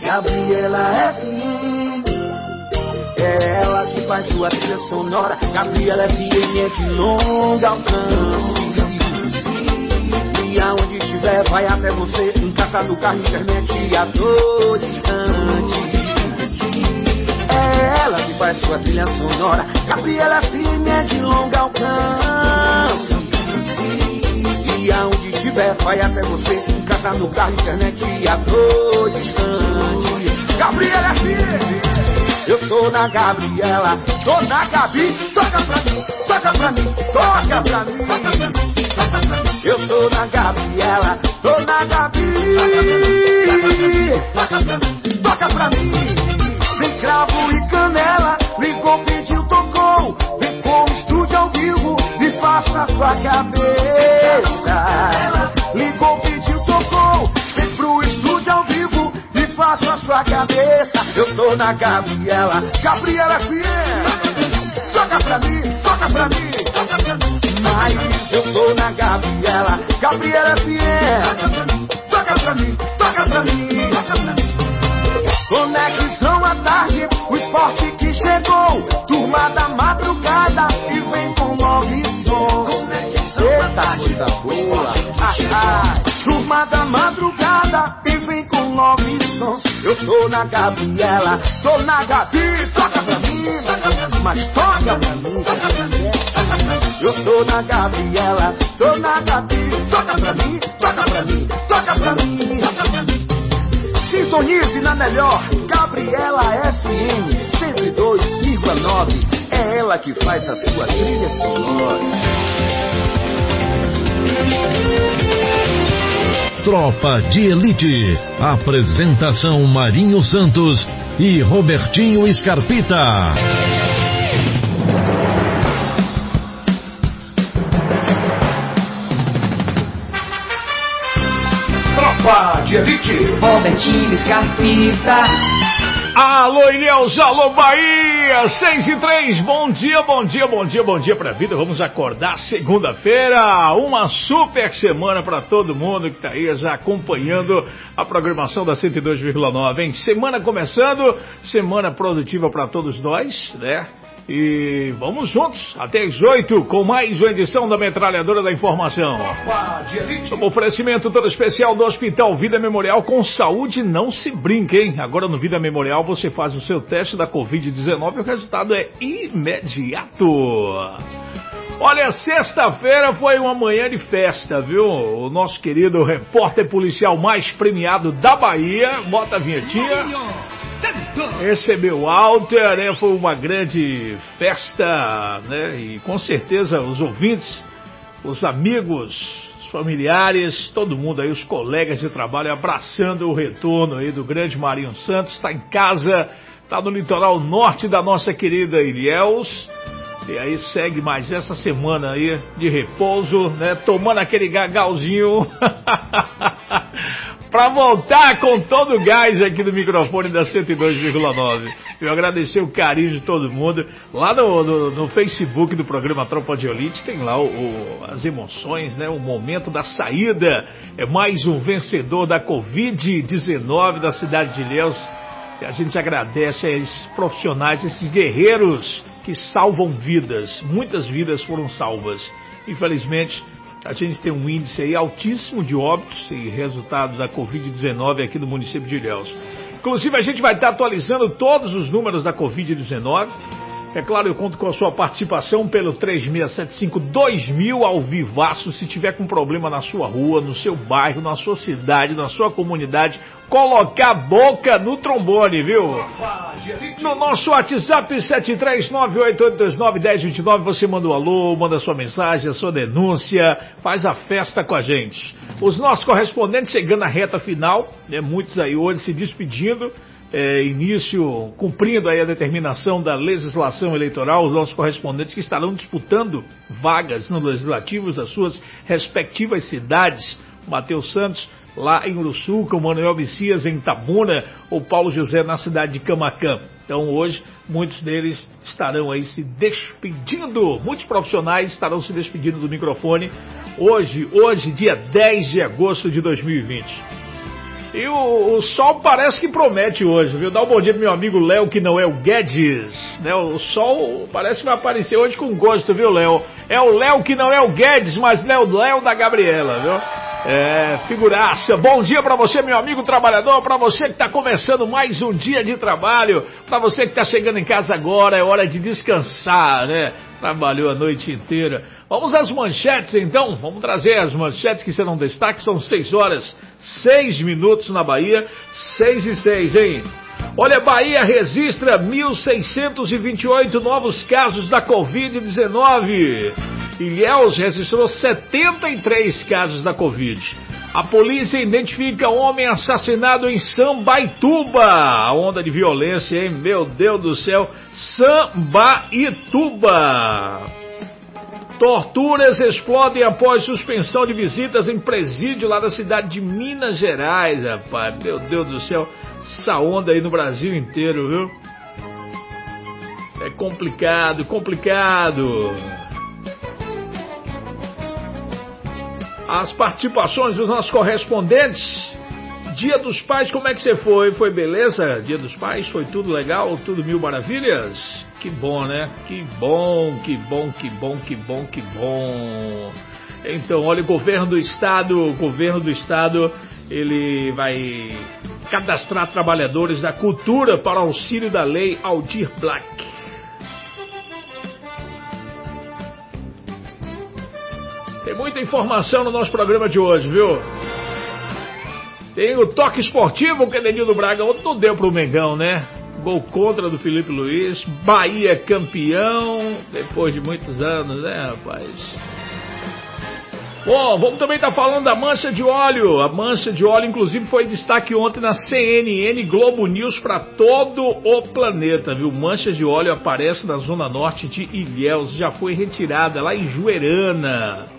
Gabriela FM. É ela que faz sua trilha sonora. Gabriela FM é de longa alcance. E aonde estiver vai até você. Em casa, no carro, internet, a todo instante. É ela que faz sua trilha sonora. Gabriela FM é de longa alcance. E aonde estiver vai até você. Em casa, no carro, internet, a todo instante. Gabriela FM. Eu tô na Gabriela, tô na Gabi, toca pra mim, toca pra mim, toca pra mim. Eu tô na Gabriela, tô na Gabi, toca pra mim. Vem cravo e canela, ligou, pediu, tocou. Vem com o estúdio ao vivo e faça a sua cabeça. Ligou, pediu, tocou. Vem pro estúdio ao vivo e faça a sua cabeça. Eu tô na Gabriela, Gabriela FM. Toca pra mim, toca pra mim, toca pra mim. Mas eu tô na Gabriela, Gabriela FM. Toca pra mim, toca pra mim, toca pra mim. Conexão à tarde, o esporte que chegou. Turma da madrugada e vem com nove sons. Eita, coisa boa. Turma da madrugada e vem com nove sons. Eu tô na Gabriela, tô na Gabi. Toca pra mim, mas toca pra mim. Eu tô na Gabriela, tô na Gabi. Toca pra mim, toca pra mim, toca pra mim. Sintonize na melhor, Gabriela FM 102,9. É ela que faz a sua trilha sonora. Tropa de Elite. Apresentação Marinho Santos e Robertinho Scarpita. Tropa de Elite. Robertinho Scarpita. Alô, Ilhéus, alô, Bahia, 6:03, bom dia, bom dia, bom dia, bom dia pra vida. Vamos acordar segunda-feira, uma super semana pra todo mundo que tá aí já acompanhando a programação da 102,9, hein? Semana começando, semana produtiva pra todos nós, né? E vamos juntos até as 8 com mais uma edição da Metralhadora da Informação. Sob oferecimento todo especial do Hospital Vida Memorial. Com saúde não se brinca, hein? Agora no Vida Memorial você faz o seu teste da Covid-19 e o resultado é imediato. Olha, sexta-feira foi uma manhã de festa, viu? O nosso querido repórter policial mais premiado da Bahia, bota a vinhetinha, recebeu alta, né? Foi uma grande festa, né? E com certeza os ouvintes, os amigos, os familiares, todo mundo aí, os colegas de trabalho abraçando o retorno aí do grande Marinho Santos. Está em casa, está no litoral norte da nossa querida Ilhéus. E aí segue mais essa semana aí de repouso, né? Tomando aquele gagalzinho para voltar com todo o gás aqui do microfone da 102,9. Eu agradecer o carinho de todo mundo. Lá no Facebook do programa Tropa de Elite tem lá as emoções, né? O momento da saída. É mais um vencedor da Covid-19 da cidade de Ilhéus. E a gente agradece a esses profissionais, esses guerreiros que salvam vidas. Muitas vidas foram salvas. Infelizmente, a gente tem um índice aí altíssimo de óbitos e resultados da Covid-19 aqui no município de Ilhéus. Inclusive, a gente vai estar atualizando todos os números da Covid-19. É claro, eu conto com a sua participação pelo 3675-2000 ao vivaço. Se tiver com problema na sua rua, no seu bairro, na sua cidade, na sua comunidade, colocar a boca no trombone, viu? No nosso WhatsApp 73988291029 você manda um alô, manda sua mensagem, a sua denúncia, faz a festa com a gente. Os nossos correspondentes chegando à reta final, né, muitos aí hoje se despedindo, cumprindo aí a determinação da legislação eleitoral, os nossos correspondentes que estarão disputando vagas no legislativo das suas respectivas cidades. Matheus Santos lá em Uruçuca, o Manuel Messias em Itabuna, o Paulo José na cidade de Camaquã. Então hoje muitos deles estarão aí se despedindo, muitos profissionais estarão se despedindo do microfone hoje dia 10 de agosto de 2020. E o sol parece que promete hoje, viu? Dá um bom dia pro meu amigo Léo, que não é o Guedes, né? O sol parece que vai aparecer hoje com gosto, viu, Léo? É o Léo que não é o Guedes, mas é o Léo da Gabriela, viu? É, figuraça. Bom dia pra você, meu amigo trabalhador, pra você que tá começando mais um dia de trabalho, pra você que tá chegando em casa agora, é hora de descansar, né? Trabalhou a noite inteira. Vamos às manchetes, então. Vamos trazer as manchetes que serão destaque. São 6 horas, 6 minutos na Bahia. 6:06, hein? Olha, Bahia registra 1.628 novos casos da Covid-19. Ilhéus registrou 73 casos da Covid. A polícia identifica homem assassinado em Sambaituba. A onda de violência, hein? Meu Deus do céu. Sambaituba. Torturas explodem após suspensão de visitas em presídio lá da cidade de Minas Gerais, rapaz. Meu Deus do céu. Essa onda aí no Brasil inteiro, viu? É complicado, complicado. As participações dos nossos correspondentes. Dia dos Pais, como é que você foi? Foi beleza? Dia dos Pais, foi tudo legal? Tudo mil maravilhas? Que bom, né? Que bom, que bom, que bom, que bom, que bom. Então, olha, o governo do estado, ele vai cadastrar trabalhadores da cultura para auxílio da lei Aldir Blanc. Tem muita informação no nosso programa de hoje, viu? Tem o toque esportivo, que Edenildo Braga ontem não deu pro Mengão, né? Gol contra do Felipe Luiz, Bahia campeão, depois de muitos anos, né, rapaz? Bom, vamos também estar falando da mancha de óleo. A mancha de óleo, inclusive, foi destaque ontem na CNN Globo News para todo o planeta, viu? Mancha de óleo aparece na zona norte de Ilhéus, já foi retirada lá em Juerana.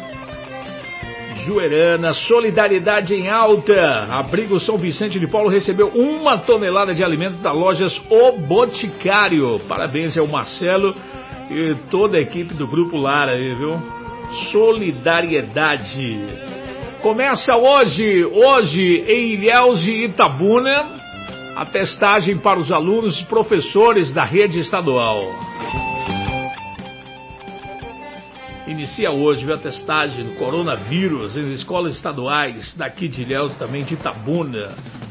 Solidariedade em alta. Abrigo São Vicente de Paulo recebeu 1 tonelada de alimentos da lojas O Boticário. Parabéns ao Marcelo e toda a equipe do Grupo Lara aí, viu? Solidariedade. Começa hoje em Ilhéus e Itabuna, a testagem para os alunos e professores da rede estadual. Inicia hoje, viu, a testagem do coronavírus em escolas estaduais daqui de Ilhéus e também de Itabuna.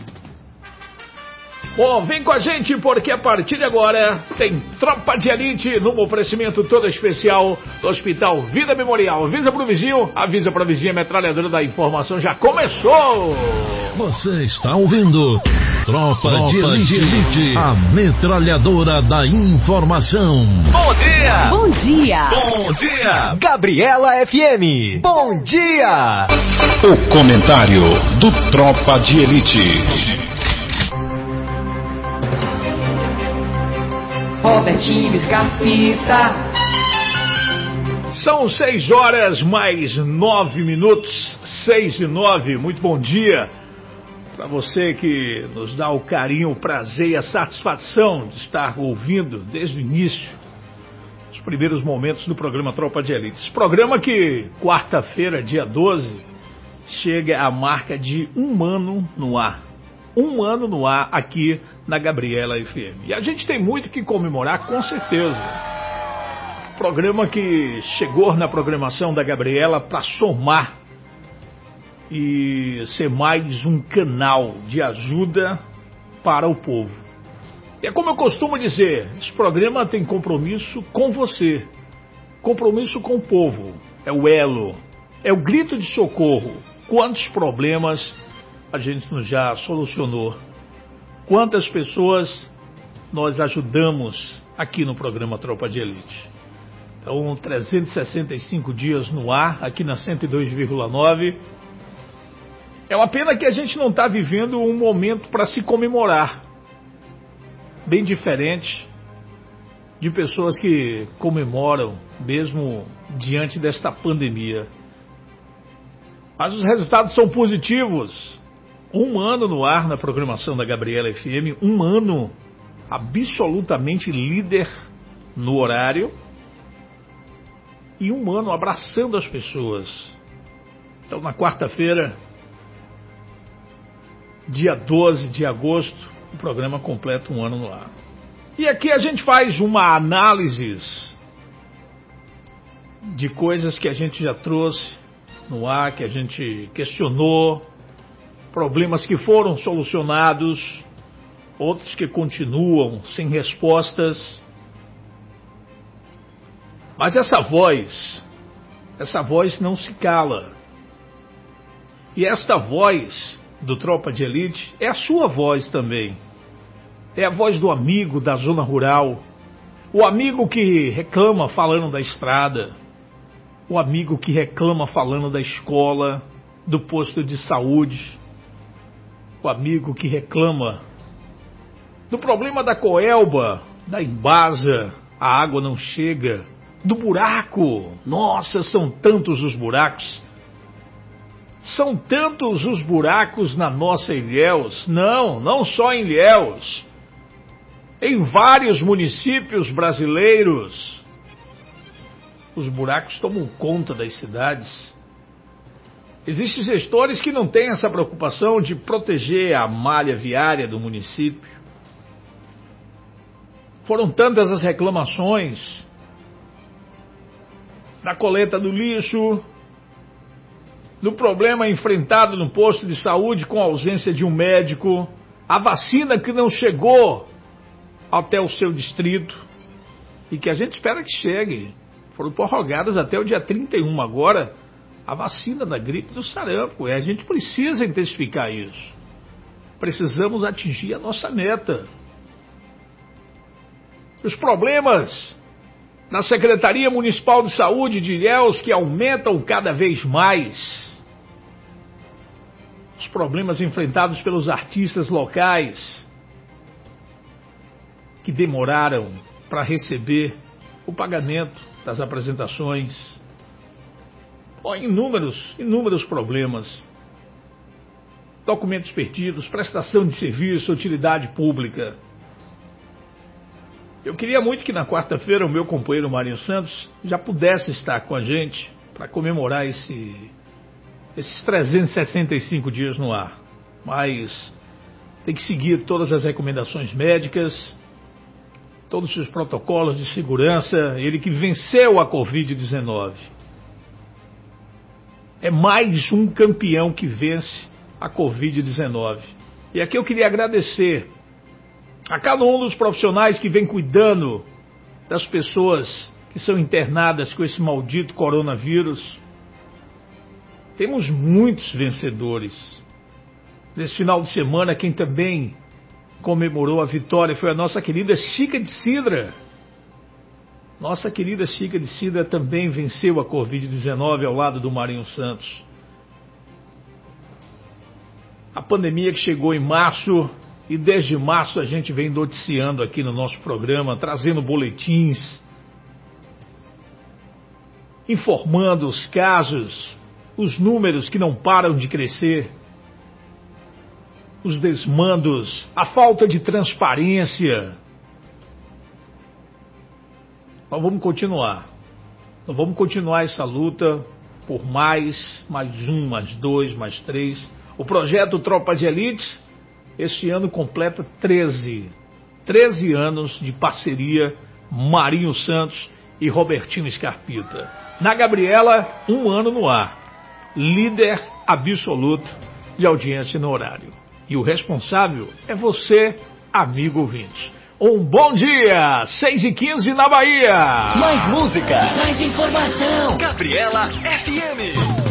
Bom, vem com a gente porque a partir de agora tem Tropa de Elite num oferecimento todo especial do Hospital Vida Memorial. Avisa pro vizinho, avisa pra vizinha, a metralhadora da informação já começou! Você está ouvindo Tropa de Elite, a metralhadora da informação. Bom dia! Bom dia! Bom dia! Gabriela FM. Bom dia! O comentário do Tropa de Elite. Robertinho Scarpita. São 6 horas mais 9 minutos, 6:09. Muito bom dia para você que nos dá o carinho, o prazer e a satisfação de estar ouvindo desde o início, os primeiros momentos do programa Tropa de Elite. Esse programa que, quarta-feira, dia 12, chega à marca de 1 ano no ar. 1 ano no ar aqui na Gabriela FM. E a gente tem muito que comemorar, com certeza. Programa que chegou na programação da Gabriela para somar e ser mais um canal de ajuda para o povo. E é como eu costumo dizer, esse programa tem compromisso com você, compromisso com o povo, é o elo, é o grito de socorro. Quantos problemas a gente já solucionou, quantas pessoas nós ajudamos aqui no programa Tropa de Elite. Então, 365 dias no ar, aqui na 102,9. É uma pena que a gente não está vivendo um momento para se comemorar. Bem diferente de pessoas que comemoram, mesmo diante desta pandemia. Mas os resultados são positivos. 1 ano no ar na programação da Gabriela FM, 1 ano absolutamente líder no horário e 1 ano abraçando as pessoas. Então, na quarta-feira, dia 12 de agosto, o programa completa um ano no ar. E aqui a gente faz uma análise de coisas que a gente já trouxe no ar, que a gente questionou, problemas que foram solucionados, outros que continuam sem respostas. Mas essa voz não se cala. E esta voz do Tropa de Elite é a sua voz também. É a voz do amigo da zona rural, o amigo que reclama falando da estrada, o amigo que reclama falando da escola, do posto de saúde, o amigo que reclama do problema da Coelba, da Embasa, a água não chega, do buraco. Nossa, são tantos os buracos. São tantos os buracos na nossa Ilhéus. Não só em Ilhéus. Em vários municípios brasileiros, os buracos tomam conta das cidades. Existem gestores que não têm essa preocupação de proteger a malha viária do município. Foram tantas as reclamações da coleta do lixo, do problema enfrentado no posto de saúde com a ausência de um médico, a vacina que não chegou até o seu distrito e que a gente espera que chegue. Foram prorrogadas até o dia 31 agora a vacina da gripe e do sarampo. E a gente precisa intensificar isso. Precisamos atingir a nossa meta. Os problemas na Secretaria Municipal de Saúde de Ilhéus que aumentam cada vez mais. Os problemas enfrentados pelos artistas locais que demoraram para receber o pagamento das apresentações. Inúmeros problemas. Documentos perdidos, prestação de serviço, utilidade pública. Eu queria muito que na quarta-feira o meu companheiro Marinho Santos já pudesse estar com a gente para comemorar esses 365 dias no ar. Mas tem que seguir todas as recomendações médicas, todos os protocolos de segurança. Ele que venceu a Covid-19. É mais um campeão que vence a Covid-19. E aqui eu queria agradecer a cada um dos profissionais que vem cuidando das pessoas que são internadas com esse maldito coronavírus. Temos muitos vencedores. Nesse final de semana, quem também comemorou a vitória foi a nossa querida Chica de Cidra. Nossa querida Chica de Cidra também venceu a Covid-19 ao lado do Marinho Santos. A pandemia que chegou em março, e desde março a gente vem noticiando aqui no nosso programa, trazendo boletins, informando os casos, os números que não param de crescer, os desmandos, a falta de transparência. Nós vamos continuar. Nós vamos continuar essa luta por mais um, mais dois, mais três. O projeto Tropa de Elite, este ano completa 13 anos de parceria Marinho Santos e Robertino Scarpita. Na Gabriela, um ano no ar. Líder absoluto de audiência no horário. E o responsável é você, amigo ouvinte. Um bom dia, 6h15 na Bahia. Mais música, Mais informação. Gabriela FM.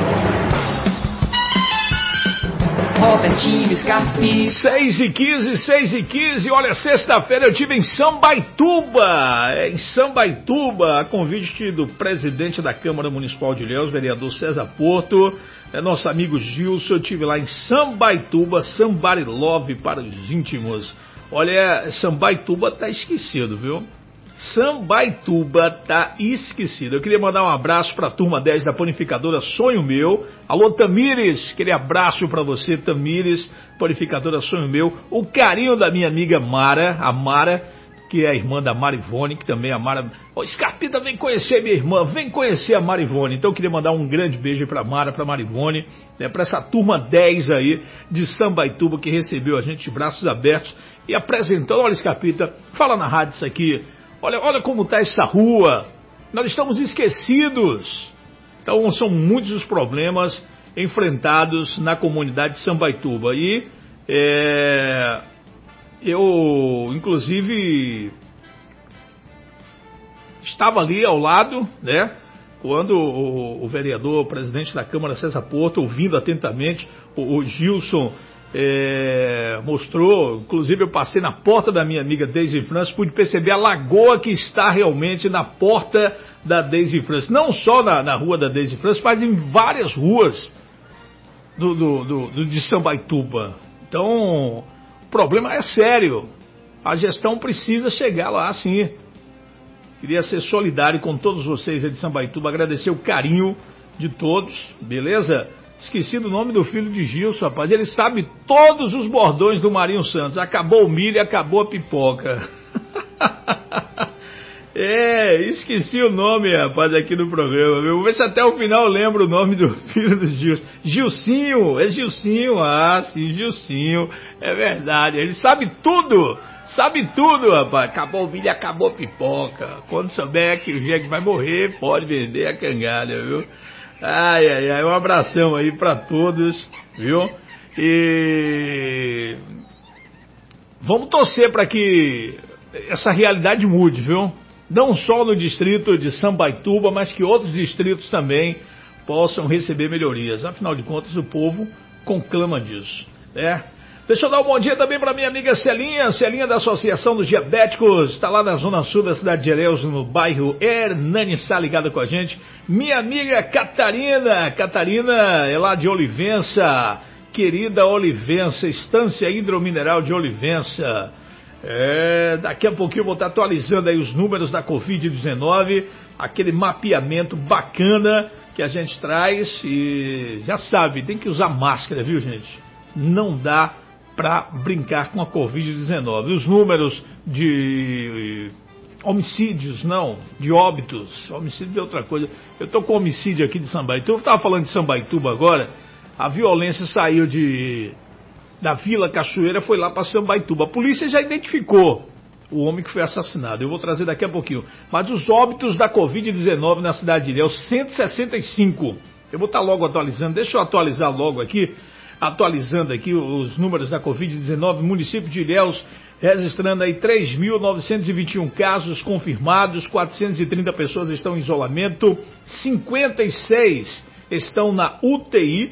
Robertinho Scarpita. 6h15, olha, sexta-feira eu estive em Sambaituba, a convite do presidente da Câmara Municipal de Ilhéus, vereador César Porto, nosso amigo Gilson. Eu estive lá em Sambaituba, Somebody Love para os íntimos. Olha, Sambaituba tá esquecido, viu? Sambaituba tá esquecido. Eu queria mandar um abraço para a turma 10 da panificadora Sonho Meu. Alô, Tamires, aquele abraço para você, Tamires, panificadora Sonho Meu. O carinho da minha amiga Mara, a Mara, que é a irmã da Marivone, que também é a Mara... Ô, Scarpita, vem conhecer minha irmã, vem conhecer a Marivone. Então eu queria mandar um grande beijo pra Mara, pra Marivone, né, pra essa turma 10 aí de Sambaituba que recebeu a gente de braços abertos e apresentando. Olha, Scarpita, fala na rádio isso aqui. Olha como tá essa rua. Nós estamos esquecidos. Então são muitos os problemas enfrentados na comunidade de Sambaituba. E eu, inclusive, estava ali ao lado, né, quando o vereador, o presidente da Câmara, César Porto, ouvindo atentamente, o Gilson mostrou, inclusive eu passei na porta da minha amiga Deise França, pude perceber a lagoa que está realmente na porta da Deise França, não só na rua da Deise França, mas em várias ruas de Sambaituba. Então, o problema é sério, a gestão precisa chegar lá sim. Queria ser solidário com todos vocês aí de Sambaituba, agradecer o carinho de todos, beleza? Esqueci do nome do filho de Gilson, rapaz. Ele sabe todos os bordões do Marinho Santos. Acabou o milho e acabou a pipoca. Esqueci o nome, rapaz, aqui no programa. Vou ver se até o final eu lembro o nome do filho do Gilson. Gilcinho, é Gilcinho. Ah, sim, Gilcinho. É verdade, ele sabe tudo. Sabe tudo, rapaz. Acabou o milho e acabou a pipoca. Quando souber que o jegue vai morrer, pode vender a cangalha, viu? Ai, um abração aí pra todos, viu? E vamos torcer para que essa realidade mude, viu? Não só no distrito de Sambaituba, mas que outros distritos também possam receber melhorias. Afinal de contas, o povo conclama disso, né? Deixa eu dar um bom dia também para minha amiga Celinha da Associação dos Diabéticos, está lá na zona sul da cidade de Ilhéus, no bairro Hernani, está ligada com a gente. Minha amiga Catarina é lá de Olivença, querida Olivença, Estância Hidromineral de Olivença. Daqui a pouquinho eu vou estar atualizando aí os números da Covid-19, aquele mapeamento bacana que a gente traz e já sabe, tem que usar máscara, viu, gente? Não dá para brincar com a Covid-19. Os números de homicídios, não, de óbitos. Homicídios é outra coisa. Eu tô com homicídio aqui de Sambaituba. Eu estava falando de Sambaituba agora. A violência saiu da Vila Cachoeira, foi lá para Sambaituba. A polícia já identificou o homem que foi assassinado. Eu vou trazer daqui a pouquinho. Mas os óbitos da Covid-19 na cidade de Ilhéus, 165. Eu vou estar logo atualizando. Deixa eu atualizar logo aqui. Atualizando aqui os números da Covid-19, município de Ilhéus registrando aí 3.921 casos confirmados, 430 pessoas estão em isolamento, 56 estão na UTI,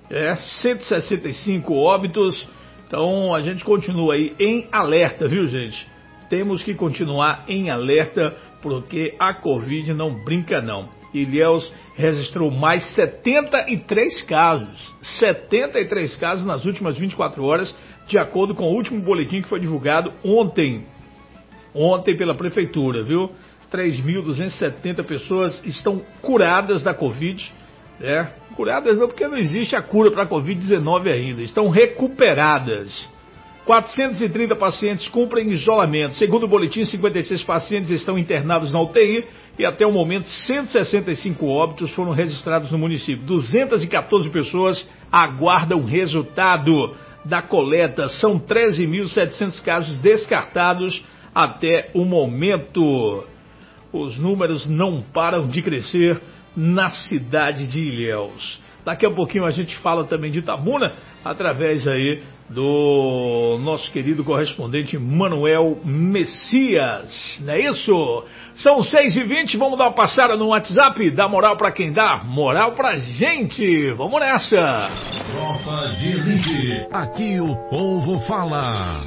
165 óbitos. Então a gente continua aí em alerta, viu, gente? Temos que continuar em alerta porque a Covid não brinca não. Ilhéus registrou mais 73 casos. 73 casos nas últimas 24 horas, de acordo com o último boletim que foi divulgado ontem pela prefeitura, viu? 3.270 pessoas estão curadas da Covid, Curadas não, porque não existe a cura para a Covid-19 ainda. Estão recuperadas. 430 pacientes cumprem isolamento. Segundo o boletim, 56 pacientes estão internados na UTI e até o momento 165 óbitos foram registrados no município. 214 pessoas aguardam resultado da coleta. São 13.700 casos descartados até o momento. Os números não param de crescer na cidade de Ilhéus. Daqui a pouquinho a gente fala também de Itabuna, através aí do nosso querido correspondente Manuel Messias, não é isso? São 6h20, vamos dar uma passada no WhatsApp, dá moral pra quem dá, moral pra gente, vamos nessa! Tropa de Elite, aqui o povo fala.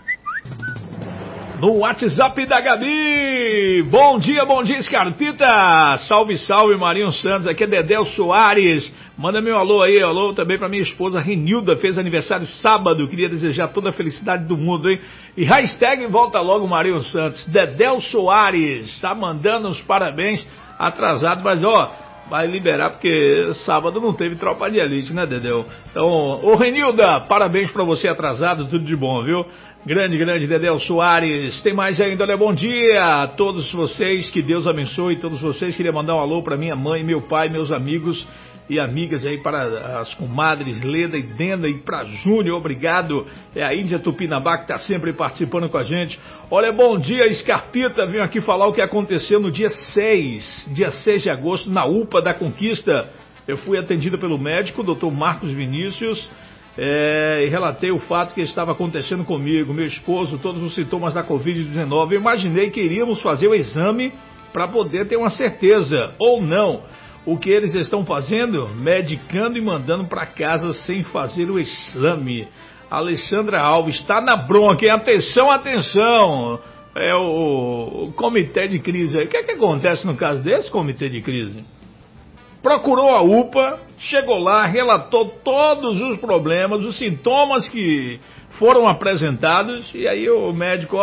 No WhatsApp da Gabi, bom dia Scarpita, salve Marinho Santos, aqui é Dedéu Soares, manda meu alô aí, alô também pra minha esposa Renilda, fez aniversário sábado, queria desejar toda a felicidade do mundo, hein, e hashtag volta logo Marinho Santos, Dedéu Soares, tá mandando os parabéns atrasado, mas ó, Vai liberar porque sábado não teve tropa de elite, né, Dedéu? Então, ô Renilda, parabéns pra você atrasado, tudo de bom, viu? Grande Dedéu Soares. Tem mais ainda, olha, bom dia a todos vocês, que Deus abençoe todos vocês. Queria mandar um alô pra minha mãe, meu pai, meus amigos e amigas aí, para as comadres Leda e Denda e pra Júnior, obrigado. É a Índia Tupinambá que tá sempre participando com a gente. Olha, bom dia, Scarpita, venho aqui falar o que aconteceu no dia 6 de agosto, na UPA da Conquista. Eu fui atendido pelo médico, Dr. Marcos Vinícius, e relatei o fato que estava acontecendo comigo, meu esposo, todos os sintomas da Covid-19. Eu imaginei que iríamos fazer o exame para poder ter uma certeza, ou não. O que eles estão fazendo? Medicando e mandando para casa sem fazer o exame. Alexandra Alves está na bronca, hein? Atenção! É o comitê de crise. O que é que acontece no caso desse comitê de crise? Procurou a UPA, chegou lá, relatou todos os problemas, os sintomas que foram apresentados, e aí o médico,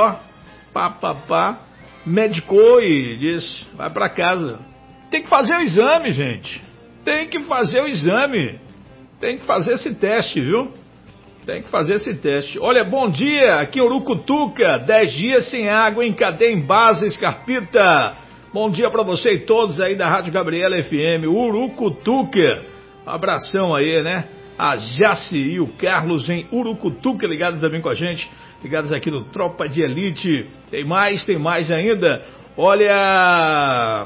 medicou e disse, vai para casa. Tem que fazer o exame, gente. Tem que fazer o exame. Tem que fazer esse teste, viu? Tem que fazer esse teste. Olha, bom dia, aqui em Urucutuca, 10 dias sem água em cadeia em base, Scarpita. Bom dia pra você e todos aí da Rádio Gabriela FM, Urucutuca. Um abração aí, né? A Jace e o Carlos em Urucutuca ligados também com a gente, ligados aqui no Tropa de Elite. Tem mais ainda. Olha...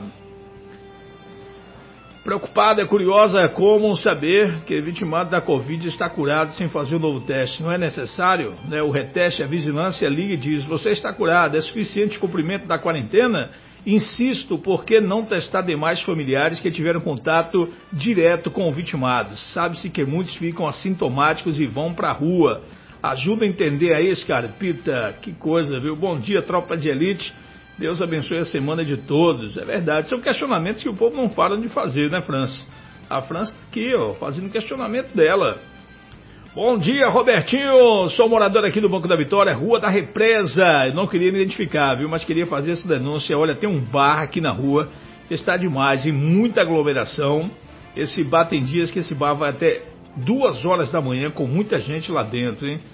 Preocupada, curiosa, como saber que vitimado da Covid está curado sem fazer o novo teste? Não é necessário, né? O reteste, a vigilância liga e diz, você está curado, é suficiente o cumprimento da quarentena? Insisto, por que não testar demais familiares que tiveram contato direto com o vitimado? Sabe-se que muitos ficam assintomáticos e vão para a rua. Ajuda a entender aí, Scarpita, que coisa, viu? Bom dia, Tropa de Elite. Deus abençoe a semana de todos. É verdade, são questionamentos que o povo não para de fazer, né, França? A França tá aqui, ó, fazendo questionamento dela. Bom dia, Robertinho. Sou morador aqui do Banco da Vitória, Rua da Represa. Eu não queria me identificar, viu, mas queria fazer essa denúncia. Olha, tem um bar aqui na rua que está demais, em muita aglomeração. Esse bar tem dias que esse bar vai até 2 horas da manhã com muita gente lá dentro, hein?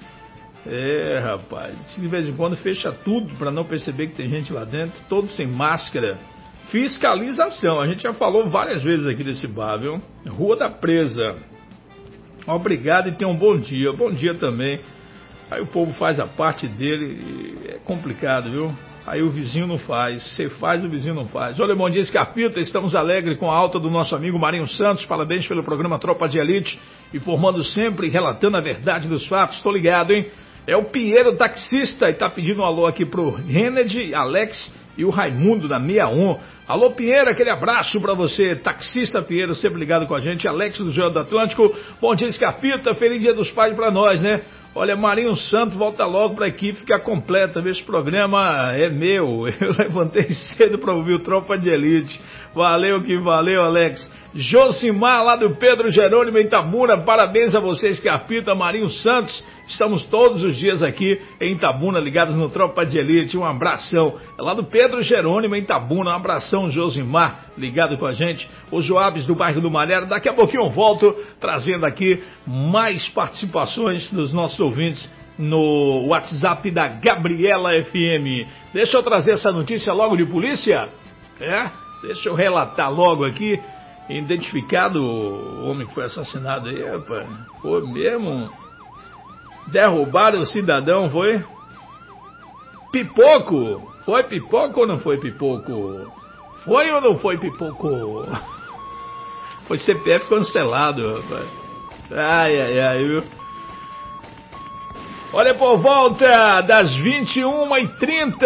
É, rapaz, de vez em quando fecha tudo para não perceber que tem gente lá dentro, todos sem máscara. Fiscalização, a gente já falou várias vezes aqui desse bar, viu? Rua da Presa. Obrigado e tenha um bom dia. Bom dia também. Aí o povo faz a parte dele e é complicado, viu? Aí o vizinho não faz. Você faz, o vizinho não faz. Olha, bom dia, Scarpita. Estamos alegres com a alta do nosso amigo Marinho Santos. Parabéns pelo programa Tropa de Elite, informando sempre e relatando a verdade dos fatos. Tô ligado, hein? É o Pinheiro taxista e tá pedindo um alô aqui pro Kennedy, Alex e o Raimundo da 61. Alô, Pinheiro, aquele abraço pra você, taxista Pinheiro, sempre ligado com a gente. Alex do Joel do Atlântico. Bom dia, Scarpita. Feliz Dia dos Pais pra nós, né? Olha, Marinho Santos volta logo pra equipe ficar completa. Esse programa é meu. Eu levantei cedo pra ouvir o Tropa de Elite. Valeu que valeu, Alex. Josimar, lá do Pedro Jerônimo em Itabuna. Parabéns a vocês, Scarpita, Marinho Santos. Estamos todos os dias aqui em Itabuna, ligados no Tropa de Elite. Um abração. É lá do Pedro Jerônimo em Itabuna. Um abração, Josimar, ligado com a gente. Os Joabes do bairro do Malhero. Daqui a pouquinho eu volto, trazendo aqui mais participações dos nossos ouvintes no WhatsApp da Gabriela FM. Deixa eu trazer essa notícia logo de polícia. Deixa eu relatar logo aqui. Identificado o homem que foi assassinado aí, rapaz. Foi mesmo. Derrubaram o cidadão, foi? Pipoco? Foi pipoco ou não foi pipoco? Foi ou não foi pipoco? Foi CPF cancelado, rapaz. Ai, viu? Olha, por volta das 21h30,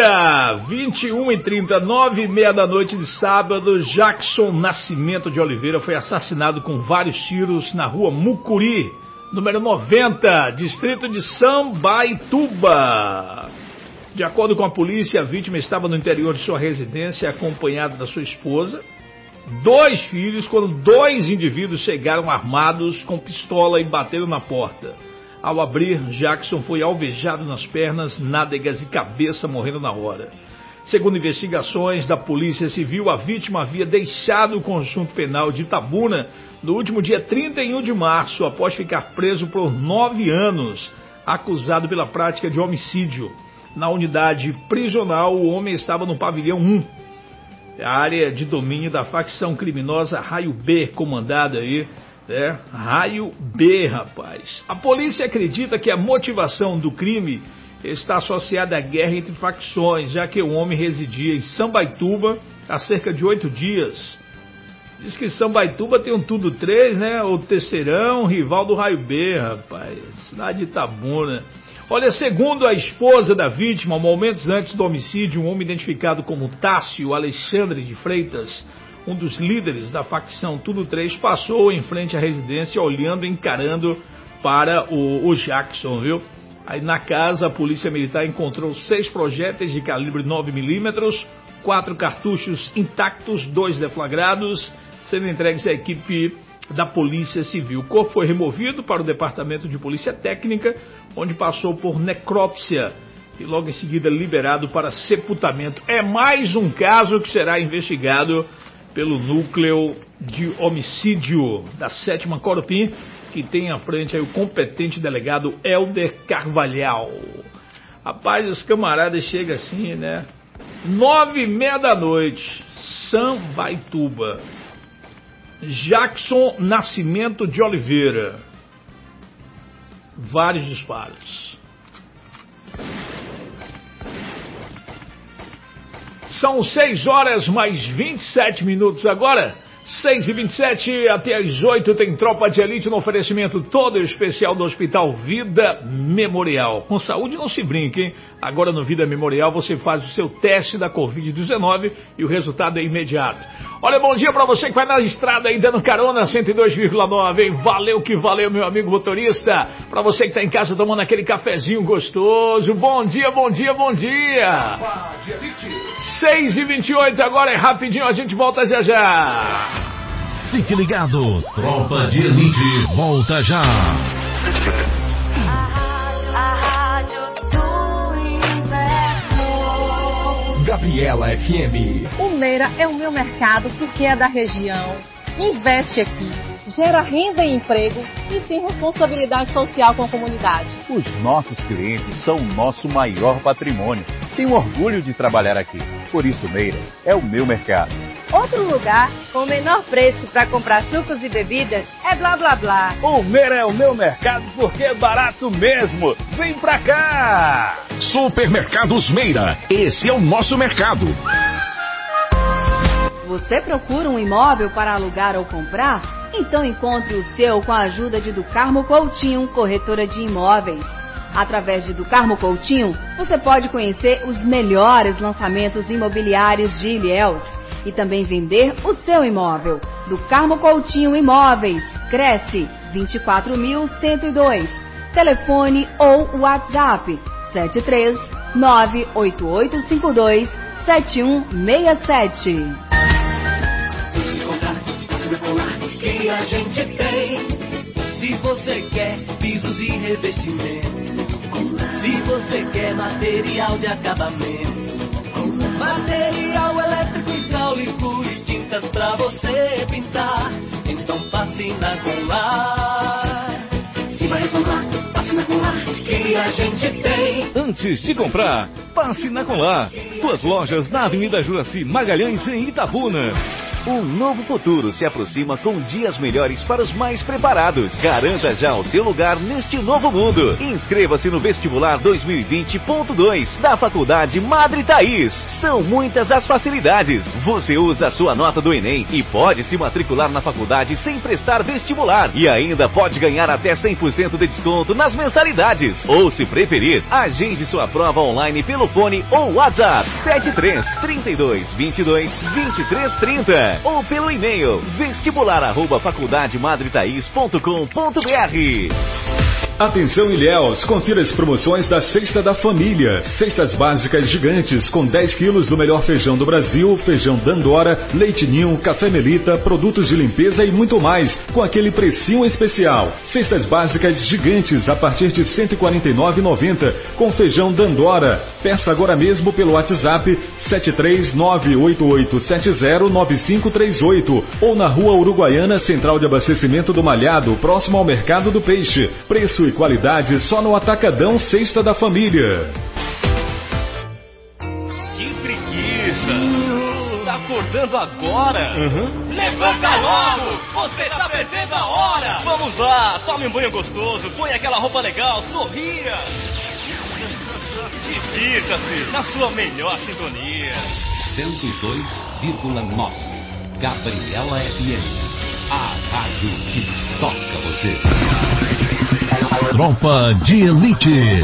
9h30 da noite de sábado, Jackson Nascimento de Oliveira foi assassinado com vários tiros na rua Mucuri, número 90, distrito de Sambaituba. De acordo com a polícia, a vítima estava no interior de sua residência, acompanhada da sua esposa, 2 filhos, quando 2 indivíduos chegaram armados com pistola e bateram na porta. Ao abrir, Jackson foi alvejado nas pernas, nádegas e cabeça, morrendo na hora. Segundo investigações da Polícia Civil, a vítima havia deixado o conjunto penal de Itabuna no último dia 31 de março, após ficar preso por 9 anos, acusado pela prática de homicídio. Na unidade prisional, o homem estava no pavilhão 1, a área de domínio da facção criminosa Raio B, comandada aí, Raio B, rapaz. A polícia acredita que a motivação do crime está associada à guerra entre facções, já que o homem residia em Sambaituba há cerca de 8 dias. Diz que Sambaituba tem um Tudo 3, né? O Terceirão, rival do Raio B, rapaz. Cidade de Itabuna. Olha, segundo a esposa da vítima, momentos antes do homicídio, um homem identificado como Tássio Alexandre de Freitas, um dos líderes da facção Tudo 3, passou em frente à residência olhando e encarando para o Jackson, viu? Aí na casa a polícia militar encontrou 6 projéteis de calibre 9mm, 4 cartuchos intactos, 2 deflagrados, sendo entregues à equipe da Polícia Civil. O corpo foi removido para o Departamento de Polícia Técnica, onde passou por necrópsia e logo em seguida liberado para sepultamento. É mais um caso que será investigado pelo Núcleo de Homicídio da 7ª Corupim, que tem à frente aí o competente delegado Helder Carvalhal. Rapaz, os camaradas chegam assim, né? 9h30 da noite, Sambaituba. Jackson Nascimento de Oliveira. Vários disparos. São 6 horas mais 27 minutos agora. 6h27 até as 8 tem Tropa de Elite no oferecimento todo especial do Hospital Vida Memorial. Com saúde não se brinca, hein? Agora no Vida Memorial você faz o seu teste da Covid-19 e o resultado é imediato. Olha, bom dia pra você que vai na estrada aí dando carona 102,9, hein? Valeu que valeu, meu amigo motorista. Pra você que tá em casa tomando aquele cafezinho gostoso. Bom dia, bom dia, bom dia. 6h28 agora é rapidinho, a gente volta já já. Fique ligado, Tropa de Elite volta já. Gabriela FM. O Meira é o meu mercado porque é da região. Investe aqui, gera renda e emprego e tem responsabilidade social com a comunidade. Os nossos clientes são o nosso maior patrimônio. Tenho orgulho de trabalhar aqui. Por isso, Meira é o meu mercado. Outro lugar com o menor preço para comprar sucos e bebidas é Blá Blá Blá. O Meira é o meu mercado porque é barato mesmo. Vem pra cá! Supermercados Meira. Esse é o nosso mercado. Você procura um imóvel para alugar ou comprar? Então encontre o seu com a ajuda de Do Carmo Coutinho, corretora de imóveis. Através de Do Carmo Coutinho, você pode conhecer os melhores lançamentos imobiliários de Ilhéus e também vender o seu imóvel. Do Carmo Coutinho Imóveis, Cresce 24.102. Telefone ou WhatsApp 73988527167. Que a gente tem. Se você quer pisos e revestimento, se você quer material de acabamento, material elétrico, hidráulico, tintas pra você pintar, então passe na Goulart. Se vai reclamar, passe na Goulart, que a gente tem. Antes de comprar, passe na Goulart. 2 lojas na Avenida Juraci Magalhães, em Itabuna. Um novo futuro se aproxima com dias melhores para os mais preparados. Garanta já o seu lugar neste novo mundo. Inscreva-se no vestibular 2020.2 da Faculdade Madre Thaís. São muitas as facilidades. Você usa a sua nota do Enem e pode se matricular na faculdade sem prestar vestibular. E ainda pode ganhar até 100% de desconto nas mensalidades. Ou, se preferir, agende sua prova online pelo fone ou WhatsApp 73-32-22-2330. Ou pelo e-mail vestibular@faculdademadrethaís.com.br. Atenção Ilhéus, confira as promoções da Cesta da Família. Cestas básicas gigantes com 10 quilos do melhor feijão do Brasil, feijão Dandora, leite ninho, café Melita, produtos de limpeza e muito mais, com aquele precinho especial. Cestas básicas gigantes a partir de R$ 149,90 com feijão Dandora. Peça agora mesmo pelo WhatsApp 73988709538 ou na Rua Uruguaiana, Central de Abastecimento do Malhado, próximo ao Mercado do Peixe. Preço e qualidade só no Atacadão Cesta da Família. Que preguiça! Tá acordando agora? Levanta logo! Você tá perdendo a hora! Vamos lá, tome um banho gostoso, põe aquela roupa legal, sorria! Divirta-se na sua melhor sintonia. 102,9 Gabriela FM. A rádio que toca você. Tropa de Elite.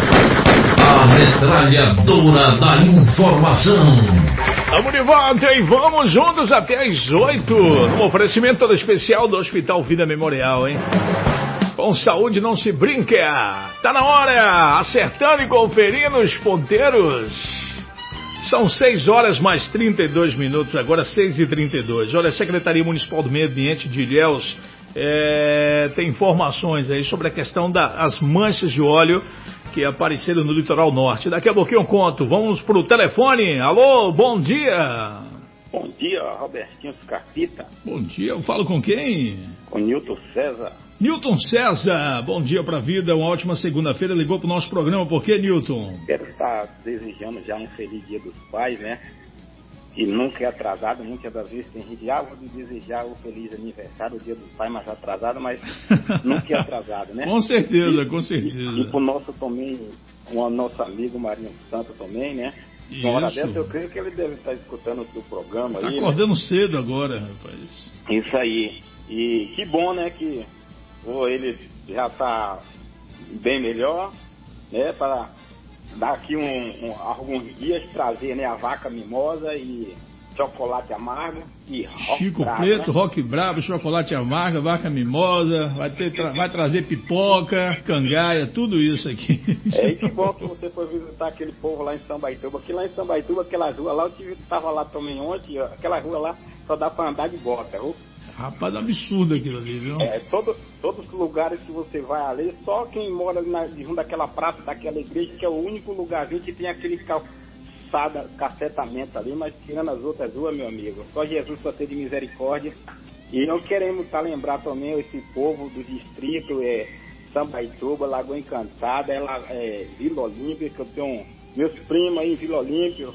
A metralhadora da informação. Vamos de volta e vamos juntos até às 8. Um oferecimento todo especial do Hospital Vida Memorial, hein? Com saúde não se brinca. Tá na hora. Acertando e conferindo os ponteiros. São 6 horas mais 32 minutos, agora 6h32. Olha, a Secretaria Municipal do Meio Ambiente de Ilhéus tem informações aí sobre a questão das manchas de óleo que apareceram no litoral norte. Daqui a pouquinho eu conto. Vamos pro telefone. Alô, bom dia. Bom dia, Robertinho Scarpita. Bom dia, eu falo com quem? Com Newton César. Newton César, bom dia pra vida, uma ótima segunda-feira. Ligou pro nosso programa, por quê, Newton? Quero estar desejando já um feliz Dia dos Pais, né? E nunca é atrasado, muitas das vezes tem gente, vou desejar o feliz aniversário, o Dia dos Pais, mas atrasado, mas nunca é atrasado, né? Com certeza, com certeza. E pro nosso também, o nosso amigo Marinho Santos também, né? Isso. Uma hora dessa eu creio que ele deve estar escutando o seu programa aí. Tá acordando cedo agora, rapaz. Isso aí. E que bom, né, que ele já tá bem melhor, né, para daqui alguns dias trazer, né, a vaca mimosa e chocolate amargo e Chico bravo, Preto, né? Rock Bravo, chocolate amargo, vaca mimosa, vai trazer pipoca, cangaia, tudo isso aqui. E que bom que você foi visitar aquele povo lá em Sambaituba, que lá em Sambaituba, aquela rua lá, eu estava lá também ontem, aquela rua lá só dá para andar de bota, viu? Rapaz, absurdo aquilo ali, viu? Todos os lugares que você vai ali, só quem mora junto daquela praça, daquela igreja, que é o único lugarzinho que tem aquele cacetamento ali, mas tirando as outras ruas, meu amigo, só Jesus para ter de misericórdia. E não queremos lembrar também esse povo do distrito, Sambaituba, Lagoa Encantada, Vila Olímpia, que eu tenho meus primos aí em Vila Olímpia,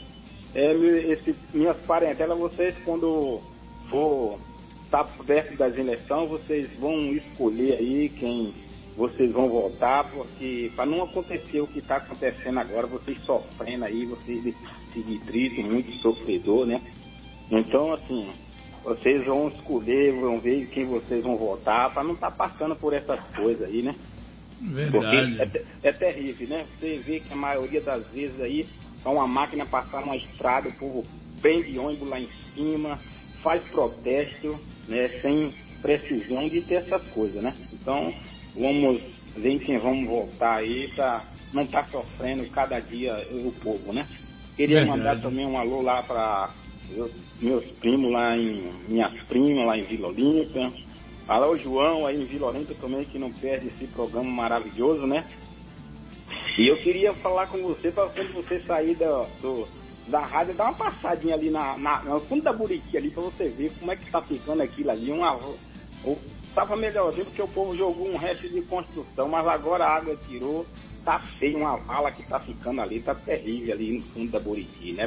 minhas parentelas, vocês quando for estar perto das eleições, vocês vão escolher aí quem vocês vão votar, porque para não acontecer o que está acontecendo agora, vocês sofrendo aí, vocês desse distrito muito sofredor, né? Então, assim, vocês vão escolher, vão ver quem vocês vão votar, para não estar passando por essas coisas aí, né? Verdade. Porque é terrível, né? Você vê que a maioria das vezes aí é uma máquina passar numa estrada, o povo prende ônibus lá em cima, faz protesto, né? Sem precisão de ter essas coisas, né? Então, vamos ver quem vamos votar aí para não estar sofrendo cada dia o povo, né? Queria mandar também um alô lá para meus primos lá minhas primas lá em Vila Olímpia. Alô, João aí em Vila Olímpia também, que não perde esse programa maravilhoso, né? E eu queria falar com você, para quando você sair da rádio, dar uma passadinha ali no fundo da Buriti ali, para você ver como é que tá ficando aquilo ali. Tava melhorzinho porque o povo jogou um resto de construção, mas agora a água tirou, tá feio, uma vala que tá ficando ali, tá terrível ali no fundo da Buriti, né?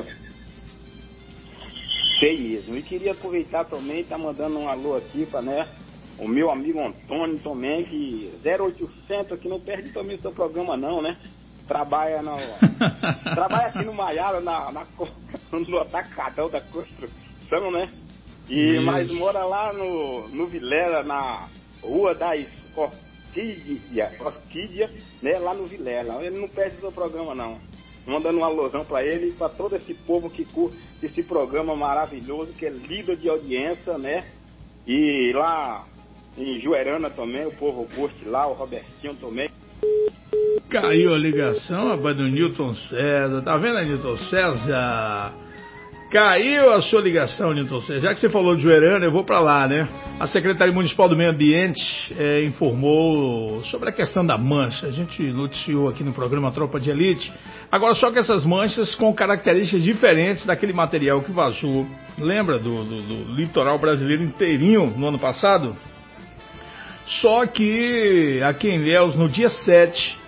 Feio mesmo. E queria aproveitar também, tá mandando um alô aqui para, né, o meu amigo Antônio também, que 0800, que não perde também o seu programa não, né? Trabalha aqui no Maiara, no atacadão da construção, né? Mas mora lá no Vilela, na Rua das Orquídea, né? Lá no Vilela. Ele não perde o seu programa não. Mandando um alôzão para ele e para todo esse povo que curte esse programa maravilhoso, que é líder de audiência, né? E lá em Juerana também, o povo curte lá, o Robertinho também. Caiu a ligação, rapaz, do Newton César. Tá vendo, Newton César? Caiu a sua ligação, Newton César. Já que você falou de Juerana, eu vou para lá, né? A Secretaria Municipal do Meio Ambiente informou sobre a questão da mancha. A gente noticiou aqui no programa Tropa de Elite. Agora, só que essas manchas com características diferentes daquele material que vazou. Lembra do litoral brasileiro inteirinho no ano passado? Só que aqui em Ilhéus, no dia 7,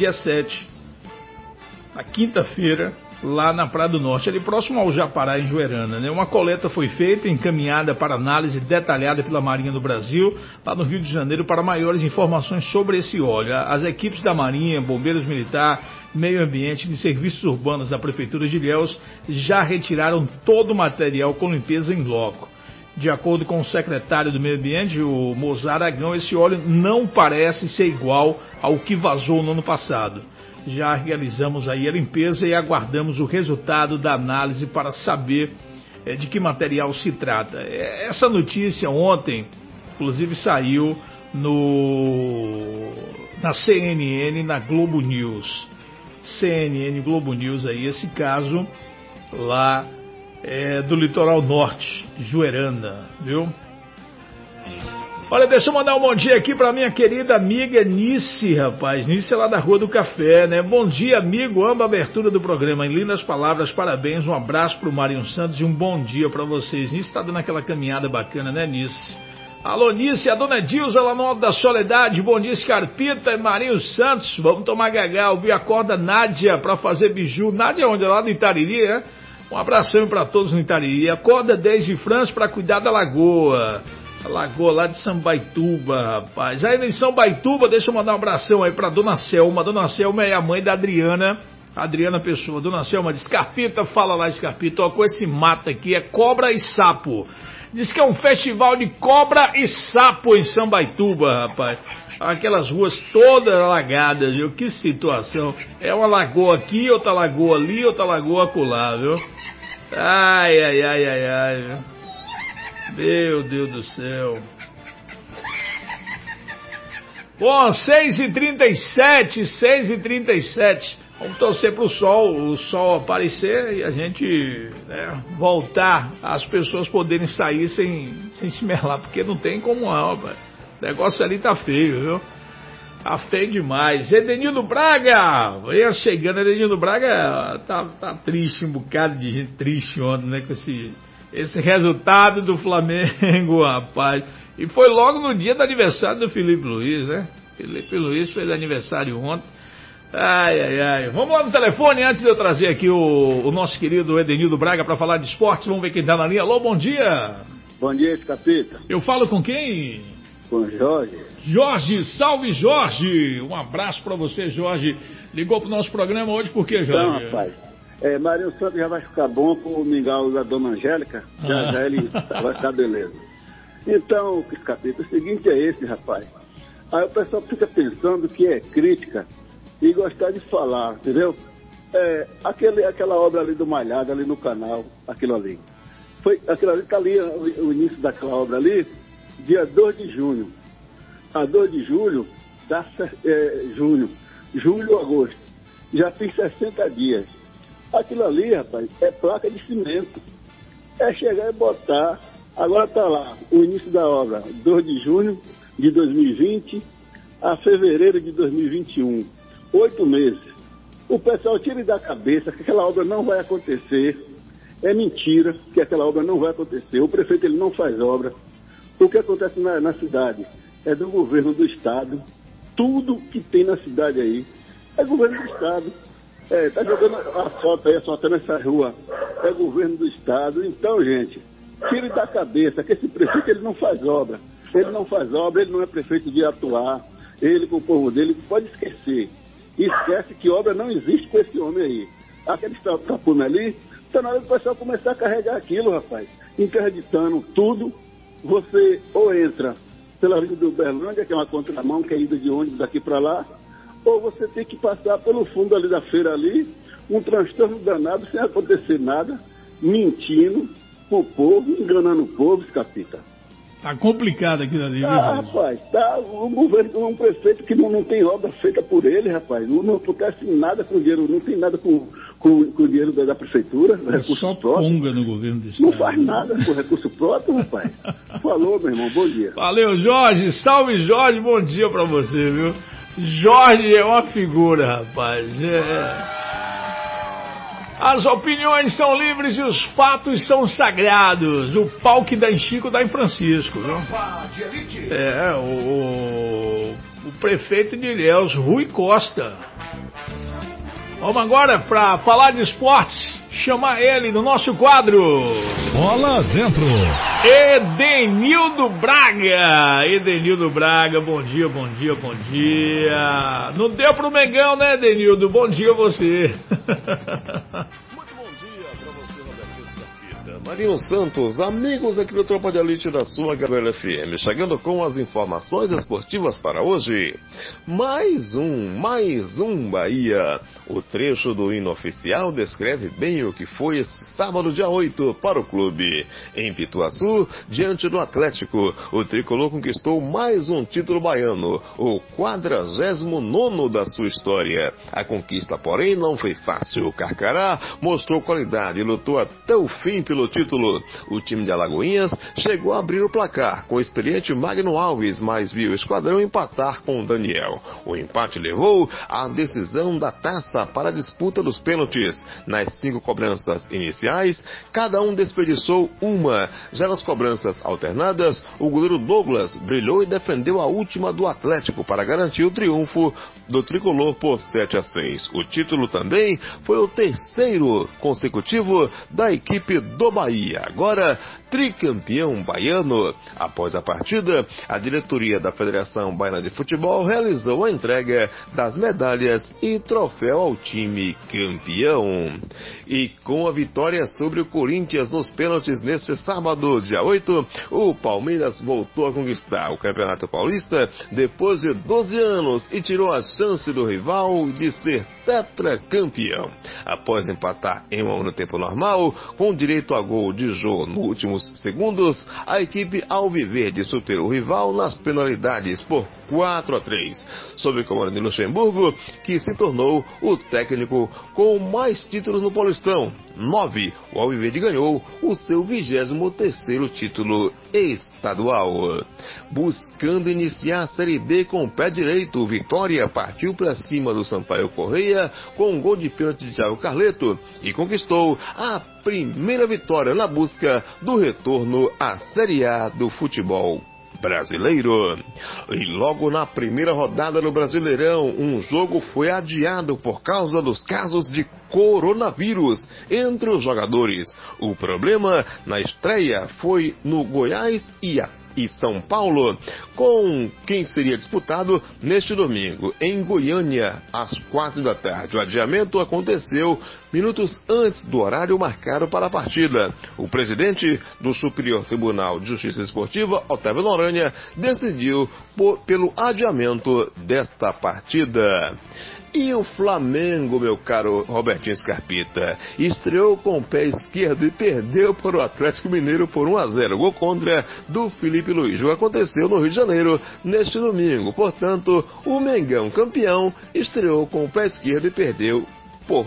na quinta-feira, lá na Praia do Norte, ali próximo ao Japará, em Juerana, né? Uma coleta foi feita, encaminhada para análise detalhada pela Marinha do Brasil, lá no Rio de Janeiro, para maiores informações sobre esse óleo. As equipes da Marinha, Bombeiros Militar, Meio Ambiente e de Serviços Urbanos da Prefeitura de Ilhéus já retiraram todo o material com limpeza em loco. De acordo com o secretário do Meio Ambiente, o Mozar Aragão, esse óleo não parece ser igual ao que vazou no ano passado. Já realizamos aí a limpeza e aguardamos o resultado da análise para saber de que material se trata. Essa notícia ontem, inclusive, saiu na CNN, na Globo News. CNN, Globo News aí, esse caso lá do litoral norte, Juerana, viu? Olha, deixa eu mandar um bom dia aqui pra minha querida amiga Nice, rapaz. Nice é lá da Rua do Café, né? Bom dia, amigo. Amo a abertura do programa. Em lindas palavras, parabéns. Um abraço pro Marinho Santos e um bom dia pra vocês. Nice tá dando aquela caminhada bacana, né, Nice? Alô, Nice, a dona Dilza lá no Alto da Soledade. Bom dia, Scarpita e Marinho Santos. Vamos tomar gagá. Ouvir a corda Nádia pra fazer biju. Nádia onde? Lá do Itariri, né? Um abração pra todos no Itariri. Acorda 10 de França pra cuidar da lagoa. A lagoa lá de Sambaituba, rapaz. Aí em Sambaituba, deixa eu mandar um abração aí pra Dona Selma. Dona Selma é a mãe da Adriana Pessoa. Dona Selma diz, Scarpita, fala lá, Scarpita, ó, com esse mato aqui é cobra e sapo. Diz que é um festival de cobra e sapo em Sambaituba, rapaz. Aquelas ruas todas alagadas, viu? Que situação. É uma lagoa aqui, outra lagoa ali, outra lagoa acolá, viu? Ai. Meu Deus do céu. Bom, 6h37. Vamos torcer pro o sol aparecer e a gente voltar, as pessoas poderem sair sem se melar, porque não tem como não, rapaz. O negócio ali tá feio, viu? Tá feio demais. Edenildo Braga, ia chegando, Edenildo Braga tá triste, um bocado de gente triste ontem, né, com esse resultado do Flamengo, rapaz. E foi logo no dia do aniversário do Felipe Luiz, né? Felipe Luiz fez aniversário ontem. Ai. Vamos lá no telefone, antes de eu trazer aqui o nosso querido Edenildo Braga para falar de esportes. Vamos ver quem tá na linha. Alô, bom dia. Bom dia, Scarpita. Eu falo com quem? Com o Jorge. Jorge, salve Jorge. Um abraço para você, Jorge. Ligou pro nosso programa hoje por quê, Jorge? Então, rapaz, Marinho Santos já vai ficar bom com o mingau da Dona Angélica. Já ele vai ficar beleza. Então, Scarpita, o seguinte é esse, rapaz. Aí o pessoal fica pensando que é crítica e gostar de falar, entendeu? Aquela obra ali do Malhado, ali no canal, aquilo ali. Aquilo ali tá ali, o início daquela obra ali, dia 2 de junho. A 2 de julho, julho, agosto. Já tem 60 dias. Aquilo ali, rapaz, é placa de cimento. É chegar e botar. Agora tá lá, o início da obra, 2 de junho de 2020 a fevereiro de 2021. 8 meses. O pessoal tira da cabeça que aquela obra não vai acontecer. É mentira que aquela obra não vai acontecer. O prefeito ele não faz obra. O que acontece na cidade é do governo do estado. Tudo que tem na cidade aí é governo do estado. Tá jogando asfalto aí, asfaltando essa rua. É governo do estado. Então, gente, tire da cabeça que esse prefeito ele não faz obra. Ele não faz obra, ele não é prefeito de atuar. Ele com o povo dele pode esquecer. Esquece que obra não existe com esse homem aí. Aquele tapume ali, está na hora do pessoal começar a carregar aquilo, rapaz. Interditando tudo, você ou entra pela Avenida do Uberlândia, que é uma contramão, que é ida de ônibus daqui para lá, ou você tem que passar pelo fundo ali da feira ali, um transtorno danado, sem acontecer nada, mentindo pro povo, enganando o povo, Scarpita. Tá complicado aquilo ali, viu? Rapaz, tá um governo, um prefeito que não tem obra feita por ele, rapaz. Não acontece nada com o dinheiro, não tem nada com o dinheiro da prefeitura, recurso só próprio. ponga no governo do estado. Não faz nada com recurso próprio, rapaz. Falou, meu irmão, bom dia. Valeu, Jorge. Salve, Jorge. Bom dia pra você, viu? Jorge é uma figura, rapaz. As opiniões são livres e os fatos são sagrados. O pau que dá em Chico dá em Francisco, viu? O prefeito de Ilhéus, Rui Costa. Vamos agora para falar de esportes, chamar ele no nosso quadro. Bola dentro. Edenildo Braga. Edenildo Braga, bom dia, bom dia, bom dia. Não deu pro Mengão, né, Edenildo? Bom dia a você. Marinho Santos, amigos aqui do Tropa de Elite da sua Gabriela FM, chegando com as informações esportivas para hoje. Mais um Bahia. O trecho do hino oficial descreve bem o que foi esse sábado, dia 8, para o clube. Em Pituaçu, diante do Atlético, o tricolor conquistou mais um título baiano, o 49º da sua história. A conquista, porém, não foi fácil. O Carcará mostrou qualidade e lutou até o fim pelo título. O time de Alagoinhas chegou a abrir o placar com o experiente Magno Alves, mas viu o esquadrão empatar com o Daniel. O empate levou à decisão da taça para a disputa dos pênaltis. Nas 5 cobranças iniciais, cada um desperdiçou uma. Já nas cobranças alternadas, o goleiro Douglas brilhou e defendeu a última do Atlético para garantir o triunfo do tricolor por 7-6. O título também foi o 3º consecutivo da equipe do Bahia, agora tricampeão baiano. Após a partida, a diretoria da Federação Baiana de Futebol realizou a entrega das medalhas e troféu ao time campeão. E com a vitória sobre o Corinthians nos pênaltis neste sábado, dia 8, o Palmeiras voltou a conquistar o Campeonato Paulista depois de 12 anos e tirou a chance do rival de ser tetracampeão. Após empatar em 1 no tempo normal, com direito a gol de Jô nos últimos segundos, a equipe alviverde superou o rival nas penalidades por 4-3, sob o comando de Luxemburgo, que se tornou o técnico com mais títulos no Paulistão. 9, o alviverde ganhou o seu 23º título estadual. Buscando iniciar a Série B com o pé direito, o Vitória partiu para cima do Sampaio Correia com um gol de pênalti de Thiago Carleto e conquistou a primeira vitória na busca do retorno à Série A do futebol brasileiro. E logo na primeira rodada do Brasileirão, um jogo foi adiado por causa dos casos de coronavírus entre os jogadores. O problema na estreia foi no Goiás e São Paulo, com quem seria disputado neste domingo, em Goiânia, às 4 da tarde. O adiamento aconteceu minutos antes do horário marcado para a partida. O presidente do Superior Tribunal de Justiça Esportiva, Otávio Noronha, decidiu pelo adiamento desta partida. E o Flamengo, meu caro Robertinho Scarpita, estreou com o pé esquerdo e perdeu para o Atlético Mineiro por 1-0. Gol contra do Felipe Luiz. O jogo aconteceu no Rio de Janeiro neste domingo. Portanto, o Mengão campeão estreou com o pé esquerdo e perdeu por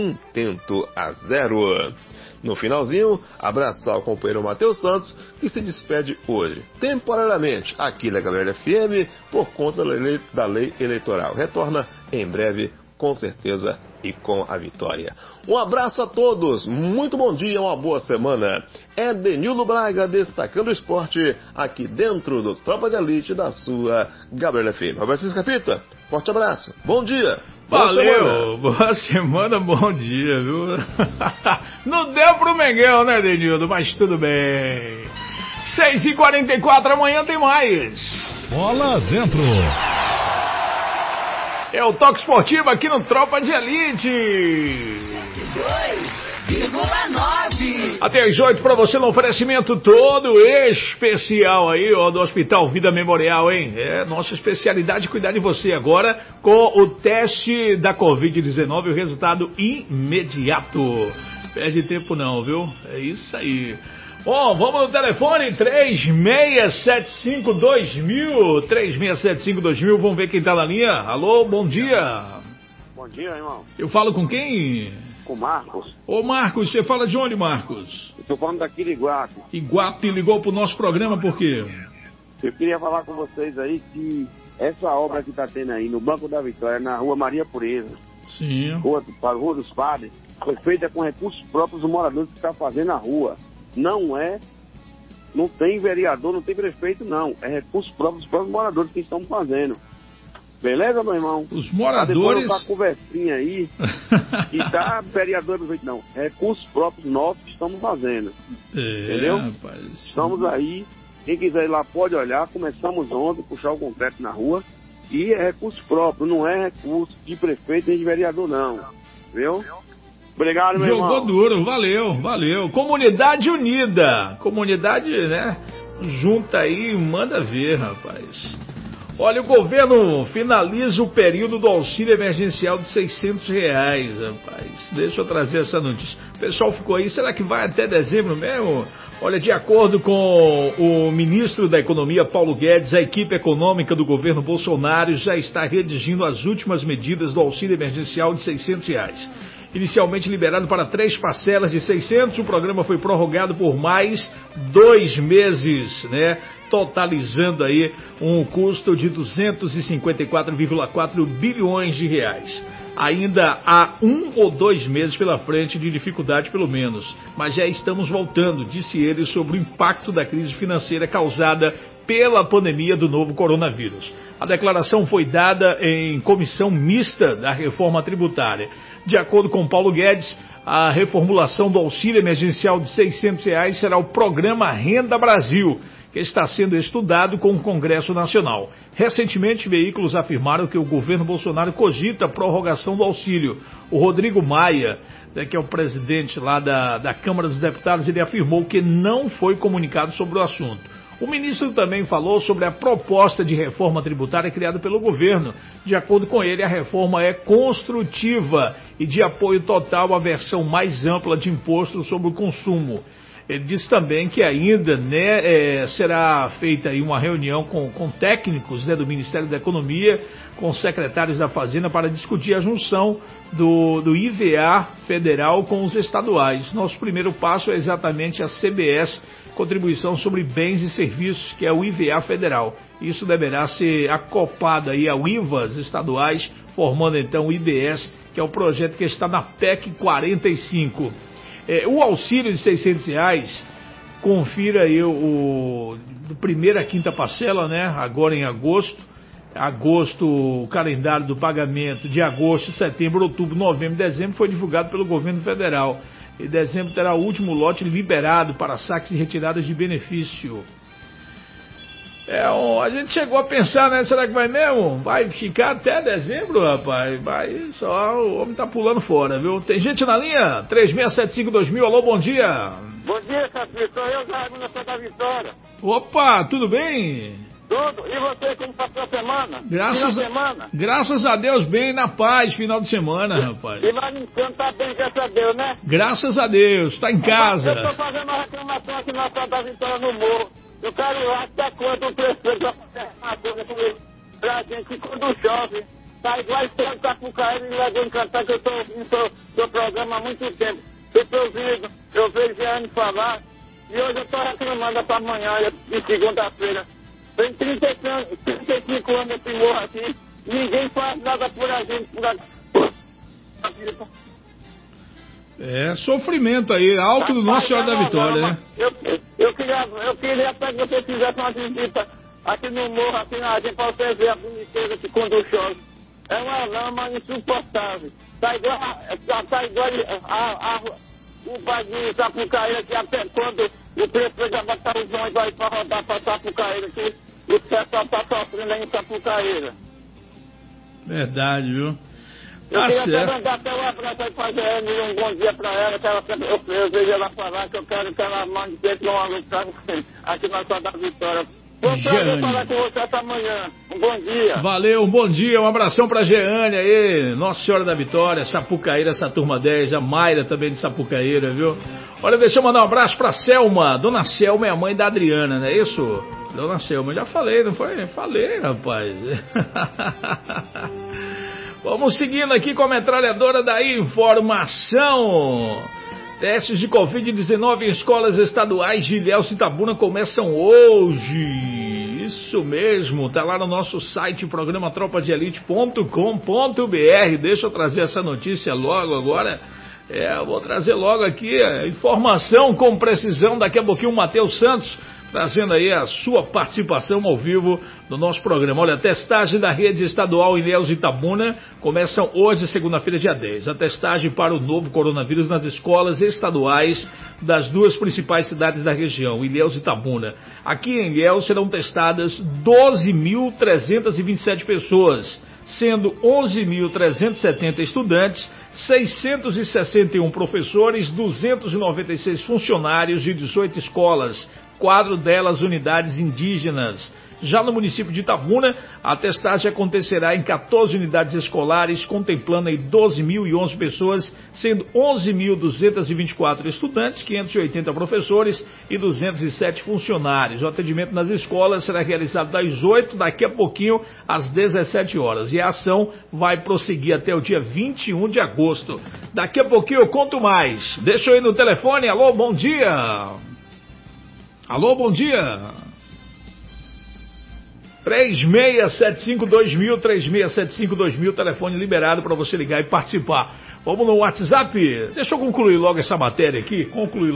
1-0. No finalzinho, abraçar o companheiro Matheus Santos, que se despede hoje, temporariamente, aqui na Gabriela FM, por conta da lei eleitoral. Retorna em breve, com certeza, e com a vitória. Um abraço a todos, muito bom dia, uma boa semana. É Edenildo Braga destacando o esporte aqui dentro do Tropa de Elite da sua Gabriela FM. Roberto Capita, forte abraço, bom dia. Valeu, boa semana, bom dia, viu? Não deu pro Mengão, né, Denildo? Mas tudo bem. 6h44, amanhã tem mais. Bola dentro. É o Toque Esportivo aqui no Tropa de Elite. 2,9. Até às 8 para você no oferecimento todo especial aí, ó, do Hospital Vida Memorial, hein? É nossa especialidade cuidar de você agora com o teste da Covid-19 e o resultado imediato. Perde tempo não, viu? É isso aí. Bom, vamos no telefone, 3675-2000, 3675-2000, vamos ver quem tá na linha. Alô, bom dia. Bom dia, irmão. Eu falo com quem? Com o Marcos. Ô, Marcos, você fala de onde, Marcos? Estou falando daqui de Iguape. Iguape ligou pro nosso programa por quê? Eu queria falar com vocês aí que essa obra que tá tendo aí no Banco da Vitória, na Rua Maria Pureza, sim, Rua dos Padres, foi feita com recursos próprios dos moradores que estão fazendo a rua. Não tem vereador, não tem prefeito, não. É recursos próprios dos próprios moradores que estão fazendo. Beleza, meu irmão? Os moradores... Depois tá conversinha aí, que tá vereador do jeito não. Recursos próprios nossos que estamos fazendo. Entendeu? Rapaz. Estamos aí. Quem quiser ir lá pode olhar. Começamos ontem, puxar o concreto na rua. E é recurso próprio, não é recurso de prefeito nem de vereador, não. Viu? Obrigado, meu irmão. Jogou duro, valeu. Comunidade unida. Comunidade, né? Junta aí e manda ver, rapaz. Olha, o governo finaliza o período do auxílio emergencial de R$600, rapaz. Deixa eu trazer essa notícia. O pessoal ficou aí, será que vai até dezembro mesmo? Olha, de acordo com o ministro da Economia, Paulo Guedes, a equipe econômica do governo Bolsonaro já está redigindo as últimas medidas do auxílio emergencial de R$600. Inicialmente liberado para 3 parcelas de 600, o programa foi prorrogado por mais 2 meses, né? Totalizando aí um custo de 254,4 bilhões de reais. Ainda há 1 ou 2 meses pela frente de dificuldade pelo menos, mas já estamos voltando, disse ele, sobre o impacto da crise financeira causada pela pandemia do novo coronavírus. A declaração foi dada em comissão mista da reforma tributária. De acordo com Paulo Guedes, a reformulação do auxílio emergencial de R$600 será o programa Renda Brasil, que está sendo estudado com o Congresso Nacional. Recentemente, veículos afirmaram que o governo Bolsonaro cogita a prorrogação do auxílio. O Rodrigo Maia, que é o presidente lá da Câmara dos Deputados, ele afirmou que não foi comunicado sobre o assunto. O ministro também falou sobre a proposta de reforma tributária criada pelo governo. De acordo com ele, a reforma é construtiva e de apoio total à versão mais ampla de imposto sobre o consumo. Ele disse também que ainda, né, será feita aí uma reunião com técnicos, né, do Ministério da Economia, com secretários da Fazenda, para discutir a junção do IVA federal com os estaduais. Nosso primeiro passo é exatamente a CBS, Contribuição sobre Bens e Serviços, que é o IVA federal. Isso deverá ser acoplado aí ao IVAs estaduais, formando então o IBS, que é o projeto que está na PEC 45. O auxílio de R$600, confira aí o primeira a quinta parcela, né? Agora em agosto. O calendário do pagamento de agosto, setembro, outubro, novembro e dezembro foi divulgado pelo governo federal. Em dezembro terá o último lote liberado para saques e retiradas de benefício. A gente chegou a pensar, né? Será que vai mesmo? Vai ficar até dezembro, rapaz? Vai, só o homem tá pulando fora, viu? Tem gente na linha? 3675-2000, alô, bom dia. Bom dia, Cacique. Sou eu, Zago, na da Vitória. Opa, tudo bem? Tudo. E você, como passou a semana? Graças a Deus, bem, na paz, final de semana, rapaz. E lá no canto tá bem, graças a Deus, né? Graças a Deus, tá em casa. Eu tô fazendo uma reclamação aqui na da Vitória no Morro. Eu quero ir lá até quando o prefeito vai fazer uma coisa comigo pra gente, que quando chove, tá igual esse ano tá com o Caio e Lagoa Encantada, que eu tô ouvindo seu programa há muito tempo. Eu vejo Jeane falar, e hoje eu tô reclamando essa manhã, de segunda-feira. Tem 35 anos esse morro aqui, ninguém faz nada por a gente, sofrimento aí, alto do Nossa Senhora da Vitória, né? Eu queria até que você fizesse uma visita aqui no morro, aqui na gente, pra você ver a boniteza que quando chove. É uma lama insuportável. Tá igual o bagulho de Sapucaíra, que até quando o prefeito já botar os ônibus aí pra rodar pra Sapucaíra, que o pessoal tá sofrendo aí em Sapucaíra. Verdade, viu? Eu queria até mandar até um abraço aí pra Jeane, um bom dia pra ela, que eu vejo ela falar que eu quero que ela mande sempre um aluno aqui na Sua da Vitória. Foi um prazer Jeane. falar com você essa manhã. Um bom dia. Valeu, um bom dia, um abração pra Jeane aí, Nossa Senhora da Vitória, Sapucaíra, essa turma 10, a Mayra também de Sapucaíra, viu? Olha, deixa eu mandar um abraço pra Selma, Dona Selma é a mãe da Adriana, não é isso? Dona Selma, já falei, não foi? Falei, rapaz. Vamos seguindo aqui com a metralhadora da informação. Testes de Covid-19 em escolas estaduais de Ilhéus e Itabuna começam hoje. Isso mesmo, tá lá no nosso site, programa tropadeelite.com.br. Deixa eu trazer essa notícia logo agora. Eu vou trazer logo aqui a informação com precisão. Daqui a pouquinho o Matheus Santos trazendo aí a sua participação ao vivo no nosso programa. Olha, a testagem da rede estadual Ilhéus e Itabuna começam hoje, segunda-feira, dia 10. A testagem para o novo coronavírus nas escolas estaduais das duas principais cidades da região, Ilhéus e Itabuna. Aqui em Ilhéus serão testadas 12.327 pessoas, sendo 11.370 estudantes, 661 professores, 296 funcionários de 18 escolas, 4 delas unidades indígenas. Já no município de Itabuna, a testagem acontecerá em 14 unidades escolares, contemplando aí 12.011 pessoas, sendo 11.224 estudantes, 580 professores e 207 funcionários. O atendimento nas escolas será realizado das 8 daqui a pouquinho às 17 horas. E a ação vai prosseguir até o dia 21 de agosto. Daqui a pouquinho eu conto mais. Deixa eu ir no telefone. Alô, bom dia. Alô, bom dia. 3675-2000, 3675-2000, telefone liberado para você ligar e participar. Vamos no WhatsApp? Deixa eu concluir logo essa matéria aqui,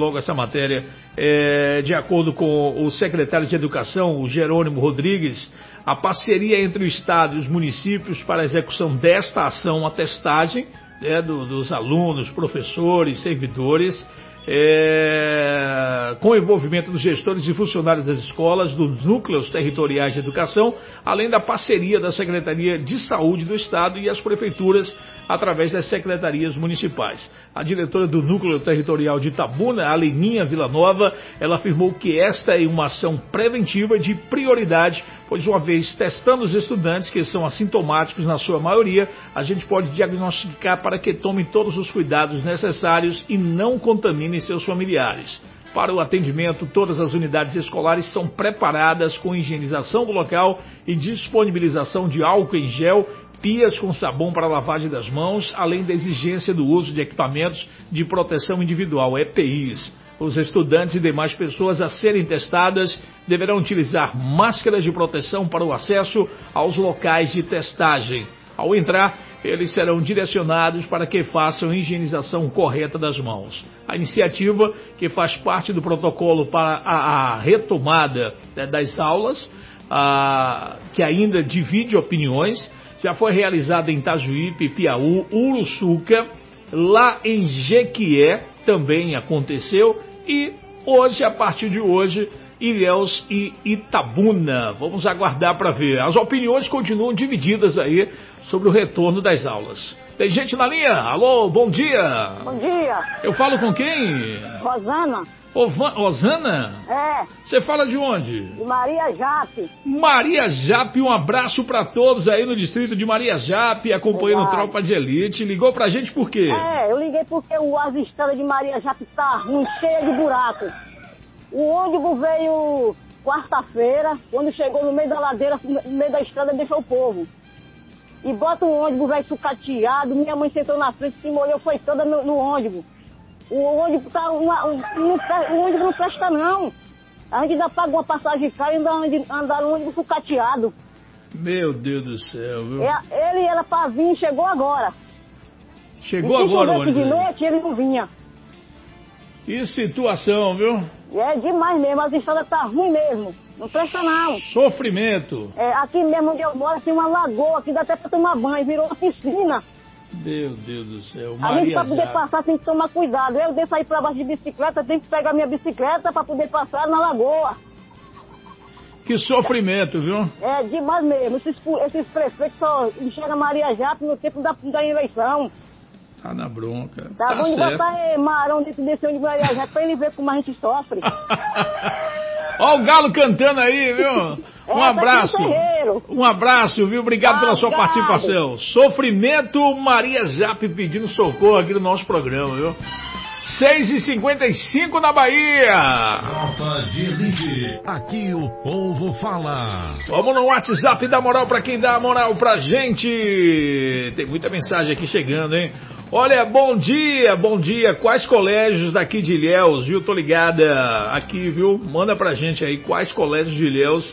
de acordo com o secretário de Educação, o Jerônimo Rodrigues, a parceria entre o Estado e os municípios para a execução desta ação, a testagem dos alunos, professores, servidores, com o envolvimento dos gestores e funcionários das escolas, dos núcleos territoriais de educação, além da parceria da Secretaria de Saúde do Estado e as prefeituras através das secretarias municipais. A diretora do Núcleo Territorial de Itabuna, a Leninha Villanova, ela afirmou que esta é uma ação preventiva de prioridade, pois uma vez testando os estudantes que são assintomáticos na sua maioria, a gente pode diagnosticar para que tomem todos os cuidados necessários e não contaminem seus familiares. Para o atendimento, todas as unidades escolares são preparadas com higienização do local e disponibilização de álcool em gel, pias com sabão para lavagem das mãos, além da exigência do uso de equipamentos de proteção individual, EPIs. Os estudantes e demais pessoas a serem testadas deverão utilizar máscaras de proteção para o acesso aos locais de testagem. Ao entrar, eles serão direcionados para que façam a higienização correta das mãos. A iniciativa, que faz parte do protocolo para a retomada das aulas, que ainda divide opiniões, já foi realizada em Itajuípe, Piauí, Uruçuca, lá em Jequié também aconteceu e hoje, a partir de hoje, Ilhéus e Itabuna. Vamos aguardar para ver. As opiniões continuam divididas aí sobre o retorno das aulas. Tem gente na linha? Alô, bom dia. Bom dia. Eu falo com quem? Rosana. Rosana? É. Você fala de onde? De Maria Jape. Maria Jape, um abraço para todos aí no distrito de Maria Jape, acompanhando o Tropa de Elite. Ligou pra gente por quê? Eu liguei porque as estradas de Maria Jape tá ruim, cheia de buraco. O ônibus veio quarta-feira, quando chegou no meio da ladeira, no meio da estrada, deixou o povo. E bota o ônibus, velho, sucateado, minha mãe sentou na frente, se molhou, foi toda no ônibus. O ônibus tá o ônibus não presta não. A gente ainda paga uma passagem cara e andar no ônibus sucateado. Meu Deus do céu, viu? Ele era pra vir, chegou agora. Chegou agora o ônibus? De noite ele não vinha. Que situação, viu? É demais mesmo, as estradas tá ruim mesmo. Não presta não. Sofrimento. Aqui mesmo onde eu moro tem uma lagoa que dá até pra tomar banho, virou uma piscina. Meu Deus do céu, Maria. A gente pra poder passar tem que tomar cuidado. Eu desço aí pra baixo de bicicleta, tenho que pegar minha bicicleta pra poder passar na lagoa. Que sofrimento, viu? É demais mesmo. Esses prefeitos só enxergam Maria Jape no tempo da eleição. Tá na bronca. Tá bom de botar Marão desse ônibus de Maria Jape pra ele ver como a gente sofre. Ó o galo cantando aí, viu? Um abraço, viu? Obrigado pela sua participação. Sofrimento, Maria Jap pedindo socorro aqui no nosso programa, viu? 6h55 na Bahia. Tropa de Elite. Aqui o povo fala. Vamos no WhatsApp dar moral pra quem dá moral pra gente. Tem muita mensagem aqui chegando, hein? Olha, bom dia. Quais colégios daqui de Ilhéus, viu? Tô ligada aqui, viu? Manda pra gente aí quais colégios de Ilhéus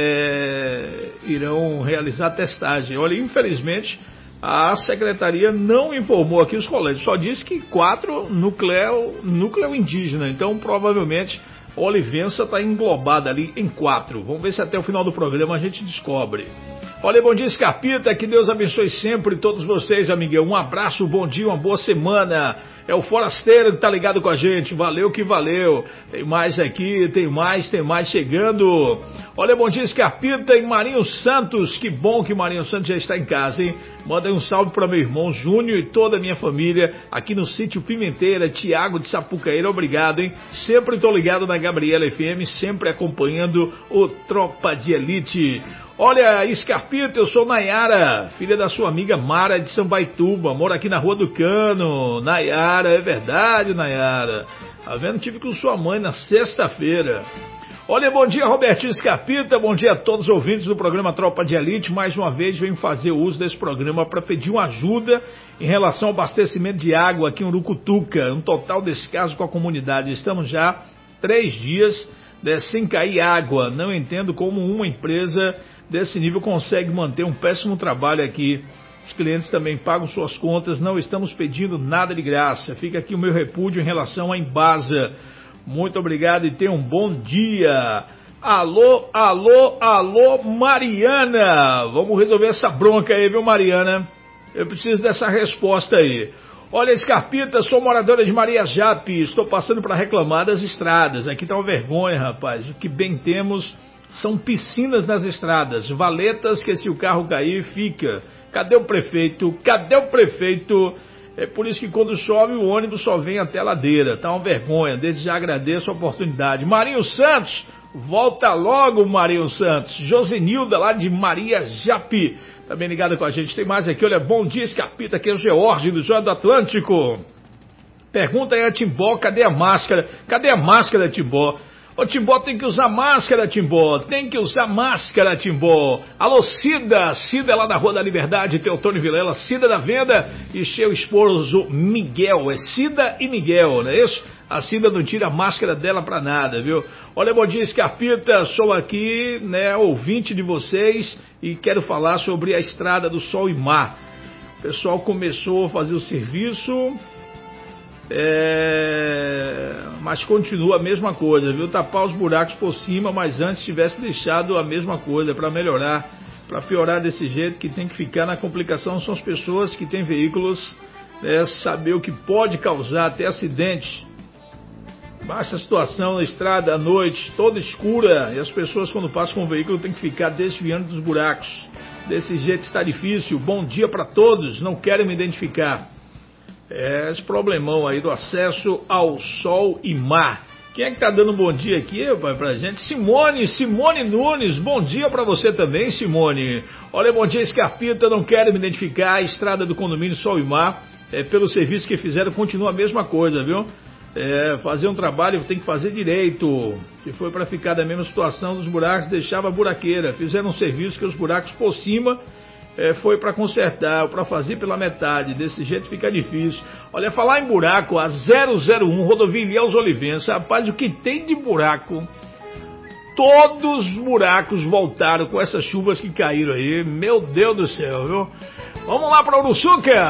irão realizar a testagem. Olha, infelizmente, a secretaria não informou aqui os colégios, só disse que 4 núcleo indígena, então provavelmente a Olivença está englobada ali em 4. Vamos ver se até o final do programa a gente descobre. Olha, bom dia, Scarpita, que Deus abençoe sempre todos vocês, amiguinho. Um abraço, bom dia, uma boa semana. É o Forasteiro que tá ligado com a gente, valeu que valeu. Tem mais aqui, tem mais chegando. Olha, bom dia, Scarpita e Marinho Santos, que bom que Marinho Santos já está em casa, hein? Manda aí um salve para meu irmão Júnior e toda a minha família aqui no sítio Pimenteira, Tiago de Sapucaíra, obrigado, hein? Sempre tô ligado na Gabriela FM, sempre acompanhando o Tropa de Elite. Olha, Scarpita, eu sou Nayara, filha da sua amiga Mara de Sambaituba, moro aqui na Rua do Cano. Nayara, é verdade, Nayara. Tá vendo? Tive com sua mãe na sexta-feira. Olha, bom dia, Robertinho Scarpita, bom dia a todos os ouvintes do programa Tropa de Elite. Mais uma vez venho fazer uso desse programa para pedir uma ajuda em relação ao abastecimento de água aqui em Urucutuca. Um total descaso com a comunidade. Estamos já 3 dias sem cair água. Não entendo como uma empresa desse nível consegue manter um péssimo trabalho aqui. Os clientes também pagam suas contas, não estamos pedindo nada de graça. Fica aqui o meu repúdio em relação à Embasa. Muito obrigado e tenha um bom dia. Alô, Mariana. Vamos resolver essa bronca aí, viu, Mariana? Eu preciso dessa resposta aí. Olha, Scarpita, sou moradora de Maria Jape, estou passando para reclamar das estradas. Aqui tá uma vergonha, rapaz. O que bem temos são piscinas nas estradas, valetas que se o carro cair, fica. Cadê o prefeito? É por isso que quando chove o ônibus só vem até a ladeira. Tá uma vergonha. Desde já agradeço a oportunidade. Marinho Santos, volta logo, Marinho Santos. Josenilda lá de Maria Japi, também ligada com a gente. Tem mais aqui, olha, bom dia, Scarpita, aqui é o George do Joia do Atlântico. Pergunta aí a Timbó, cadê a máscara? Cadê a máscara, Timbó? Ô, Timbó, tem que usar máscara, Timbó. Tem que usar máscara, Timbó. Alô, Cida. Cida lá na Rua da Liberdade, Teotônio Vilela. Cida da Venda e seu esposo Miguel. É Cida e Miguel, não é isso? A Cida não tira a máscara dela pra nada, viu? Olha, bom dia, Scarpita. Sou aqui, né, ouvinte de vocês e quero falar sobre a Estrada do Sol e Mar. O pessoal começou a fazer o serviço... mas continua a mesma coisa, viu? Tapar os buracos por cima, mas antes tivesse deixado a mesma coisa para melhorar, para piorar desse jeito. Que tem que ficar na complicação são as pessoas que têm veículos, saber o que pode causar até acidente. Basta a situação na estrada à noite, toda escura, e as pessoas quando passam com o veículo têm que ficar desviando dos buracos. Desse jeito está difícil. Bom dia para todos, não querem me identificar. Esse problemão aí do acesso ao sol e mar. Quem é que tá dando um bom dia aqui, pai, pra gente? Simone Nunes, bom dia pra você também, Simone. Olha, bom dia, Scarpita, não quero me identificar. A estrada do condomínio Sol e Mar, pelo serviço que fizeram, continua a mesma coisa, viu? Fazer um trabalho tem que fazer direito. Se foi pra ficar da mesma situação dos buracos, deixava a buraqueira. Fizeram um serviço que os buracos por cima... foi para consertar, para fazer pela metade. Desse jeito fica difícil. Olha, falar em buraco, a 001, rodovia Ilhéus Olivença, rapaz, o que tem de buraco? Todos os buracos voltaram com essas chuvas que caíram aí. Meu Deus do céu, viu? Vamos lá para Uruçuca.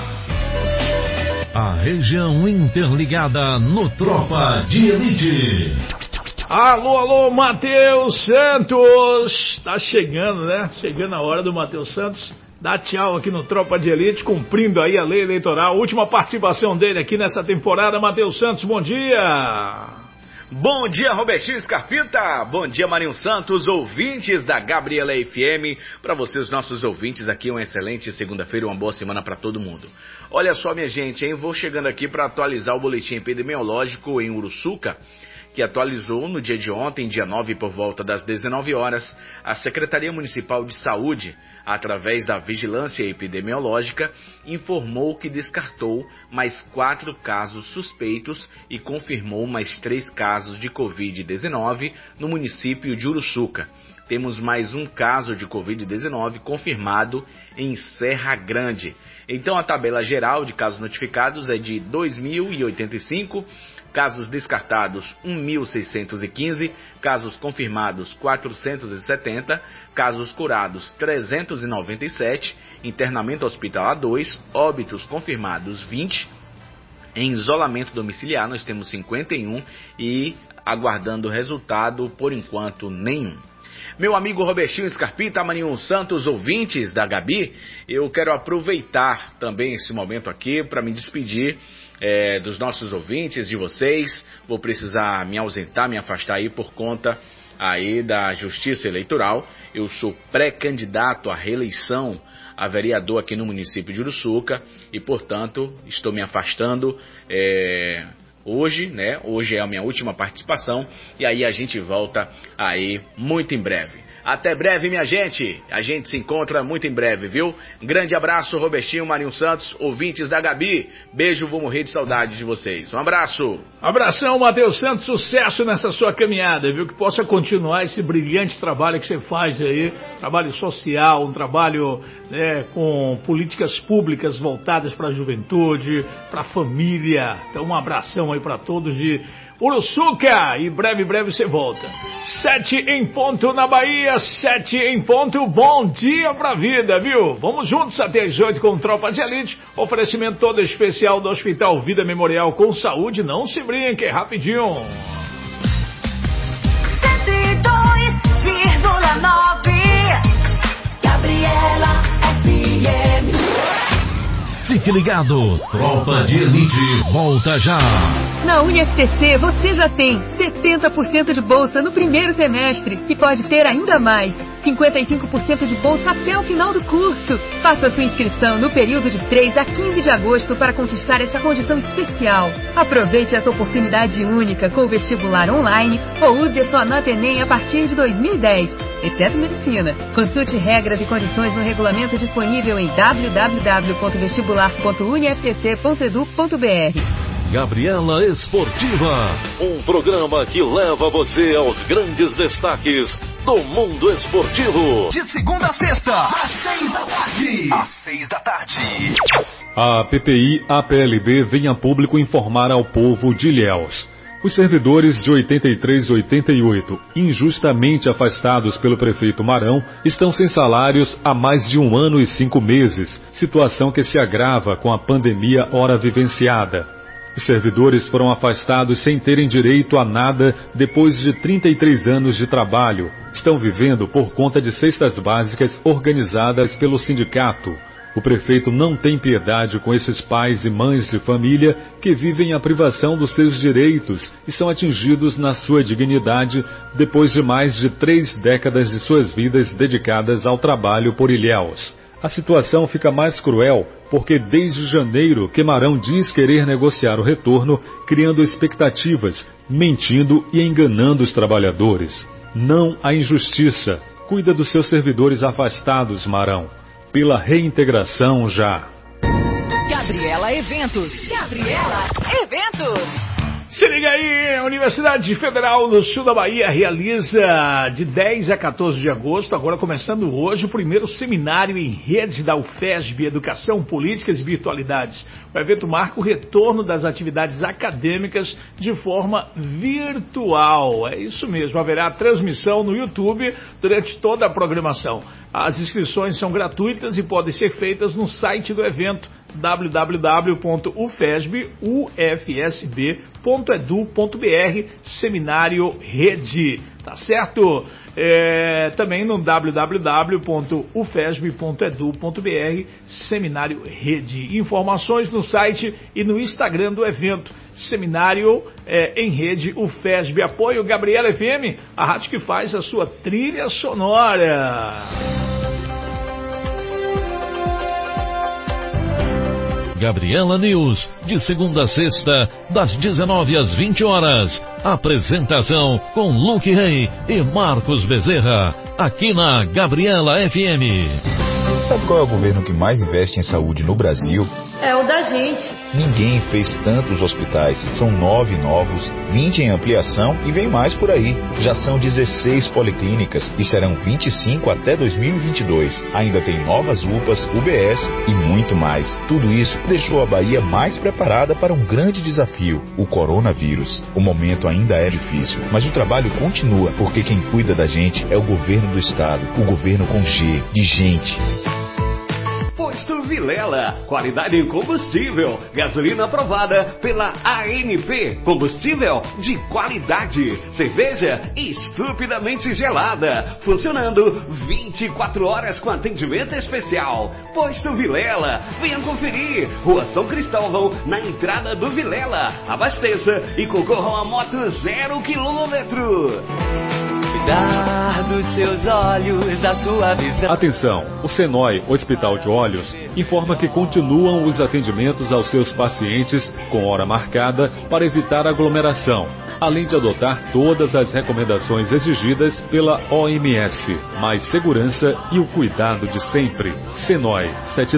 A região interligada no Tropa de Elite. Alô, Matheus Santos. Tá chegando, né? Chegando a hora do Matheus Santos dar tchau aqui no Tropa de Elite, cumprindo aí a lei eleitoral. Última participação dele aqui nessa temporada. Matheus Santos, bom dia. Bom dia, Robertinho Scarpita. Bom dia, Marinho Santos, ouvintes da Gabriela FM. Para vocês, nossos ouvintes aqui, uma excelente segunda-feira, uma boa semana para todo mundo. Olha só, minha gente, hein? Vou chegando aqui para atualizar o boletim epidemiológico em Uruçuca. que atualizou no dia de ontem, dia 9, por volta das 19 horas, a Secretaria Municipal de Saúde, através da Vigilância Epidemiológica, informou que descartou mais 4 casos suspeitos e confirmou mais 3 casos de Covid-19 no município de Uruçuca. Temos mais um caso de Covid-19 confirmado em Serra Grande. Então a tabela geral de casos notificados é de 2.085, casos descartados 1.615, casos confirmados 470, casos curados 397, internamento hospitalar 2, óbitos confirmados 20, em isolamento domiciliar nós temos 51 e aguardando resultado por enquanto nenhum. Meu amigo Robertinho Scarpita, Maninho Santos, ouvintes da Gabi, eu quero aproveitar também esse momento aqui para me despedir dos nossos ouvintes, de vocês. Vou precisar me ausentar, me afastar aí por conta aí da Justiça Eleitoral. Eu sou pré-candidato à reeleição a vereador aqui no município de Uruçuca e, portanto, estou me afastando hoje, né? Hoje é a minha última participação e aí a gente volta aí muito em breve. Até breve, minha gente. A gente se encontra muito em breve, viu? Grande abraço, Robertinho, Marinho Santos, ouvintes da Gabi. Beijo, vou morrer de saudade de vocês. Um abraço. Abração, Matheus Santos. Sucesso nessa sua caminhada, viu? Que possa continuar esse brilhante trabalho que você faz aí. Trabalho social, um trabalho com políticas públicas voltadas para a juventude, para a família. Então, um abração aí para todos de Uruçuca, e breve você volta. 7 em ponto na Bahia, 7 em ponto, bom dia pra vida, viu? Vamos juntos até as 8 com Tropa de Elite, oferecimento todo especial do Hospital Vida Memorial com Saúde, não se brinque, é rapidinho. 102,9 Gabriela FM. Fique ligado, Tropa de Elite volta já. Na UniFTC você já tem 70% de bolsa no primeiro semestre e pode ter ainda mais, 55% de bolsa até o final do curso. Faça sua inscrição no período de 3 a 15 de agosto para conquistar essa condição especial. Aproveite essa oportunidade única com o vestibular online ou use a sua nota Enem a partir de 2010, exceto medicina. Consulte regras e condições no regulamento disponível em www.vestibular.uniftc.edu.br. Gabriela Esportiva, um programa que leva você aos grandes destaques do mundo esportivo. De segunda a sexta, às 6 da tarde. Às 6 da tarde. A PPI-APLB vem a público informar ao povo de Ilhéus. Os servidores de 83 e 88, injustamente afastados pelo prefeito Marão, estão sem salários há mais de 1 ano e 5 meses, situação que se agrava com a pandemia ora vivenciada. Os servidores foram afastados sem terem direito a nada depois de 33 anos de trabalho. Estão vivendo por conta de cestas básicas organizadas pelo sindicato. O prefeito não tem piedade com esses pais e mães de família que vivem a privação dos seus direitos e são atingidos na sua dignidade depois de mais de 3 décadas de suas vidas dedicadas ao trabalho por Ilhéus. A situação fica mais cruel porque desde janeiro Marão diz querer negociar o retorno, criando expectativas, mentindo e enganando os trabalhadores. Não há injustiça. Cuida dos seus servidores afastados, Marão. Pela reintegração já. Gabriela Eventos. Gabriela Eventos. Se liga aí, a Universidade Federal do Sul da Bahia realiza de 10 a 14 de agosto, agora começando hoje, o primeiro seminário em rede da UFESB, Educação, Políticas e Virtualidades. O evento marca o retorno das atividades acadêmicas de forma virtual. É isso mesmo, haverá transmissão no YouTube durante toda a programação. As inscrições são gratuitas e podem ser feitas no site do evento www.ufsb.edu.br Seminário Rede, tá certo? Também no www.ufsb.edu.br Seminário Rede. Informações no site e no Instagram do evento. Seminário em Rede UFESB. Apoio Gabriela FM, a rádio que faz a sua trilha sonora. Gabriela News, de segunda a sexta, das 19 às 20 horas. Apresentação com Luke Rey e Marcos Bezerra, aqui na Gabriela FM. Sabe qual é o governo que mais investe em saúde no Brasil? É o da gente. Ninguém fez tantos hospitais. São 9 novos, 20 em ampliação e vem mais por aí. Já são 16 policlínicas e serão 25 até 2022. Ainda tem novas UPAs, UBS e muito mais. Tudo isso deixou a Bahia mais preparada para um grande desafio, o coronavírus. O momento ainda é difícil, mas o trabalho continua, porque quem cuida da gente é o governo do estado, o governo com G, de gente. Posto Vilela, qualidade em combustível, gasolina aprovada pela ANP, combustível de qualidade, cerveja estupidamente gelada, funcionando 24 horas com atendimento especial. Posto Vilela, venha conferir, Rua São Cristóvão, na entrada do Vilela. Abasteça e concorra a moto 0 km. Cuidar dos seus olhos, da sua visão. Atenção, o Senoi Hospital de Olhos informa que continuam os atendimentos aos seus pacientes com hora marcada para evitar aglomeração, além de adotar todas as recomendações exigidas pela OMS. Mais segurança e o cuidado de sempre. Senoi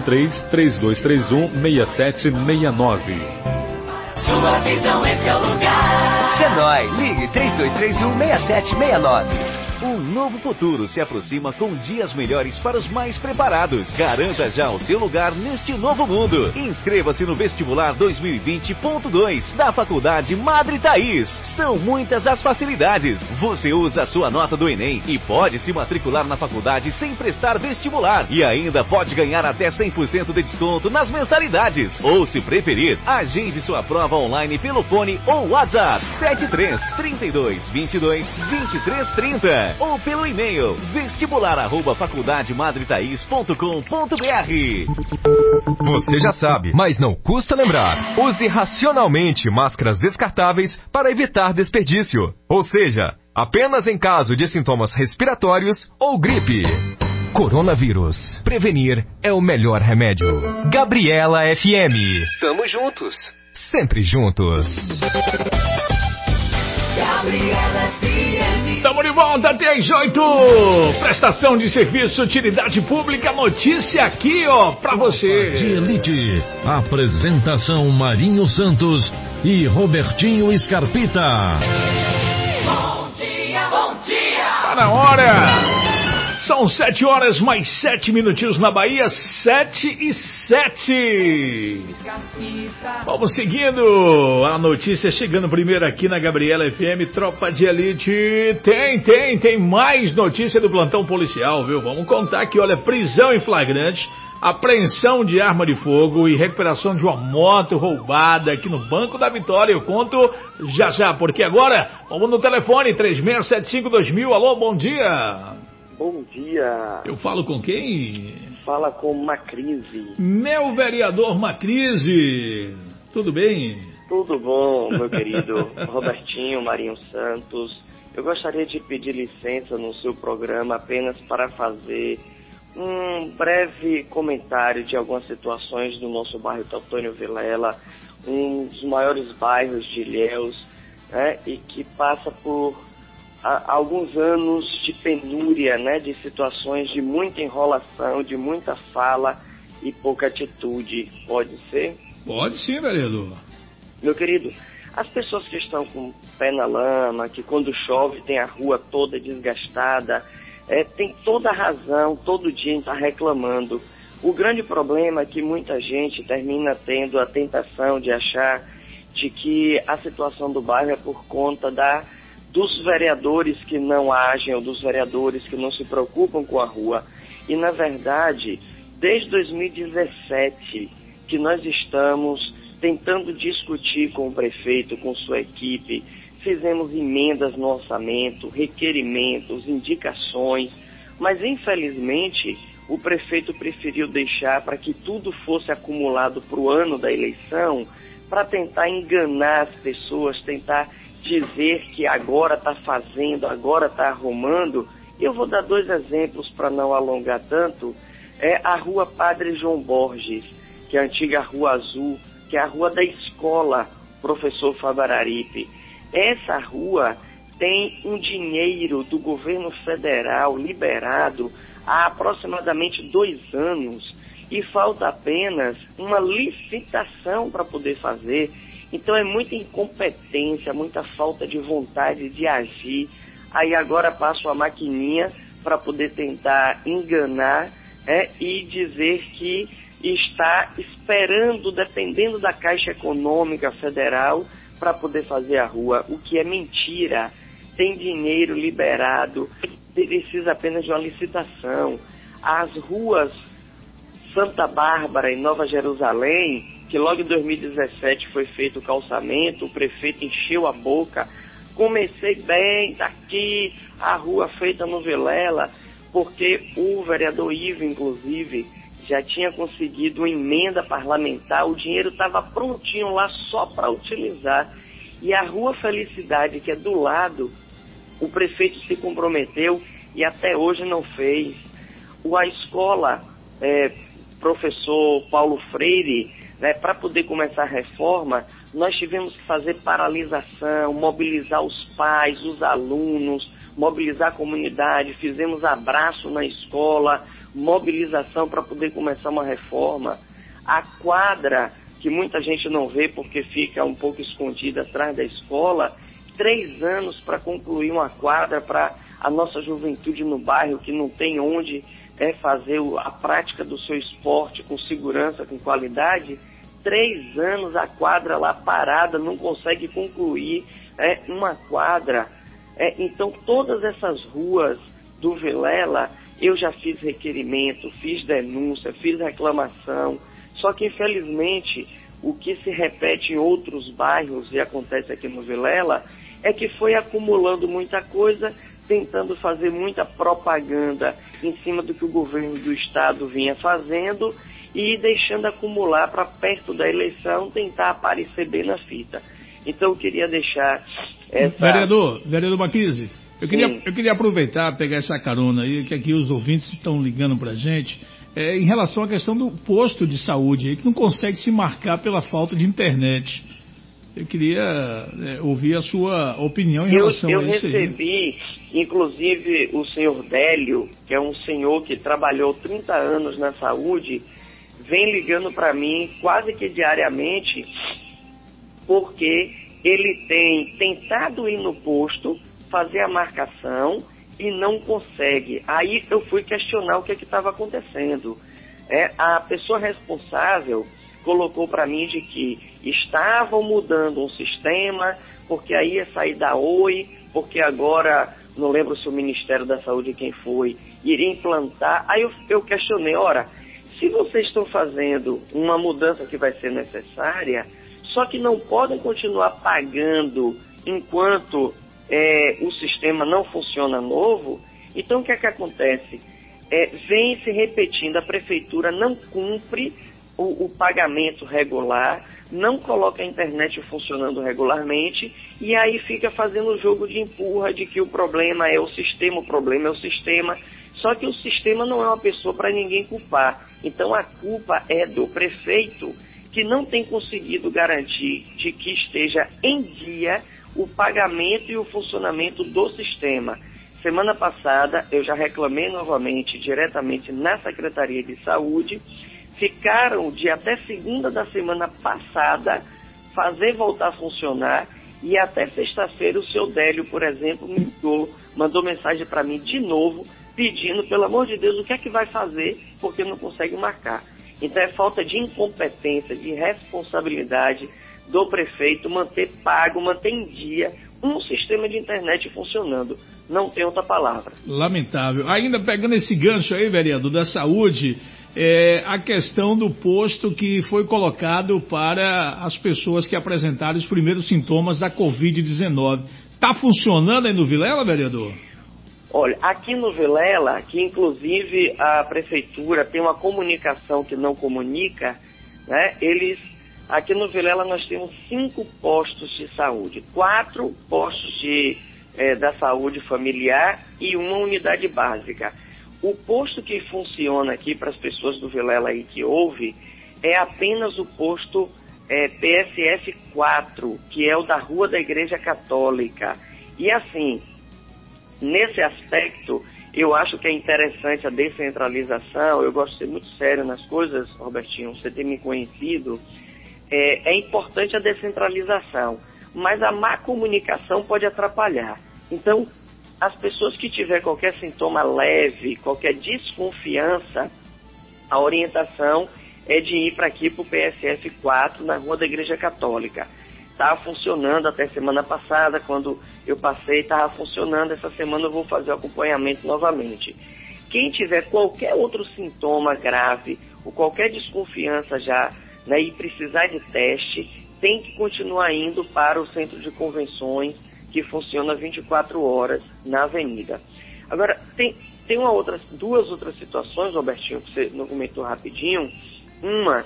73-3231-6769. Sua visão, esse é o lugar. Senoi, ligue 3231-6769. Um novo futuro se aproxima com dias melhores para os mais preparados. Garanta já o seu lugar neste novo mundo. Inscreva-se no vestibular 2020.2 da Faculdade Madre Thaís. São muitas as facilidades. Você usa a sua nota do Enem e pode se matricular na faculdade sem prestar vestibular. E ainda pode ganhar até 100% de desconto nas mensalidades. Ou, se preferir, agende sua prova online pelo fone ou WhatsApp 73-3222-2330 ou pelo e-mail vestibular@faculdademadretaiz.com.br. Você já sabe, mas não custa lembrar. Use racionalmente máscaras descartáveis para evitar desperdício. Ou seja, apenas em caso de sintomas respiratórios ou gripe. Coronavírus. Prevenir é o melhor remédio. Gabriela FM. Tamo juntos. Sempre juntos. Gabriela FM. Estamos de volta até às 8. Prestação de serviço, utilidade pública, notícia aqui, ó, pra você. De Elite. Apresentação Marinho Santos e Robertinho Scarpita. Bom dia, bom dia. Tá na hora. São 7 horas mais 7 minutinhos na Bahia, 7:07. Vamos seguindo a notícia, chegando primeiro aqui na Gabriela FM, Tropa de Elite. Tem mais notícia do plantão policial, viu? Vamos contar aqui, olha, prisão em flagrante, apreensão de arma de fogo e recuperação de uma moto roubada aqui no Banco da Vitória. Eu conto já, porque agora vamos no telefone 3675-2000. Alô, bom dia. Bom dia. Eu falo com quem? Fala com Macrise. Meu vereador Macrise. Tudo bem? Tudo bom, meu querido Robertinho Marinho Santos. Eu gostaria de pedir licença no seu programa apenas para fazer um breve comentário de algumas situações do nosso bairro Teotônio Vilela, um dos maiores bairros de Ilhéus, né, e que passa por alguns anos de penúria, né, de situações de muita enrolação, de muita fala e pouca atitude. Pode ser? Pode sim, vereador. Meu querido, as pessoas que estão com o pé na lama, que quando chove tem a rua toda desgastada, tem toda a razão, todo dia em estar reclamando. O grande problema é que muita gente termina tendo a tentação de achar de que a situação do bairro é por conta dos vereadores que não agem ou dos vereadores que não se preocupam com a rua. E, na verdade, desde 2017 que nós estamos tentando discutir com o prefeito, com sua equipe, fizemos emendas no orçamento, requerimentos, indicações, mas, infelizmente, o prefeito preferiu deixar para que tudo fosse acumulado para o ano da eleição, para tentar enganar as pessoas, tentar dizer que agora está fazendo, agora está arrumando. Eu vou dar 2 exemplos para não alongar tanto. A rua Padre João Borges. que é a antiga Rua Azul, que é a rua da escola Professor Fabararipe. Essa rua tem um dinheiro do governo federal liberado há aproximadamente 2 anos e falta apenas uma licitação para poder fazer. Então é muita incompetência, muita falta de vontade de agir. Aí agora passo a maquininha para poder tentar enganar e dizer que está esperando, dependendo da Caixa Econômica Federal, para poder fazer a rua, o que é mentira. Tem dinheiro liberado, precisa apenas de uma licitação. As ruas Santa Bárbara e Nova Jerusalém, que logo em 2017 foi feito o calçamento, o prefeito encheu a boca, comecei bem, tá aqui a rua feita no Vilela, porque o vereador Ivo, inclusive, já tinha conseguido uma emenda parlamentar, o dinheiro estava prontinho lá só para utilizar. E a Rua Felicidade, que é do lado, o prefeito se comprometeu e até hoje não fez. A escola Professor Paulo Freire, para poder começar a reforma, nós tivemos que fazer paralisação, mobilizar os pais, os alunos, mobilizar a comunidade, fizemos abraço na escola, mobilização para poder começar uma reforma. A quadra, que muita gente não vê porque fica um pouco escondida atrás da escola, 3 anos para concluir uma quadra para a nossa juventude no bairro que não tem onde fazer a prática do seu esporte com segurança, com qualidade. 3 anos a quadra lá parada, não consegue concluir uma quadra. Então todas essas ruas do Vilela, eu já fiz requerimento, fiz denúncia, fiz reclamação, só que infelizmente o que se repete em outros bairros e acontece aqui no Vilela é que foi acumulando muita coisa, tentando fazer muita propaganda em cima do que o governo do estado vinha fazendo e deixando acumular para perto da eleição tentar aparecer bem na fita. Então eu queria deixar essa... Vereador Macrise, eu queria aproveitar, pegar essa carona aí, que aqui os ouvintes estão ligando para a gente, em relação à questão do posto de saúde, aí, que não consegue se marcar pela falta de internet. Eu queria ouvir a sua opinião em relação a isso aí. Eu recebi, inclusive, o senhor Délio, que é um senhor que trabalhou 30 anos na saúde, vem ligando para mim quase que diariamente, porque ele tem tentado ir no posto, fazer a marcação e não consegue. Aí eu fui questionar o que estava acontecendo. A pessoa responsável colocou para mim de que estavam mudando um sistema, porque aí ia sair da Oi, porque agora, não lembro se o Ministério da Saúde quem foi, iria implantar. Aí eu questionei, ora, se vocês estão fazendo uma mudança que vai ser necessária, só que não podem continuar pagando enquanto o sistema não funciona novo, então o que é que acontece? Vem se repetindo, a prefeitura não cumpre o pagamento regular, não coloca a internet funcionando regularmente, e aí fica fazendo o jogo de empurra de que o problema é o sistema, só que o sistema não é uma pessoa para ninguém culpar. Então a culpa é do prefeito, que não tem conseguido garantir de que esteja em dia o pagamento e o funcionamento do sistema. Semana passada eu já reclamei novamente diretamente na Secretaria de Saúde, ficaram de até segunda da semana passada fazer voltar a funcionar, e até sexta-feira o seu Délio, por exemplo, mandou mensagem para mim de novo, pedindo, pelo amor de Deus, o que é que vai fazer, porque não consegue marcar. Então é falta de incompetência, de responsabilidade do prefeito manter pago, manter em dia um sistema de internet funcionando. Não tem outra palavra. Lamentável. Ainda pegando esse gancho aí, vereador, da saúde, a questão do posto que foi colocado para as pessoas que apresentaram os primeiros sintomas da Covid-19. Está funcionando aí no Vilela, vereador? Olha, aqui no Vilela, que inclusive a prefeitura tem uma comunicação que não comunica, né? Aqui no Vilela nós temos 5 postos de saúde, 4 postos da saúde familiar e uma unidade básica. O posto que funciona aqui para as pessoas do Vilela aí que ouve é apenas o posto PSF 4, que é o da Rua da Igreja Católica. E assim, nesse aspecto, eu acho que é interessante a descentralização. Eu gosto de ser muito sério nas coisas, Robertinho, você ter me conhecido. É importante a descentralização, mas a má comunicação pode atrapalhar. Então, as pessoas que tiver qualquer sintoma leve, qualquer desconfiança, a orientação é de ir para aqui para o PSF 4, na Rua da Igreja Católica. Estava funcionando até semana passada, quando eu passei, estava funcionando. Essa semana eu vou fazer o acompanhamento novamente. Quem tiver qualquer outro sintoma grave, ou qualquer desconfiança já, né, e precisar de teste, tem que continuar indo para o Centro de Convenções, que funciona 24 horas na Avenida. Agora, tem duas outras situações, Robertinho, que você não comentou rapidinho. Uma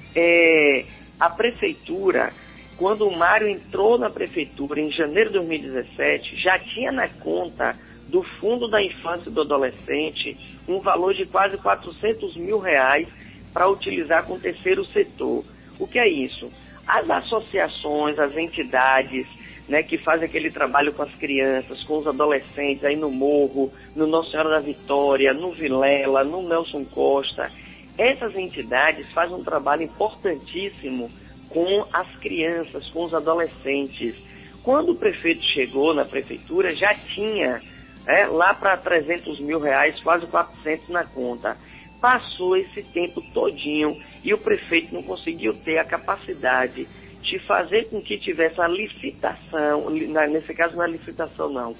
é a Prefeitura, quando o Mário entrou na Prefeitura em janeiro de 2017, já tinha na conta do Fundo da Infância e do Adolescente um valor de quase R$400 mil para utilizar com o terceiro setor. O que é isso? As associações, as entidades, né, que fazem aquele trabalho com as crianças, com os adolescentes aí no Morro, no Nossa Senhora da Vitória, no Vilela, no Nelson Costa, essas entidades fazem um trabalho importantíssimo com as crianças, com os adolescentes. Quando o prefeito chegou na prefeitura, já tinha lá para R$300 mil, quase 400 na conta. Passou esse tempo todinho e o prefeito não conseguiu ter a capacidade de fazer com que tivesse a licitação, nesse caso não é licitação não,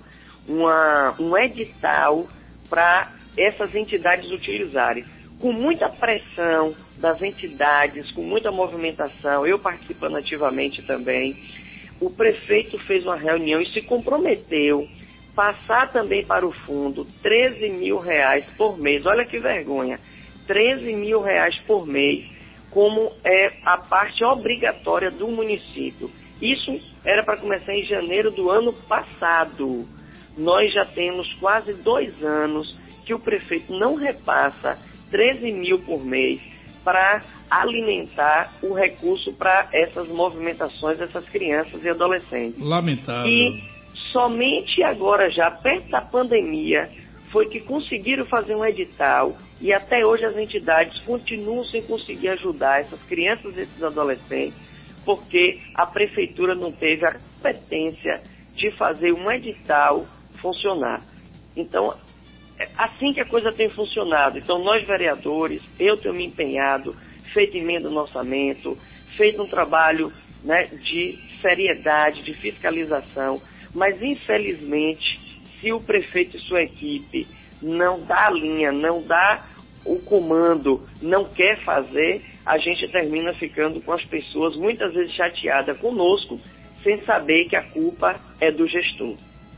um edital para essas entidades utilizarem. Com muita pressão das entidades, com muita movimentação, eu participando ativamente também, o prefeito fez uma reunião e se comprometeu passar também para o fundo R$13 mil por mês. Olha que vergonha, R$13 mil por mês, como é a parte obrigatória do município. Isso era para começar em janeiro do ano passado. Nós já temos quase 2 anos que o prefeito não repassa R$13 mil por mês para alimentar o recurso para essas movimentações dessas crianças e adolescentes. Lamentável. E somente agora, já perto da pandemia, foi que conseguiram fazer um edital e até hoje as entidades continuam sem conseguir ajudar essas crianças e esses adolescentes, porque a prefeitura não teve a competência de fazer um edital funcionar. Então, é assim que a coisa tem funcionado. Então, nós vereadores, eu tenho me empenhado, feito emenda no orçamento, feito um trabalho, né, de seriedade, de fiscalização, mas infelizmente, se o prefeito e sua equipe não dá a linha, não dá o comando, não quer fazer, a gente termina ficando com as pessoas muitas vezes chateadas conosco, sem saber que a culpa é do gestor.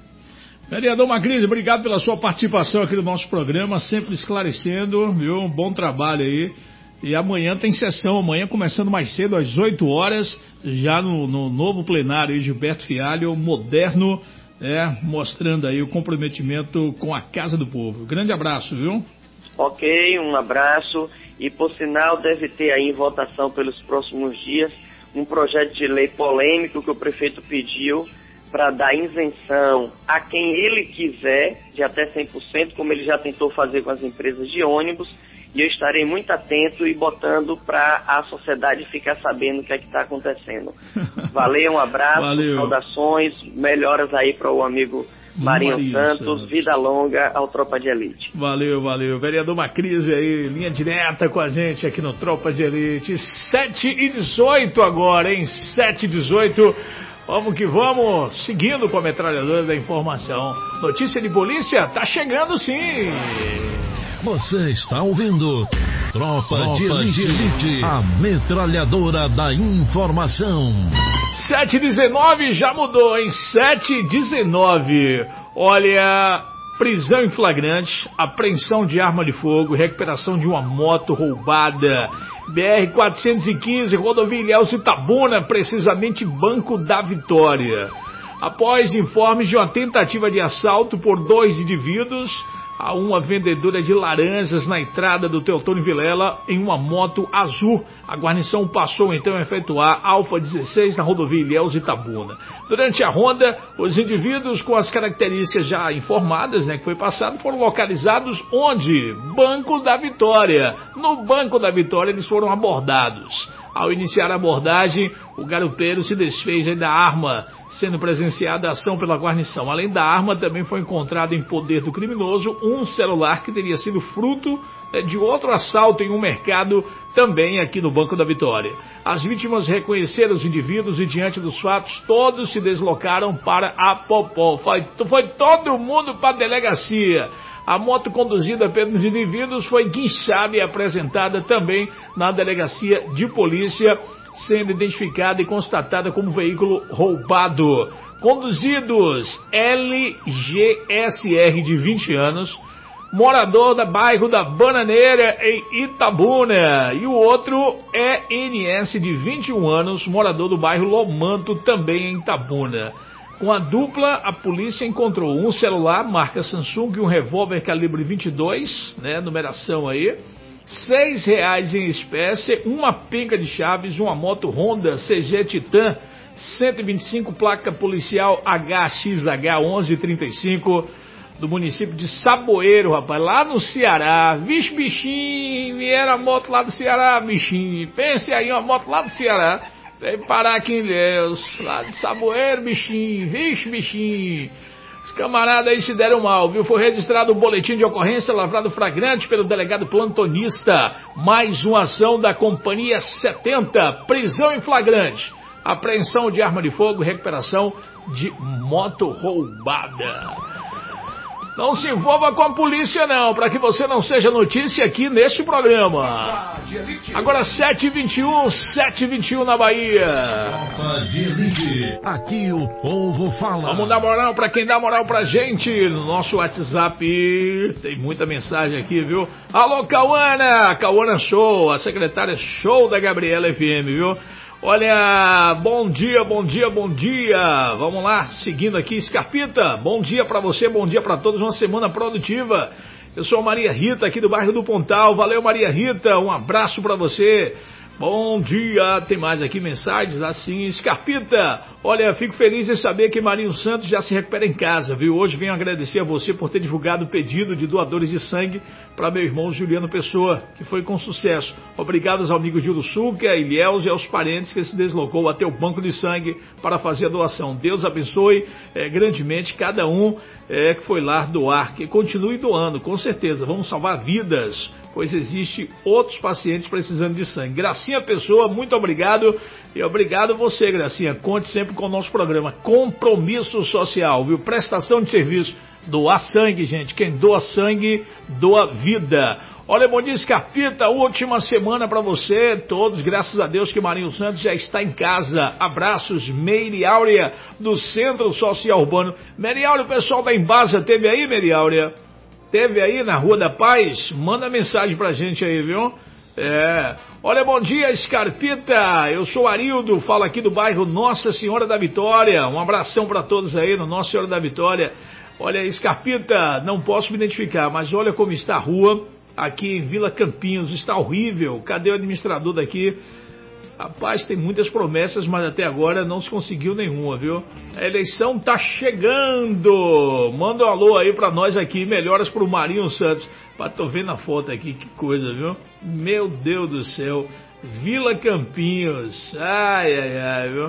Vereador Macris, obrigado pela sua participação aqui no nosso programa, sempre esclarecendo, viu? Um bom trabalho aí. E amanhã tem sessão, amanhã começando mais cedo, às 8 horas, já no novo plenário aí, Gilberto Fialho, moderno, mostrando aí o comprometimento com a Casa do Povo. Grande abraço, viu? Ok, um abraço. E por sinal, deve ter aí em votação pelos próximos dias um projeto de lei polêmico que o prefeito pediu para dar isenção a quem ele quiser, de até 100%, como ele já tentou fazer com as empresas de ônibus, e eu estarei muito atento e botando para a sociedade ficar sabendo o que é que está acontecendo. Valeu, um abraço, Valeu. Saudações, melhoras aí para o amigo Marinho Santos, vida longa ao Tropa de Elite. Valeu, valeu. Vereador Macris aí, linha direta com a gente aqui no Tropa de Elite. 7h18 agora, hein? 7h18. Vamos que vamos, seguindo com a metralhadora da informação. Notícia de polícia? Tá chegando sim! Você está ouvindo Tropa de Elite, a metralhadora da informação. 7h19 já mudou, hein? 7h19. Olha, prisão em flagrante, apreensão de arma de fogo, recuperação de uma moto roubada. BR-415, rodovia Ilhéus Itabuna, precisamente Banco da Vitória. Após informes de uma tentativa de assalto por 2 indivíduos, a uma vendedora de laranjas na entrada do Teotônio Vilela em uma moto azul. A guarnição passou então a efetuar Alfa 16 na rodovia Ilhéus Itabuna. Durante a ronda, os indivíduos com as características já informadas, que foi passado, foram localizados onde? Banco da Vitória. No Banco da Vitória eles foram abordados. Ao iniciar a abordagem, o garupeiro se desfez da arma, sendo presenciada a ação pela guarnição. Além da arma, também foi encontrado em poder do criminoso um celular que teria sido fruto de outro assalto em um mercado, também aqui no Banco da Vitória. As vítimas reconheceram os indivíduos e, diante dos fatos, todos se deslocaram para a Popó. Foi todo mundo para a delegacia. A moto conduzida pelos indivíduos foi guinchada e apresentada também na delegacia de polícia, sendo identificada e constatada como veículo roubado. Conduzidos LGSR de 20 anos, morador do bairro da Bananeira em Itabuna, e o outro é NS de 21 anos, morador do bairro Lomanto, também em Itabuna. Com a dupla, a polícia encontrou um celular marca Samsung e um revólver calibre 22, numeração aí, R$6 em espécie, uma penca de chaves, uma moto Honda CG Titan 125, placa policial HXH 1135, do município de Saboeiro, rapaz, lá no Ceará. Vixe, bichinho, vieram a moto lá do Ceará, bichinho. Pense aí, uma moto lá do Ceará. Veio parar aqui em Ilhéus, lá de Saboeiro, bichinho. Vixe, bichinho. Os camaradas aí se deram mal, viu? Foi registrado um boletim de ocorrência lavrado flagrante pelo delegado plantonista. Mais uma ação da Companhia 70. Prisão em flagrante. Apreensão de arma de fogo e recuperação de moto roubada. Não se envolva com a polícia não, para que você não seja notícia aqui neste programa. Agora 7h21 na Bahia. Aqui o povo fala. Vamos dar moral para quem dá moral pra gente no nosso WhatsApp. Tem muita mensagem aqui, viu? Alô, Cauana Show, a secretária show da Gabriela FM, viu? Olha, bom dia. Vamos lá, seguindo aqui, Scarpita. Bom dia pra você, bom dia pra todos, uma semana produtiva. Eu sou a Maria Rita, aqui do bairro do Pontal. Valeu, Maria Rita, um abraço pra você. Bom dia, tem mais aqui mensagens assim, Scarpita, olha, fico feliz em saber que Marinho Santos já se recupera em casa, viu? Hoje venho agradecer a você por ter divulgado o pedido de doadores de sangue para meu irmão Juliano Pessoa, que foi com sucesso. Obrigado aos amigos de Uruçuca, Ilhéus e aos parentes que se deslocou até o banco de sangue para fazer a doação. Deus abençoe grandemente cada um que foi lá doar, que continue doando, com certeza, vamos salvar vidas, pois existe outros pacientes precisando de sangue. Gracinha Pessoa, muito obrigado, e obrigado você, Gracinha, conte sempre com o nosso programa, compromisso social, viu, prestação de serviço, doar sangue, gente, quem doa sangue, doa vida. Olha, bom dia, Scarpita, última semana para você, todos, graças a Deus que Marinho Santos já está em casa. Abraços, Meire Áurea, do Centro Social Urbano. Meire Áurea, o pessoal da Embasa teve aí, Meire Áurea? Teve aí na Rua da Paz? Manda mensagem pra gente aí, viu? Olha, bom dia, Scarpita, eu sou Arildo, falo aqui do bairro Nossa Senhora da Vitória. Um abração pra todos aí no Nossa Senhora da Vitória. Olha, Scarpita, não posso me identificar, mas olha como está a rua aqui em Vila Campinhos, está horrível. Cadê o administrador daqui? Rapaz, tem muitas promessas, mas até agora não se conseguiu nenhuma, viu? A eleição tá chegando. Manda um alô aí pra nós aqui, melhoras pro Marinho Santos. Tô vendo a foto aqui, que coisa, viu? Meu Deus do céu. Vila Campinhos. Ai, viu?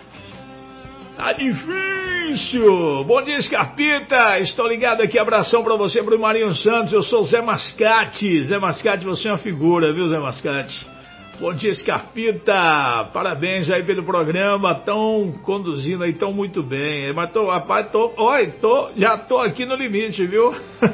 Tá difícil. Bom dia, Scarpita. Estou ligado aqui, abração pra você, pro Marinho Santos. Eu sou o Zé Mascate. Zé Mascate, você é uma figura, viu, Zé Mascate? Bom dia, Scarpita, parabéns aí pelo programa, estão conduzindo aí, estão muito bem, mas já tô aqui no limite, viu?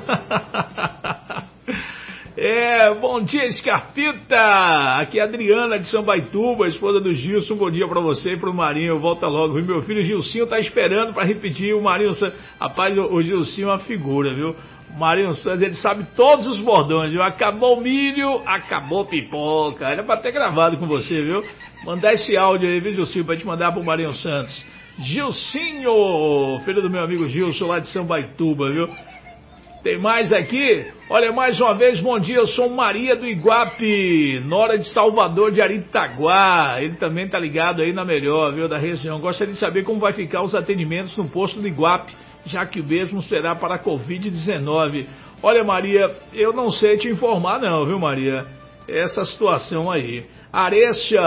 Bom dia, Scarpita, aqui é a Adriana de Sambaituba, esposa do Gilson, bom dia pra você e pro Marinho, volta logo, viu? Meu filho Gilcinho tá esperando pra repetir o Marinho Santos, rapaz, o Gilcinho é uma figura, viu? Marinho Santos, ele sabe todos os bordões, viu? Acabou o milho, acabou pipoca. Era pra ter gravado com você, viu? Mandar esse áudio aí, viu, Gilcinho, pra te mandar pro Marinho Santos. Gilcinho, filho do meu amigo Gilson, lá de Sambaituba, viu? Tem mais aqui? Olha, mais uma vez, bom dia, eu sou Maria do Iguape, nora de Salvador de Aritaguá. Ele também tá ligado aí na melhor, viu, da região. Gostaria de saber como vai ficar os atendimentos no posto do Iguape, já que o mesmo será para a Covid-19. Olha, Maria, eu não sei te informar não, viu, Maria? Essa situação aí. Arecia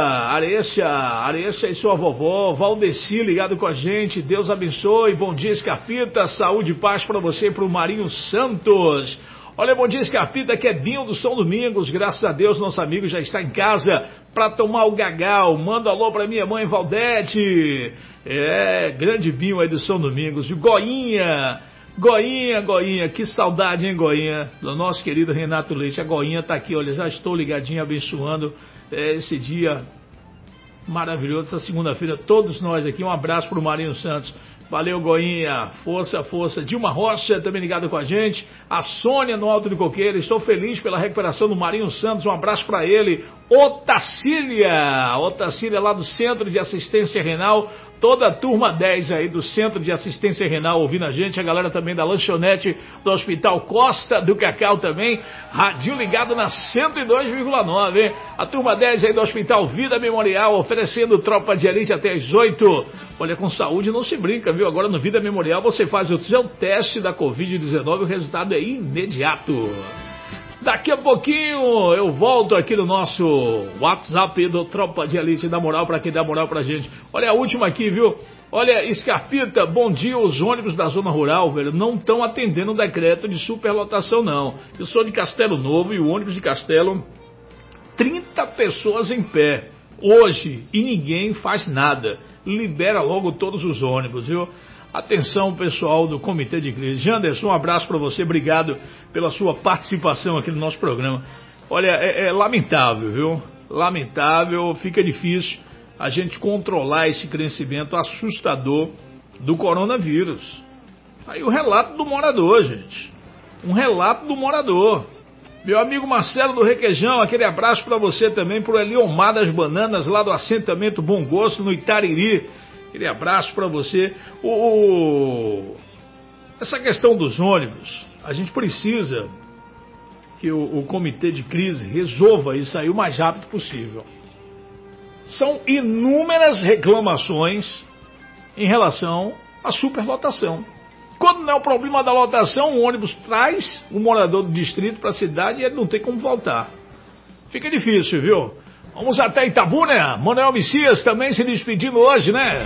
e sua vovó, Valdeci ligado com a gente, Deus abençoe, bom dia Escarpita, saúde e paz pra você e pro Marinho Santos. Olha, bom dia Escarpita, que é Binho do São Domingos, graças a Deus nosso amigo já está em casa pra tomar o gagal, manda alô pra minha mãe Valdete, grande Binho aí do São Domingos, e Goinha, que saudade, hein, Goinha, do nosso querido Renato Leite. A Goinha tá aqui, olha, já estou ligadinho, abençoando esse dia maravilhoso, essa segunda-feira, todos nós aqui. Um abraço pro Marinho Santos. Valeu, Goinha, força. Dilma Rocha também ligado com a gente. A Sônia no Alto do Coqueiro, estou feliz pela recuperação do Marinho Santos, um abraço para ele. Otacília lá do Centro de Assistência Renal, toda a turma 10 aí do Centro de Assistência Renal ouvindo a gente, a galera também da lanchonete do Hospital Costa do Cacau também, radinho ligado na 102,9, hein? A turma 10 aí do Hospital Vida Memorial oferecendo tropa de elite até as 8. Olha, com saúde não se brinca, viu? Agora no Vida Memorial você faz o seu teste da Covid-19 e o resultado é imediato. Daqui a pouquinho eu volto aqui no nosso WhatsApp do Tropa de Elite, dá moral pra quem dá moral pra gente. Olha a última aqui, viu? Olha, Escarpita, bom dia, os ônibus da zona rural, velho, não estão atendendo o decreto de superlotação, não. Eu sou de Castelo Novo e o ônibus de Castelo, 30 pessoas em pé, hoje, e ninguém faz nada. Libera logo todos os ônibus, viu? Atenção, pessoal do Comitê de Crise. Janderson, um abraço para você, obrigado pela sua participação aqui no nosso programa. Olha, é lamentável, viu? Lamentável, fica difícil a gente controlar esse crescimento assustador do coronavírus. Aí o relato do morador, gente. Um relato do morador. Meu amigo Marcelo do Requeijão, aquele abraço para você também, pro Eliomar das Bananas, lá do assentamento Bom Gosto, no Itariri. Aquele abraço para você. Essa questão dos ônibus, a gente precisa que o comitê de crise resolva isso aí o mais rápido possível. São inúmeras reclamações em relação à superlotação. Quando não é o problema da lotação, o ônibus traz o morador do distrito para a cidade e ele não tem como voltar. Fica difícil, viu? Vamos até Itabuna, Manuel Messias também se despedindo hoje, né?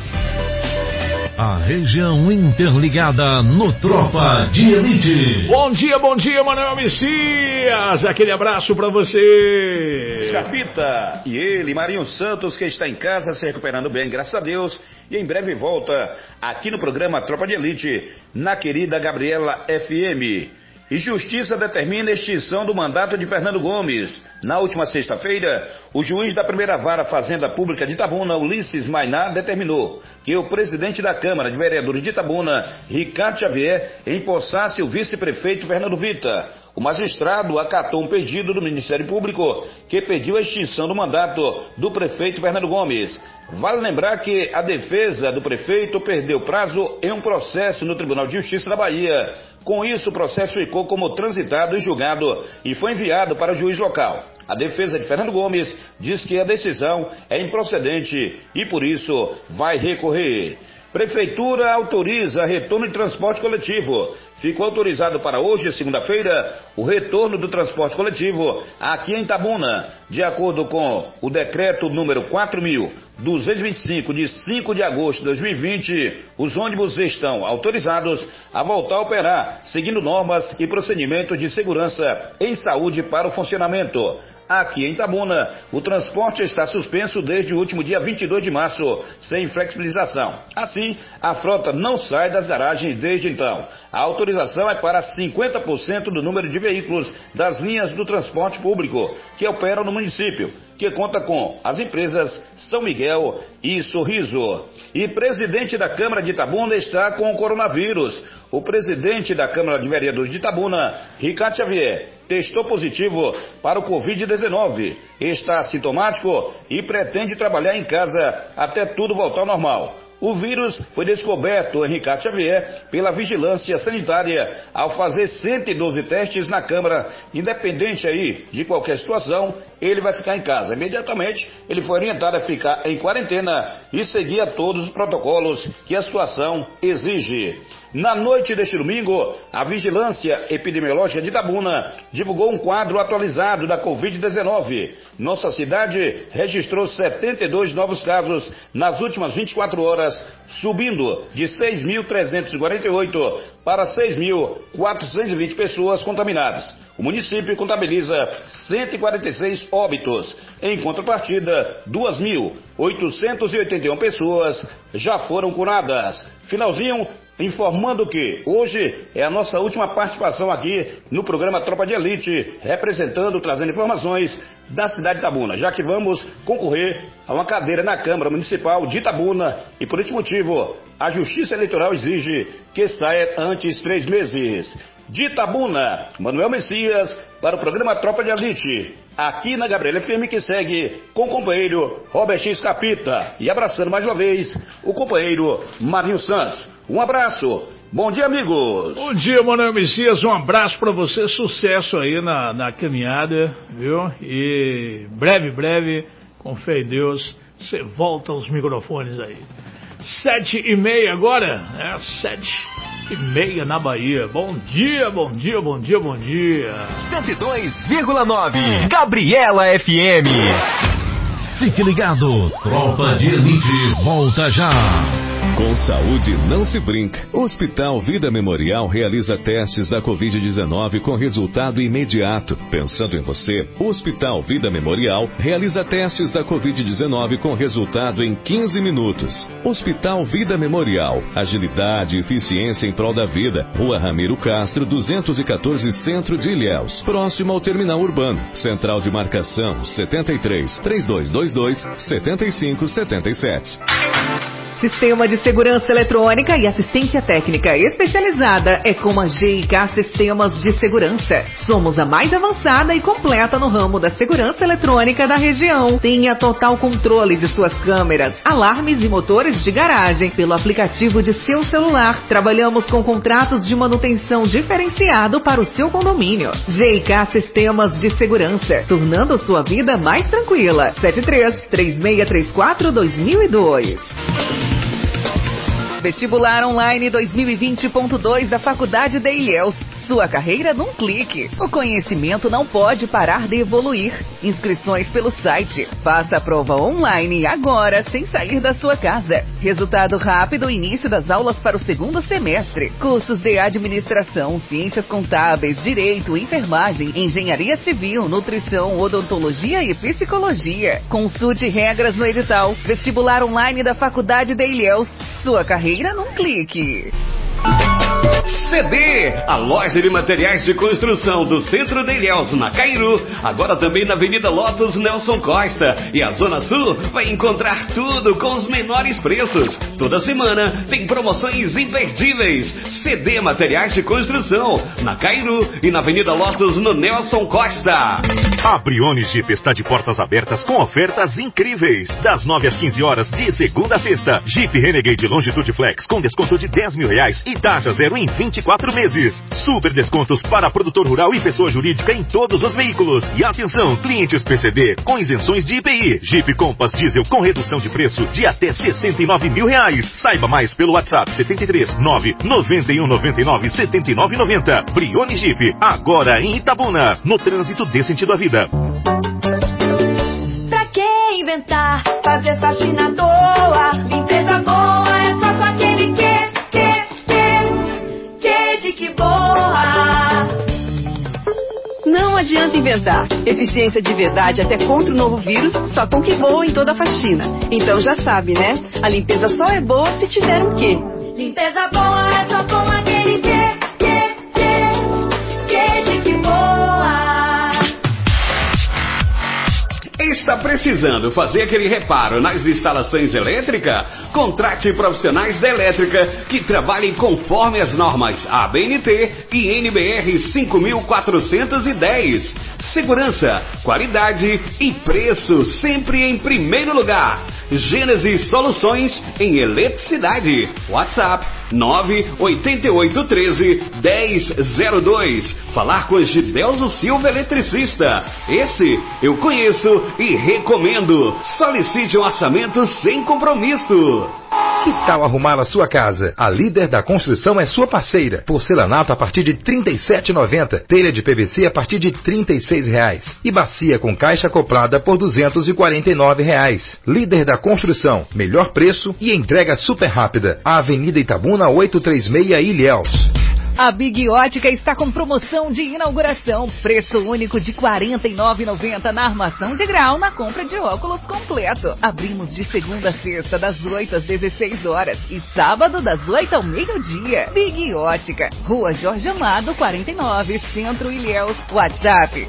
A região interligada no Tropa de Elite. Bom dia, Manuel Messias. Aquele abraço pra você. Escarpita, e ele, Marinho Santos, que está em casa se recuperando bem, graças a Deus. E em breve volta aqui no programa Tropa de Elite, na querida Gabriela FM. E Justiça determina a extinção do mandato de Fernando Gomes. Na última sexta-feira, o juiz da primeira vara Fazenda Pública de Itabuna, Ulisses Mainá, determinou que o presidente da Câmara de Vereadores de Itabuna, Ricardo Xavier, empossasse o vice-prefeito Fernando Vita. O magistrado acatou um pedido do Ministério Público que pediu a extinção do mandato do prefeito Fernando Gomes. Vale lembrar que a defesa do prefeito perdeu prazo em um processo no Tribunal de Justiça da Bahia. Com isso, o processo ficou como transitado e julgado e foi enviado para o juiz local. A defesa de Fernando Gomes diz que a decisão é improcedente e, por isso, vai recorrer. Prefeitura autoriza retorno de transporte coletivo. Ficou autorizado para hoje, segunda-feira, o retorno do transporte coletivo aqui em Itabuna. De acordo com o decreto número 4.225, de 5 de agosto de 2020, os ônibus estão autorizados a voltar a operar, seguindo normas e procedimentos de segurança em saúde para o funcionamento. Aqui em Itabuna, o transporte está suspenso desde o último dia 22 de março, sem flexibilização. Assim, a frota não sai das garagens desde então. A autorização é para 50% do número de veículos das linhas do transporte público que operam no município, que conta com as empresas São Miguel e Sorriso. E presidente da Câmara de Itabuna está com o coronavírus. O presidente da Câmara de Vereadores de Itabuna, Ricardo Xavier, testou positivo para o Covid-19. Está sintomático e pretende trabalhar em casa até tudo voltar ao normal. O vírus foi descoberto em Ricardo Xavier pela Vigilância Sanitária ao fazer 112 testes na Câmara. Independente aí de qualquer situação, ele vai ficar em casa. Imediatamente, ele foi orientado a ficar em quarentena e seguir a todos os protocolos que a situação exige. Na noite deste domingo, a Vigilância Epidemiológica de Itabuna divulgou um quadro atualizado da Covid-19. Nossa cidade registrou 72 novos casos nas últimas 24 horas, subindo de 6.348 para 6.420 pessoas contaminadas. O município contabiliza 146 óbitos. Em contrapartida, 2.881 pessoas já foram curadas. Finalzinho, informando que hoje é a nossa última participação aqui no programa Tropa de Elite, representando, trazendo informações da cidade de Itabuna, já que vamos concorrer a uma cadeira na Câmara Municipal de Itabuna e por esse motivo a Justiça Eleitoral exige que saia antes 3 meses. De Itabuna, Manuel Messias, para o programa Tropa de Elite, aqui na Gabriela FM, que segue com o companheiro Robert X Capita. E abraçando mais uma vez o companheiro Marinho Santos. Um abraço. Bom dia, amigos. Bom dia, Manuel Messias. Um abraço para você. Sucesso aí na caminhada, viu? E breve, com fé em Deus, você volta aos microfones aí. 7h30 agora, 7h30 na Bahia. Bom dia. 102,9 Gabriela FM. Fique ligado, Tropa de Elite volta já. Com saúde não se brinca. O Hospital Vida Memorial realiza testes da Covid-19 com resultado imediato. Pensando em você, o Hospital Vida Memorial realiza testes da Covid-19 com resultado em 15 minutos. Hospital Vida Memorial, agilidade e eficiência em prol da vida. Rua Ramiro Castro, 214, Centro de Ilhéus, próximo ao Terminal Urbano. Central de Marcação, 73 3222 7577. Sistema de segurança eletrônica e assistência técnica especializada é com a GIK Sistemas de Segurança. Somos a mais avançada e completa no ramo da segurança eletrônica da região. Tenha total controle de suas câmeras, alarmes e motores de garagem pelo aplicativo de seu celular. Trabalhamos com contratos de manutenção diferenciado para o seu condomínio. GIK Sistemas de Segurança, tornando sua vida mais tranquila. 73-3634-2002. Vestibular Online 2020.2 da Faculdade de Ilhéus. Sua carreira num clique. O conhecimento não pode parar de evoluir. Inscrições pelo site. Faça a prova online agora, sem sair da sua casa. Resultado rápido, início das aulas para o 2º semestre. Cursos de administração, ciências contábeis, direito, enfermagem, engenharia civil, nutrição, odontologia e psicologia. Consulte regras no edital. Vestibular Online da Faculdade de Ilhéus. Sua carreira num clique. CD, a loja de materiais de construção do centro de Ilhéus, na Cairu, agora também na Avenida Lotus Nelson Costa. E a Zona Sul vai encontrar tudo com os menores preços. Toda semana tem promoções imperdíveis. CD Materiais de Construção, na Cairu e na Avenida Lotus no Nelson Costa. A Brioni Jeep está de portas abertas com ofertas incríveis. Das 9 às 15 horas, de segunda a sexta. Jeep Renegade Longitude Flex com desconto de R$10 mil e taxa zero em 24 meses. Super descontos para produtor rural e pessoa jurídica em todos os veículos. E atenção, clientes PCD com isenções de IPI. Jeep Compass Diesel com redução de preço de até R$69 mil. Saiba mais pelo WhatsApp 73 9 91 99 79 90. Brioni Jeep, agora em Itabuna, no trânsito dê sentido à vida. Pra que inventar, fazer faxina à toa? Limpeza boa é só com aquele que de que boa. Não adianta inventar. Eficiência de verdade até contra o novo vírus, só com que boa em toda a faxina. Então já sabe, né? A limpeza só é boa se tiver um quê. Limpeza boa é só com aquele que de que boa. Está precisando fazer aquele reparo nas instalações elétricas? Contrate profissionais da elétrica que trabalhem conforme as normas ABNT e NBR 5410. Segurança, qualidade e preço sempre em primeiro lugar. Gênesis Soluções em Eletricidade. WhatsApp 98813-1002. Falar com Gidelso Silva Eletricista. Esse eu conheço e recomendo. Solicite um orçamento sem compromisso. Que tal arrumar a sua casa? A Líder da Construção é sua parceira. Porcelanato a partir de R$ 37,90. Telha de PVC a partir de R$ 36,00. E bacia com caixa acoplada por R$ 249,00. Líder da Construção. Melhor preço e entrega super rápida. A Avenida Itabuna 836, Ilhéus. A Big Ótica está com promoção de inauguração. Preço único de R$ 49,90 na armação de grau na compra de óculos completo. Abrimos de segunda a sexta, das 8 às 16 horas e sábado das 8 ao meio-dia. Big Ótica, Rua Jorge Amado, 49, Centro Ilhéus. WhatsApp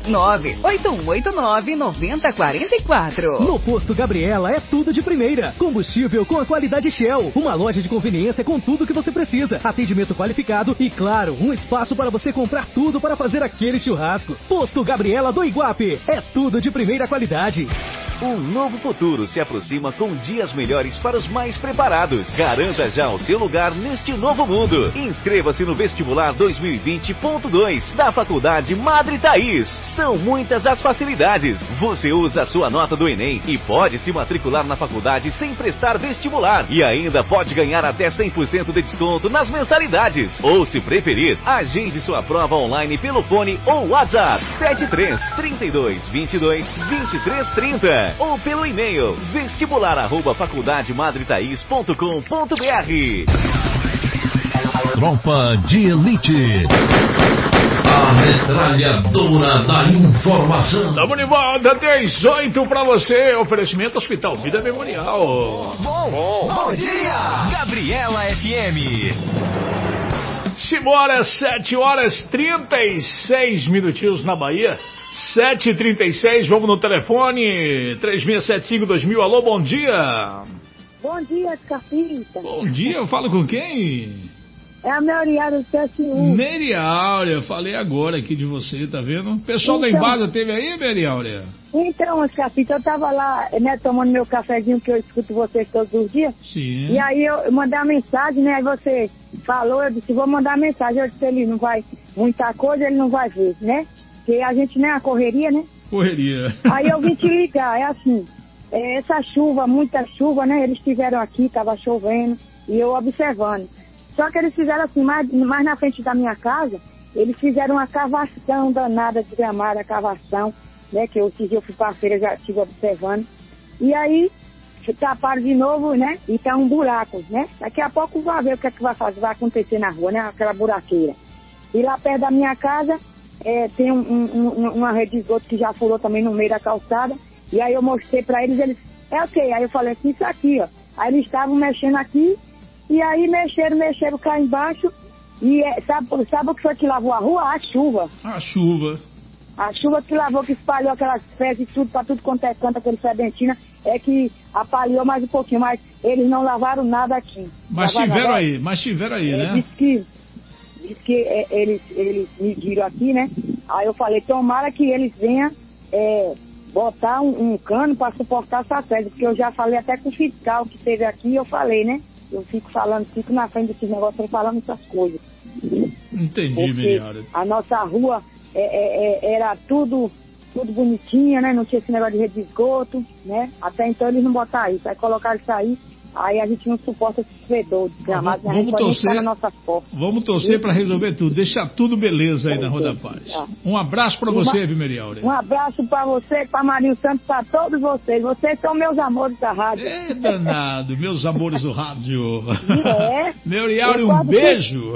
98189-9044. No Posto Gabriela é tudo de primeira. Combustível com a qualidade Shell. Uma loja de conveniência com tudo que você precisa. Atendimento qualificado e, claro, um espaço para você comprar tudo para fazer aquele churrasco. Posto Gabriela do Iguape. É tudo de primeira qualidade. Um novo futuro se aproxima com dias melhores para os mais preparados. Garanta já o seu lugar neste novo mundo. Inscreva-se no vestibular 2020.2 da Faculdade Madre Thaís. São muitas as facilidades. Você usa a sua nota do Enem e pode se matricular na faculdade sem prestar vestibular. E ainda pode ganhar até 100% de desconto nas mensalidades. Ou, se preferir, agende sua prova online pelo fone ou WhatsApp 73-3222-2330 ou pelo e-mail vestibular@faculdademadretaiz.com.br. Tropa de Elite. A metralhadora da informação. Tamo de volta, 18 pra você. Oferecimento Hospital Vida Memorial. Bom dia, Gabriela FM. Simbora, 7 horas 36 minutinhos na Bahia. 7h36, vamos no telefone. 3675-2000. Alô, bom dia. Bom dia, Capita. Bom dia, eu falo com quem? É a Meriária do TSU. Meriária, falei agora aqui de você, tá vendo? O pessoal da Embasa teve aí, Meriária? Então, Capita, eu tava lá, né, tomando meu cafezinho, que eu escuto vocês todos os dias. Sim. E aí eu mandei uma mensagem, né, aí você falou, eu disse, vou mandar uma mensagem. Eu disse, ele não vai, muita coisa ele não vai ver, né? Porque a gente, né, a correria, né? Correria. Aí eu vim te ligar, é assim, essa chuva, muita chuva, né, eles estiveram aqui, tava chovendo, e eu observando. Só que eles fizeram assim, mais na frente da minha casa, eles fizeram uma cavação danada, desgramada, cavação, né, que eu fui pra feira, já estive observando. E aí, taparam de novo, né, e tá um buraco, né. Daqui a pouco vai ver o que é que vai acontecer na rua, né, aquela buraqueira. E lá perto da minha casa, tem uma rede de esgoto que já furou também no meio da calçada. E aí eu mostrei pra eles, ok. Aí eu falei assim, isso aqui, ó. Aí eles estavam mexendo aqui, e aí mexeram cá embaixo. E sabe o que foi que lavou a rua? A chuva. A chuva. A chuva que lavou, que espalhou aquelas fezes e tudo, pra tudo quanto é canto, aquele fedentina, é que apalhou mais um pouquinho, mas eles não lavaram nada aqui. Mas tiveram aí, né? Diz que eles mediram aqui, né? Aí eu falei, tomara que eles venham botar um cano para suportar essa fezes, porque eu já falei até com o fiscal que esteve aqui, eu falei, né? Eu fico na frente desses negócios aí falando essas coisas. Entendi, melhor. A nossa rua era tudo bonitinha, né? Não tinha esse negócio de rede de esgoto, né? Até então eles não botaram isso. Aí colocaram isso aí a gente não suporta esse fedor desgramado, né? Vamos torcer na nossa porta. Vamos torcer para resolver tudo, deixar tudo beleza aí na Rua da Paz. Um abraço para você, Vimeriaura. Um abraço para você, para Marinho Santos, para todos vocês. Vocês são meus amores da rádio. É danado, meus amores do rádio. Meriaura, um beijo.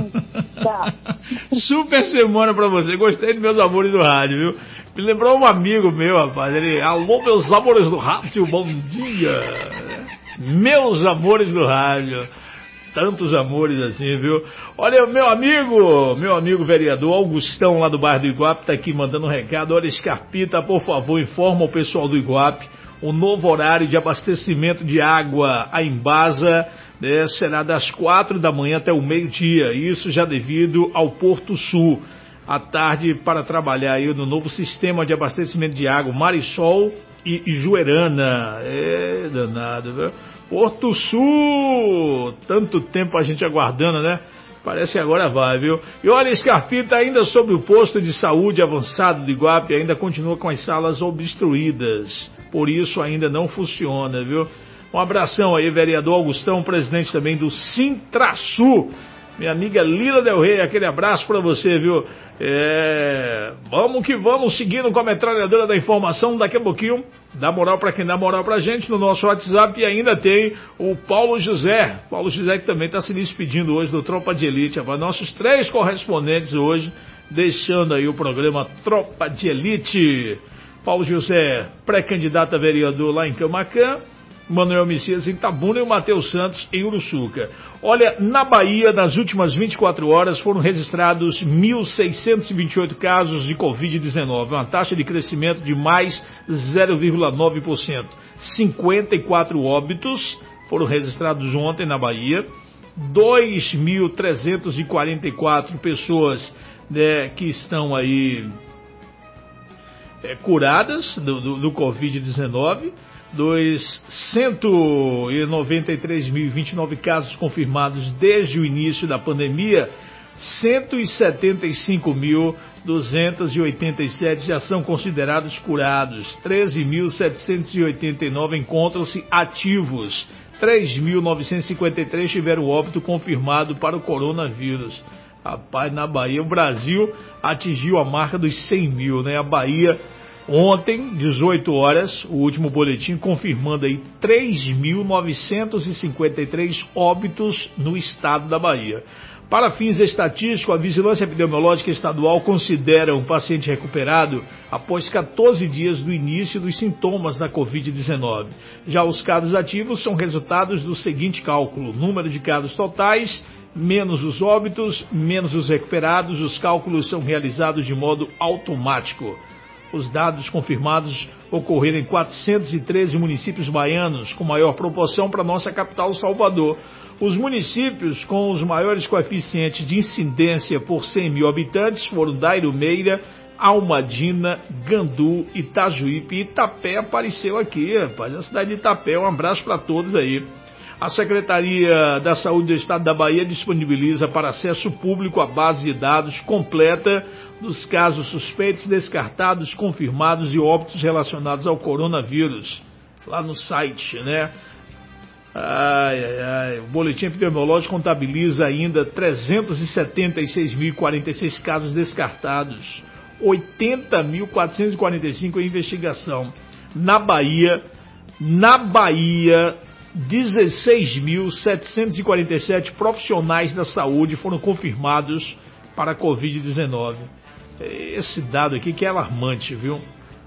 Tá. Super semana para você. Gostei dos meus amores do rádio, viu? Me lembrou um amigo meu, rapaz. Ele, alô, meus amores do rádio, bom dia. Meus amores do rádio. Tantos amores assim, viu? Olha, meu amigo vereador Augustão, lá do bairro do Iguape, tá aqui mandando um recado. Olha, Scarpita, por favor, informa o pessoal do Iguape o novo horário de abastecimento de água à Embasa, né, será das 4 da manhã até o meio-dia. Isso já devido ao Porto Sul. à tarde para trabalhar aí no novo sistema de abastecimento de água, Marisol e Juerana. É danado, viu? Porto Sul, tanto tempo a gente aguardando, né? Parece que agora vai, viu? E olha, Scarpita, ainda sobre o posto de saúde avançado de Iguape, ainda continua com as salas obstruídas. Por isso ainda não funciona, viu? Um abração aí, vereador Augustão, presidente também do Sintrasul. Minha amiga Lila Del Rey, aquele abraço pra você, viu? Vamos que vamos, seguindo com a metralhadora da informação. Daqui a pouquinho, dá moral pra quem dá moral pra gente no nosso WhatsApp. E ainda tem o Paulo José que também tá se despedindo hoje do Tropa de Elite. Para nossos 3 correspondentes hoje, deixando aí o programa Tropa de Elite. Paulo José, pré-candidato a vereador lá em Camaquã, Manuel Messias em Itabuna e o Matheus Santos em Uruçuca. Olha, na Bahia, nas últimas 24 horas foram registrados 1.628 casos de Covid-19, uma taxa de crescimento de mais 0,9%. 54 óbitos foram registrados ontem na Bahia, 2.344 pessoas, né, que estão aí curadas do Covid-19, 193.029 casos confirmados desde o início da pandemia, 175.287 já são considerados curados, 13.789 encontram-se ativos, 3.953 tiveram óbito confirmado para o coronavírus. Rapaz, na Bahia, o Brasil atingiu a marca dos 100 mil, né? A Bahia, ontem, 18 horas, o último boletim confirmando aí 3.953 óbitos no estado da Bahia. Para fins estatísticos, a Vigilância Epidemiológica Estadual considera um paciente recuperado após 14 dias do início dos sintomas da Covid-19. Já os casos ativos são resultados do seguinte cálculo: número de casos totais, menos os óbitos, menos os recuperados. Os cálculos são realizados de modo automático. Os dados confirmados ocorreram em 413 municípios baianos, com maior proporção para nossa capital, Salvador. Os municípios com os maiores coeficientes de incidência por 100 mil habitantes foram Dairumeira, Almadina, Gandu, Itajuípe e Itapé. Apareceu aqui, rapaz, a cidade de Itapé. Um abraço para todos aí. A Secretaria da Saúde do Estado da Bahia disponibiliza para acesso público a base de dados completa dos casos suspeitos, descartados, confirmados e óbitos relacionados ao coronavírus, lá no site, né? O boletim epidemiológico contabiliza ainda 376.046 casos descartados, 80.445 em investigação. Na Bahia, 16.747 profissionais da saúde foram confirmados para a Covid-19. Esse dado aqui que é alarmante, viu?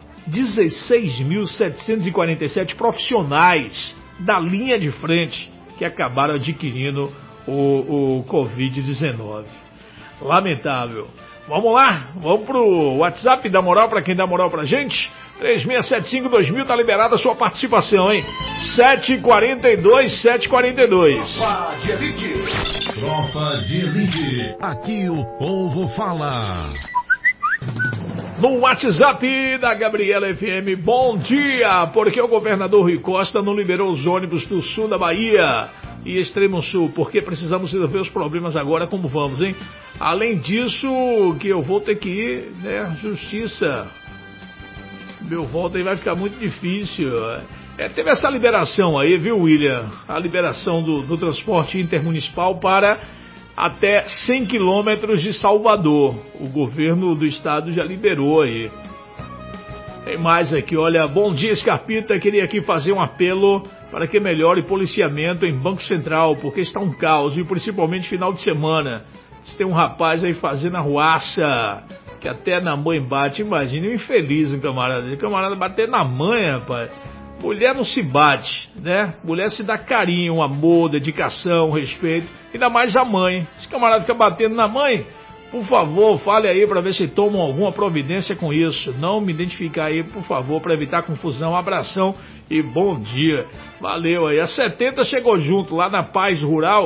16.747 profissionais da linha de frente que acabaram adquirindo o Covid-19. Lamentável. Vamos lá, vamos pro WhatsApp, dá moral para quem dá moral pra gente. 3675-2000, tá liberada a sua participação, hein? 742. Tropa de Elite. Tropa de Elite. Aqui o povo fala. No WhatsApp da Gabriela FM, bom dia, porque o governador Rui Costa não liberou os ônibus do sul da Bahia e extremo sul, porque precisamos resolver os problemas agora, como vamos, hein? Além disso, que eu vou ter que ir, né, justiça, meu voto aí vai ficar muito difícil. Teve essa liberação aí, viu, William? A liberação do transporte intermunicipal para até 100 quilômetros de Salvador. O governo do estado já liberou aí. Tem mais aqui, olha, bom dia, Scarpita, queria aqui fazer um apelo para que melhore policiamento em Banco Central, porque está um caos, e principalmente final de semana. Se tem um rapaz aí fazendo arruaça, que até na mãe bate, imagina, um infeliz um camarada. O camarada bater na mãe, rapaz. Mulher não se bate, né? Mulher se dá carinho, amor, dedicação, respeito, ainda mais a mãe. Se o camarada fica batendo na mãe, por favor, fale aí para ver se tomam alguma providência com isso. Não me identificar aí, por favor, para evitar confusão. Um abração e bom dia. Valeu aí. A 70 chegou junto lá na Paz Rural.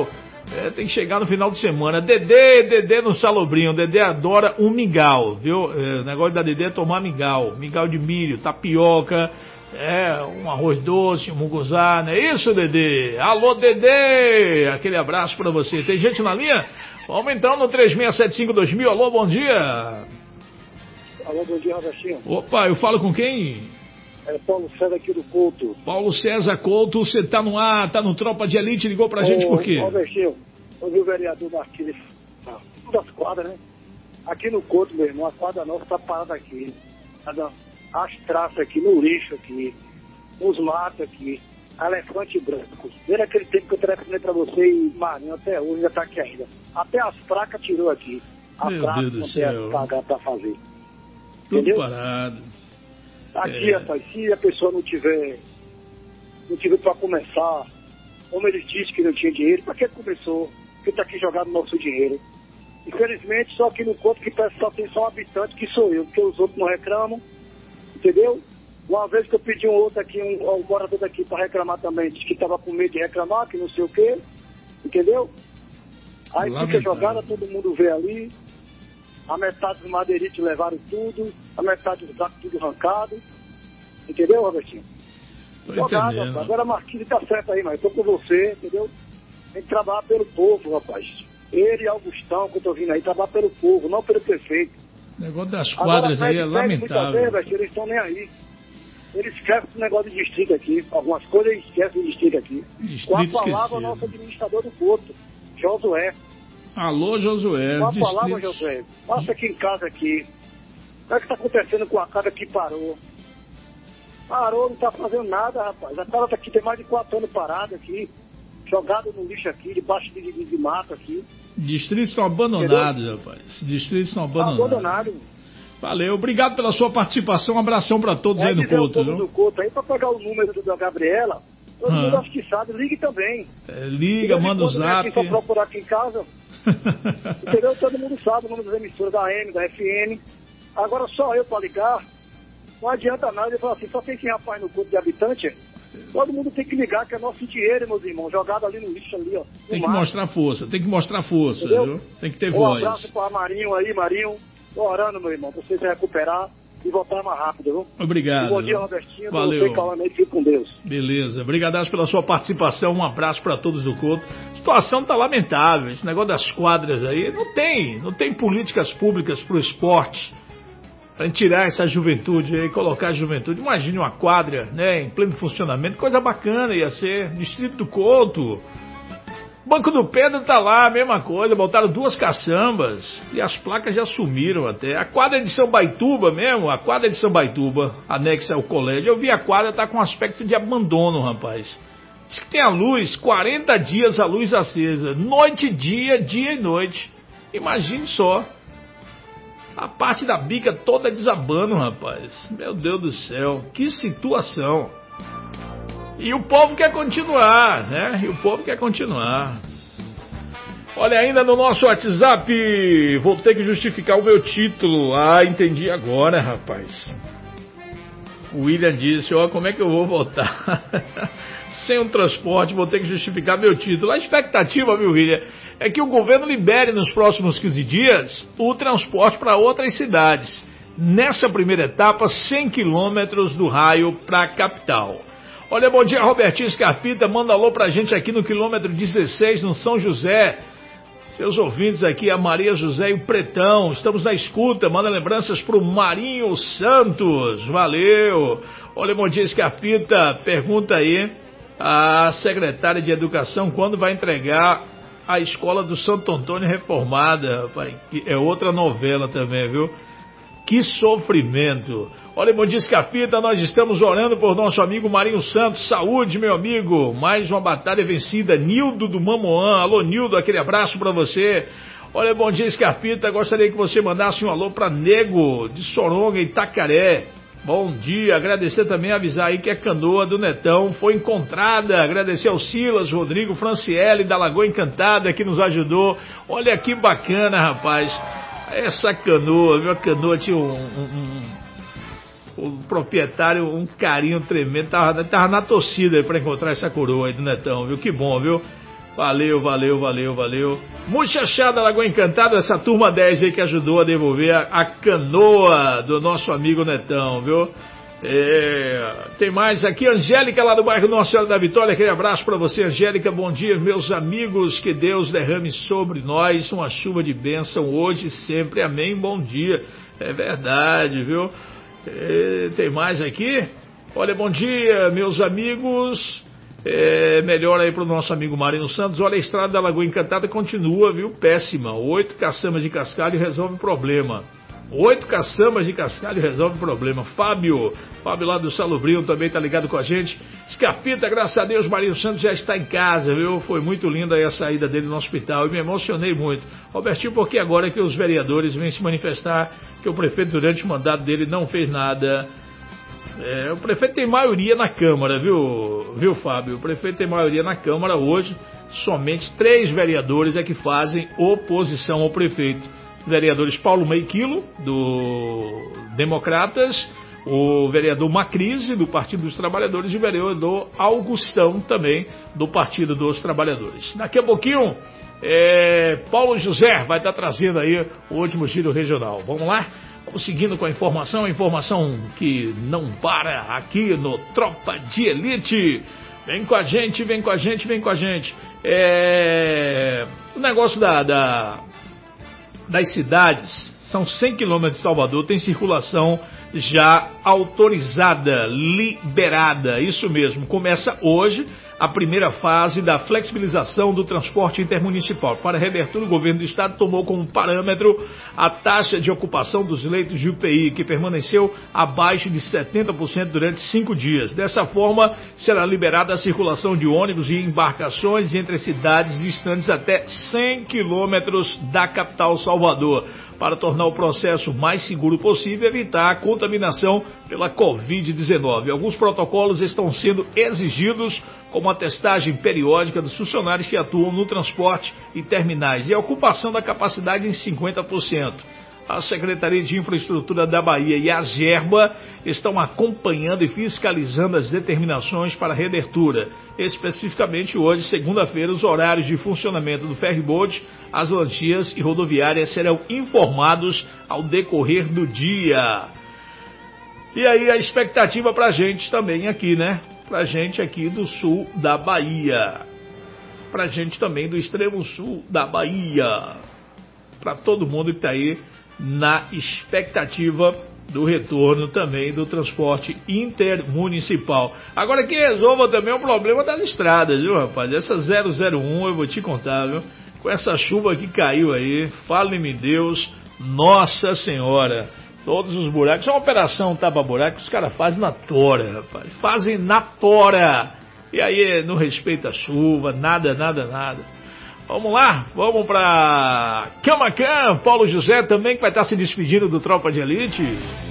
Tem que chegar no final de semana. Dedê no Salobrinho. Dedê adora um mingau, viu? O negócio da Dedê é tomar mingau. Mingau de milho, tapioca, um arroz doce, um munguzá, não é isso, Dedê? Alô, Dedê! Aquele abraço pra você. Tem gente na linha? Vamos então no 36752000. Alô, bom dia. Alô, bom dia, Robertinho. Opa, eu falo com quem? É Paulo César aqui do Couto. Paulo César Couto, você tá no ar, tá no Tropa de Elite, ligou pra gente por quê? Robertinho, eu vi o vereador Martins, das quadras, né? Aqui no Couto, meu irmão, a quadra nossa tá parada aqui. As traças aqui, no lixo aqui, os matos aqui, elefante branco. Desde aquele tempo que eu telefonei pra você e Marinho, até hoje já tá aqui ainda. Até as placas tirou aqui. A placa não tem pagar pra fazer. Tudo entendeu? Parado. Aqui, rapaz, se a pessoa não tiver para começar, como ele disse que não tinha dinheiro, para que começou? Porque tá aqui jogado nosso dinheiro. Infelizmente, só aqui no Couto que só tem só um habitante, que sou eu, porque os outros não reclamam, entendeu? Uma vez que eu pedi um outro aqui, um morador daqui para reclamar também, disse que estava com medo de reclamar, que não sei o quê, entendeu? Aí fica jogada, todo mundo vê ali. A metade dos madeiritos levaram tudo, a metade dos blocos tudo arrancado. Entendeu, Robertinho? Jogado, rapaz. Agora a Marquinhos tá certo aí, mas eu tô com você, entendeu? Tem que trabalhar pelo povo, rapaz. Ele e Augustão, que eu tô vindo aí, trabalhar pelo povo, não pelo prefeito. O negócio das quadras aí é lamentável. Vezes, eles estão nem aí. Eles esquecem o negócio de distrito aqui. Algumas coisas eles esquecem do distrito aqui. Com a palavra, o nosso administrador do Porto, Josué. Alô, Josué. Uma palavra, Josué. Passa aqui em casa aqui. O que está acontecendo com a casa que parou? Parou, não está fazendo nada, rapaz. A casa aqui tem mais de 4 anos parada aqui. Jogado no lixo aqui, debaixo de mato aqui. Distritos estão abandonados, rapaz. Distritos estão abandonados. Valeu, obrigado pela sua participação. Um abração para todos aí no Couto. Do Couto aí, para pegar o número da Gabriela. Todo mundo acho que sabe, ligue também. Liga, manda o zap. Só procurar aqui em casa. Entendeu? Todo mundo sabe o número das emissoras da AM, da FM. Agora só eu para ligar, não adianta nada. Ele fala assim, só tem esse rapaz no Couto de habitante. Todo mundo tem que ligar, que é nosso dinheiro, meus irmãos, jogado ali no lixo ali, ó. Tem que mostrar força, viu? Tem que ter voz. Um abraço para Marinho aí, Marinho. Tô orando, meu irmão, pra você se recuperar e voltar mais rápido, viu? Obrigado. Bom dia, Robertinho. Valeu. Fique com Deus. Beleza. Obrigadaço pela sua participação. Um abraço para todos do Couto. A situação tá lamentável. Esse negócio das quadras aí, não tem políticas públicas pro esporte. Pra tirar essa juventude aí, colocar a juventude. Imagine uma quadra, né, em pleno funcionamento. Coisa bacana ia ser. Distrito do Couto. Banco do Pedro tá lá, mesma coisa, botaram 2 caçambas e as placas já sumiram até. A quadra de São Baituba mesmo, a quadra de São Baituba, anexa ao colégio, eu vi a quadra, tá com aspecto de abandono, rapaz. Diz que tem a luz, 40 dias a luz acesa, noite e dia, dia e noite. Imagine só. A parte da bica toda desabando, rapaz. Meu Deus do céu, que situação. E o povo quer continuar, né? Olha, ainda no nosso WhatsApp, vou ter que justificar o meu título. Ah, entendi agora, rapaz. O William disse, como é que eu vou votar? Sem um transporte, vou ter que justificar meu título. A expectativa, viu, William, é que o governo libere nos próximos 15 dias o transporte para outras cidades. Nessa primeira etapa, 100 quilômetros do raio para a capital. Olha, bom dia, Robertinho Scarpita, manda alô pra gente aqui no quilômetro 16, no São José. Seus ouvintes aqui, a Maria José e o Pretão, estamos na escuta, manda lembranças pro Marinho Santos, valeu. Olha, bom dia, Scarpita, pergunta aí a secretária de Educação quando vai entregar a escola do Santo Antônio reformada, rapaz, que é outra novela também, viu? Que sofrimento. Olha, bom dia, Capita, nós estamos orando por nosso amigo Marinho Santos. Saúde, meu amigo. Mais uma batalha vencida. Nildo do Mamoã. Alô, Nildo, aquele abraço pra você. Olha, bom dia, Capita. Gostaria que você mandasse um alô pra Nego de Soronga, Itacaré. Bom dia. Agradecer também, avisar aí que a canoa do Netão foi encontrada. Agradecer ao Silas, Rodrigo, Franciele da Lagoa Encantada que nos ajudou. Olha que bacana, rapaz. Essa canoa, viu? A canoa tinha o proprietário, um carinho tremendo, tava na torcida aí pra encontrar essa coroa aí do Netão, viu? Que bom, viu? Valeu. Muchachada Lagoa Encantada, essa turma 10 aí que ajudou a devolver a canoa do nosso amigo Netão, viu? Tem mais aqui, Angélica lá do bairro Nossa Senhora da Vitória, aquele abraço pra você, Angélica. Bom dia, meus amigos, que Deus derrame sobre nós uma chuva de bênção hoje e sempre, amém, bom dia. É verdade, viu? Tem mais aqui? Olha, bom dia, meus amigos. Melhor aí pro nosso amigo Marinho Santos. Olha, a estrada da Lagoa Encantada continua, viu? Péssima. 8 caçambas de cascalho resolve o problema. 8 caçambas de cascalho resolve o problema. Fábio lá do Salobrinho também tá ligado com a gente. Escapita, graças a Deus, Marinho Santos já está em casa, viu? Foi muito linda aí a saída dele no hospital e me emocionei muito. Robertinho, porque agora é que os vereadores vêm se manifestar que o prefeito durante o mandato dele não fez nada. O prefeito tem maioria na Câmara, viu, Fábio? O prefeito tem maioria na Câmara hoje. Somente 3 vereadores é que fazem oposição ao prefeito. Vereadores Paulo Meiquilo, do Democratas, o vereador Macrise, do Partido dos Trabalhadores, e o vereador Augustão, também, do Partido dos Trabalhadores. Daqui a pouquinho, Paulo José vai estar trazendo aí o último giro regional. Vamos lá? Seguindo com a informação que não para aqui no Tropa de Elite. Vem com a gente. O negócio das cidades, são 100 quilômetros de Salvador, tem circulação já autorizada, liberada, isso mesmo. Começa hoje a primeira fase da flexibilização do transporte intermunicipal. Para a reabertura, o governo do estado tomou como parâmetro a taxa de ocupação dos leitos de UTI, que permaneceu abaixo de 70% durante 5 dias. Dessa forma, será liberada a circulação de ônibus e embarcações entre cidades distantes até 100 quilômetros da capital Salvador, para tornar o processo mais seguro possível e evitar a contaminação pela Covid-19. Alguns protocolos estão sendo exigidos, como a testagem periódica dos funcionários que atuam no transporte e terminais e a ocupação da capacidade em 50%. A Secretaria de Infraestrutura da Bahia e a Gerba estão acompanhando e fiscalizando as determinações para a reabertura. Especificamente hoje, segunda-feira, os horários de funcionamento do ferryboat, as lanchias e rodoviárias serão informados ao decorrer do dia. E aí a expectativa pra gente também aqui, né? Pra gente aqui do sul da Bahia. Pra gente também do extremo sul da Bahia. Pra todo mundo que tá aí na expectativa do retorno também do transporte intermunicipal. Agora que resolva também o problema das estradas, viu, rapaz? Essa 001 eu vou te contar, viu? Com essa chuva que caiu aí, fale-me Deus, Nossa Senhora. Todos os buracos, é uma operação tapa-buraco que os caras fazem na tora, rapaz. Fazem na tora. E aí não respeita a chuva, nada. Vamos lá, vamos pra Camacan, Paulo José também, que vai estar se despedindo do Tropa de Elite.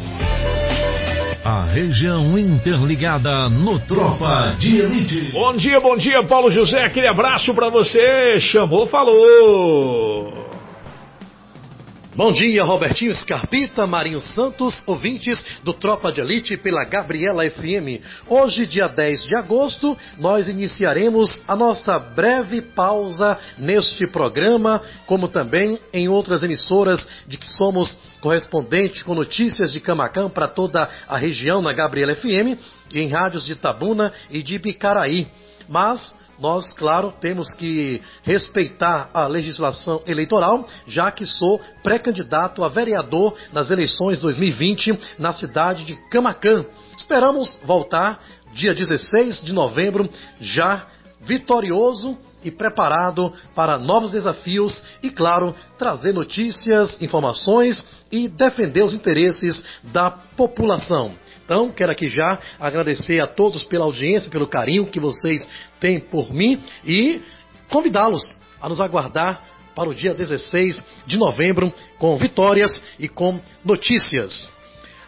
A região interligada no Tropa de Elite. Bom dia, Paulo José, aquele abraço pra você, chamou, falou. Bom dia, Robertinho Scarpita, Marinho Santos, ouvintes do Tropa de Elite pela Gabriela FM. Hoje, dia 10 de agosto, nós iniciaremos a nossa breve pausa neste programa, como também em outras emissoras de que somos correspondente com notícias de Camacan para toda a região na Gabriela FM e em rádios de Itabuna e de Bicaraí. Mas nós, claro, temos que respeitar a legislação eleitoral, já que sou pré-candidato a vereador nas eleições 2020 na cidade de Camacan. Esperamos voltar dia 16 de novembro, já vitorioso e preparado para novos desafios e, claro, trazer notícias, informações e defender os interesses da população. Então, quero aqui já agradecer a todos pela audiência, pelo carinho que vocês têm por mim e convidá-los a nos aguardar para o dia 16 de novembro com vitórias e com notícias.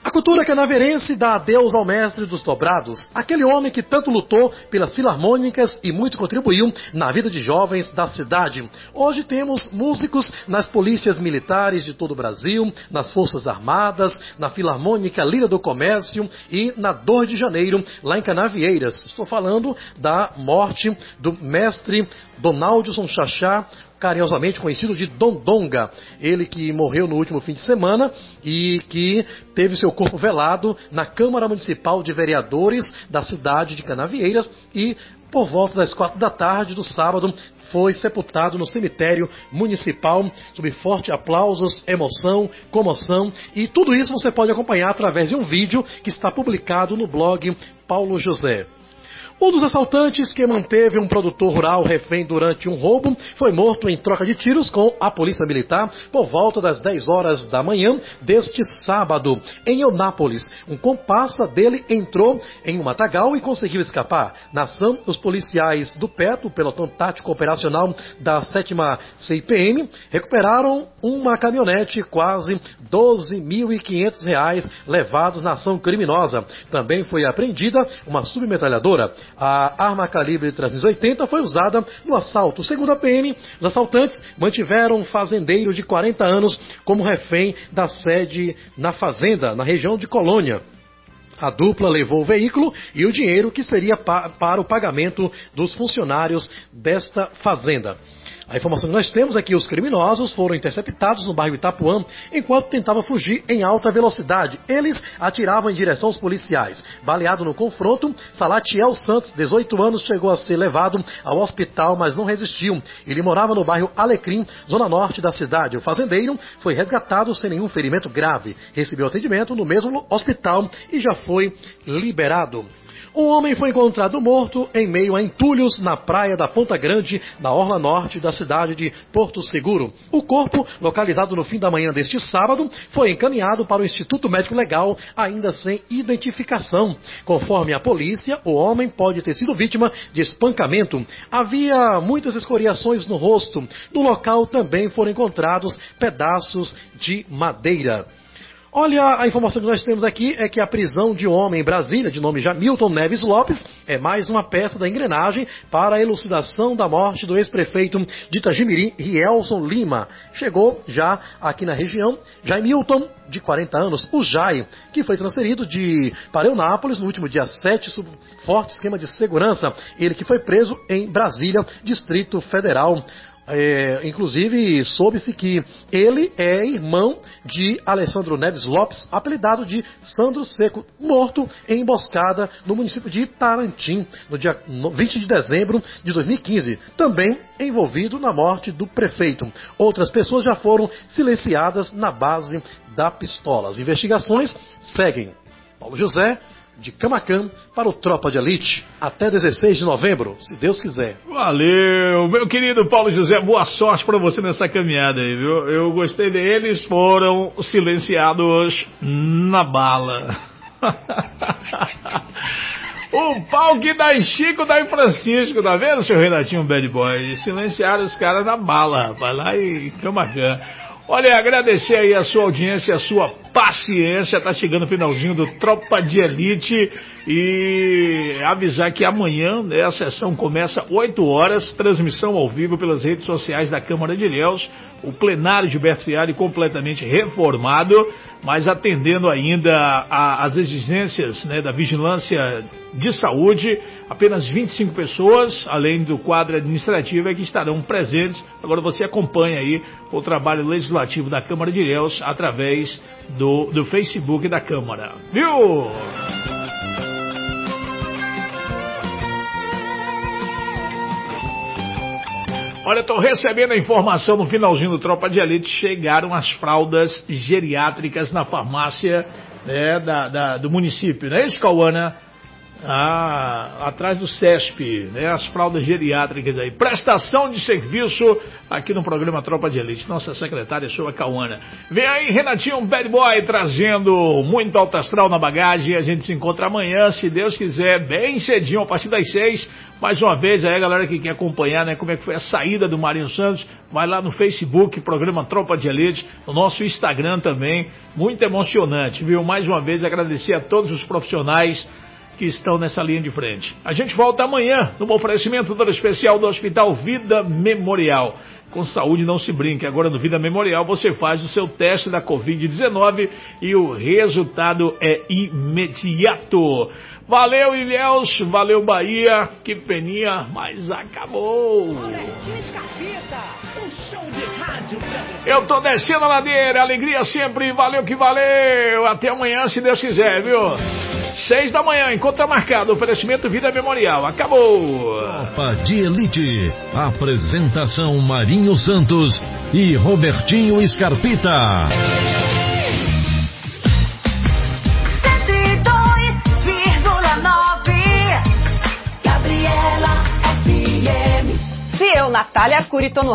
A cultura canaveirense dá adeus ao mestre dos dobrados, aquele homem que tanto lutou pelas filarmônicas e muito contribuiu na vida de jovens da cidade. Hoje temos músicos nas polícias militares de todo o Brasil, nas Forças Armadas, na Filarmônica Lira do Comércio e na Dor de Janeiro, lá em Canavieiras. Estou falando da morte do mestre Donaldson Chachá, carinhosamente conhecido de Dondonga, ele que morreu no último fim de semana e que teve seu corpo velado na Câmara Municipal de Vereadores da cidade de Canavieiras e, por volta das 4 da tarde do sábado, foi sepultado no cemitério municipal, sob forte aplausos, emoção, comoção, e tudo isso você pode acompanhar através de um vídeo que está publicado no blog Paulo José. Um dos assaltantes que manteve um produtor rural refém durante um roubo foi morto em troca de tiros com a polícia militar por volta das 10 horas da manhã deste sábado, em Eunápolis. Um comparsa dele entrou em um matagal e conseguiu escapar. Na ação, os policiais do PET, o Pelotão Tático Operacional da 7ª CIPM, recuperaram uma caminhonete, quase R$12.500 levados na ação criminosa. Também foi apreendida uma submetralhadora. A arma calibre 380 foi usada no assalto. Segundo a PM, os assaltantes mantiveram um fazendeiro de 40 anos como refém da sede na fazenda, na região de Colônia. A dupla levou o veículo e o dinheiro que seria para o pagamento dos funcionários desta fazenda. A informação que nós temos é que os criminosos foram interceptados no bairro Itapuã enquanto tentavam fugir em alta velocidade. Eles atiravam em direção aos policiais. Baleado no confronto, Salatiel Santos, 18 anos, chegou a ser levado ao hospital, mas não resistiu. Ele morava no bairro Alecrim, zona norte da cidade. O fazendeiro foi resgatado sem nenhum ferimento grave. Recebeu atendimento no mesmo hospital e já foi liberado. Um homem foi encontrado morto em meio a entulhos na praia da Ponta Grande, na orla norte da cidade de Porto Seguro. O corpo, localizado no fim da manhã deste sábado, foi encaminhado para o Instituto Médico Legal, ainda sem identificação. Conforme a polícia, o homem pode ter sido vítima de espancamento. Havia muitas escoriações no rosto. No local também foram encontrados pedaços de madeira. Olha, a informação que nós temos aqui é que a prisão de um homem em Brasília, de nome Jamilton Neves Lopes, é mais uma peça da engrenagem para a elucidação da morte do ex-prefeito de Itagimirim, Rielson Lima. Chegou já aqui na região Jamilton, de 40 anos, o Jai, que foi transferido para Eunápolis no último dia 7, sob forte esquema de segurança. Ele que foi preso em Brasília, Distrito Federal. Inclusive, soube-se que ele é irmão de Alessandro Neves Lopes, apelidado de Sandro Seco, morto em emboscada no município de Itarantim, no dia 20 de dezembro de 2015, também envolvido na morte do prefeito. Outras pessoas já foram silenciadas na base da pistola. As investigações seguem. Paulo José, de Camacan, para o Tropa de Elite, até 16 de novembro, se Deus quiser. Valeu, meu querido Paulo José, boa sorte para você nessa caminhada aí, viu? Eu gostei deles, foram silenciados na bala. O pau que dá em Chico, dá em Francisco, tá vendo, seu Renatinho Bad Boy? Silenciaram os caras na bala, vai lá em Camacan. Olha, agradecer aí a sua audiência, a sua paciência, tá chegando o finalzinho do Tropa de Elite e avisar que amanhã, né, a sessão começa 8 horas, transmissão ao vivo pelas redes sociais da Câmara de Ilhéus, o plenário Gilberto Friari completamente reformado, mas atendendo ainda às exigências, né, da vigilância de saúde. Apenas 25 pessoas, além do quadro administrativo, é que estarão presentes. Agora você acompanha aí o trabalho legislativo da Câmara de Ilhéus através do Facebook da Câmara. Viu? Olha, estou recebendo a informação no finalzinho do Tropa de Elite, chegaram as fraldas geriátricas na farmácia, né, do município, não é isso, Cauana? atrás do CESP, né? As fraldas geriátricas aí. Prestação de serviço aqui no programa Tropa de Elite. Nossa secretária Shoa Cauana. Vem aí, Renatinho Bad Boy, trazendo muito alto astral na bagagem. A gente se encontra amanhã, se Deus quiser, bem cedinho, a partir das 6. Mais uma vez, aí a galera que quer acompanhar, né, como é que foi a saída do Marinho Santos, vai lá no Facebook, programa Tropa de Elite, no nosso Instagram também. Muito emocionante, viu? Mais uma vez, agradecer a todos os profissionais que estão nessa linha de frente. A gente volta amanhã no oferecimento do especial do Hospital Vida Memorial. Com saúde não se brinca. Agora no Vida Memorial você faz o seu teste da Covid-19 e o resultado é imediato. Valeu, Ilhéus, valeu, Bahia, que peninha, mas acabou. Eu tô descendo a ladeira, alegria sempre, valeu que valeu. Até amanhã, se Deus quiser, viu? 6 da manhã, encontro marcado, oferecimento Vida Memorial. Acabou. Tropa de Elite. Apresentação Marinho Santos e Robertinho Scarpita. 102,9 Gabriela FM. Se eu, Natália Arcuri, tô no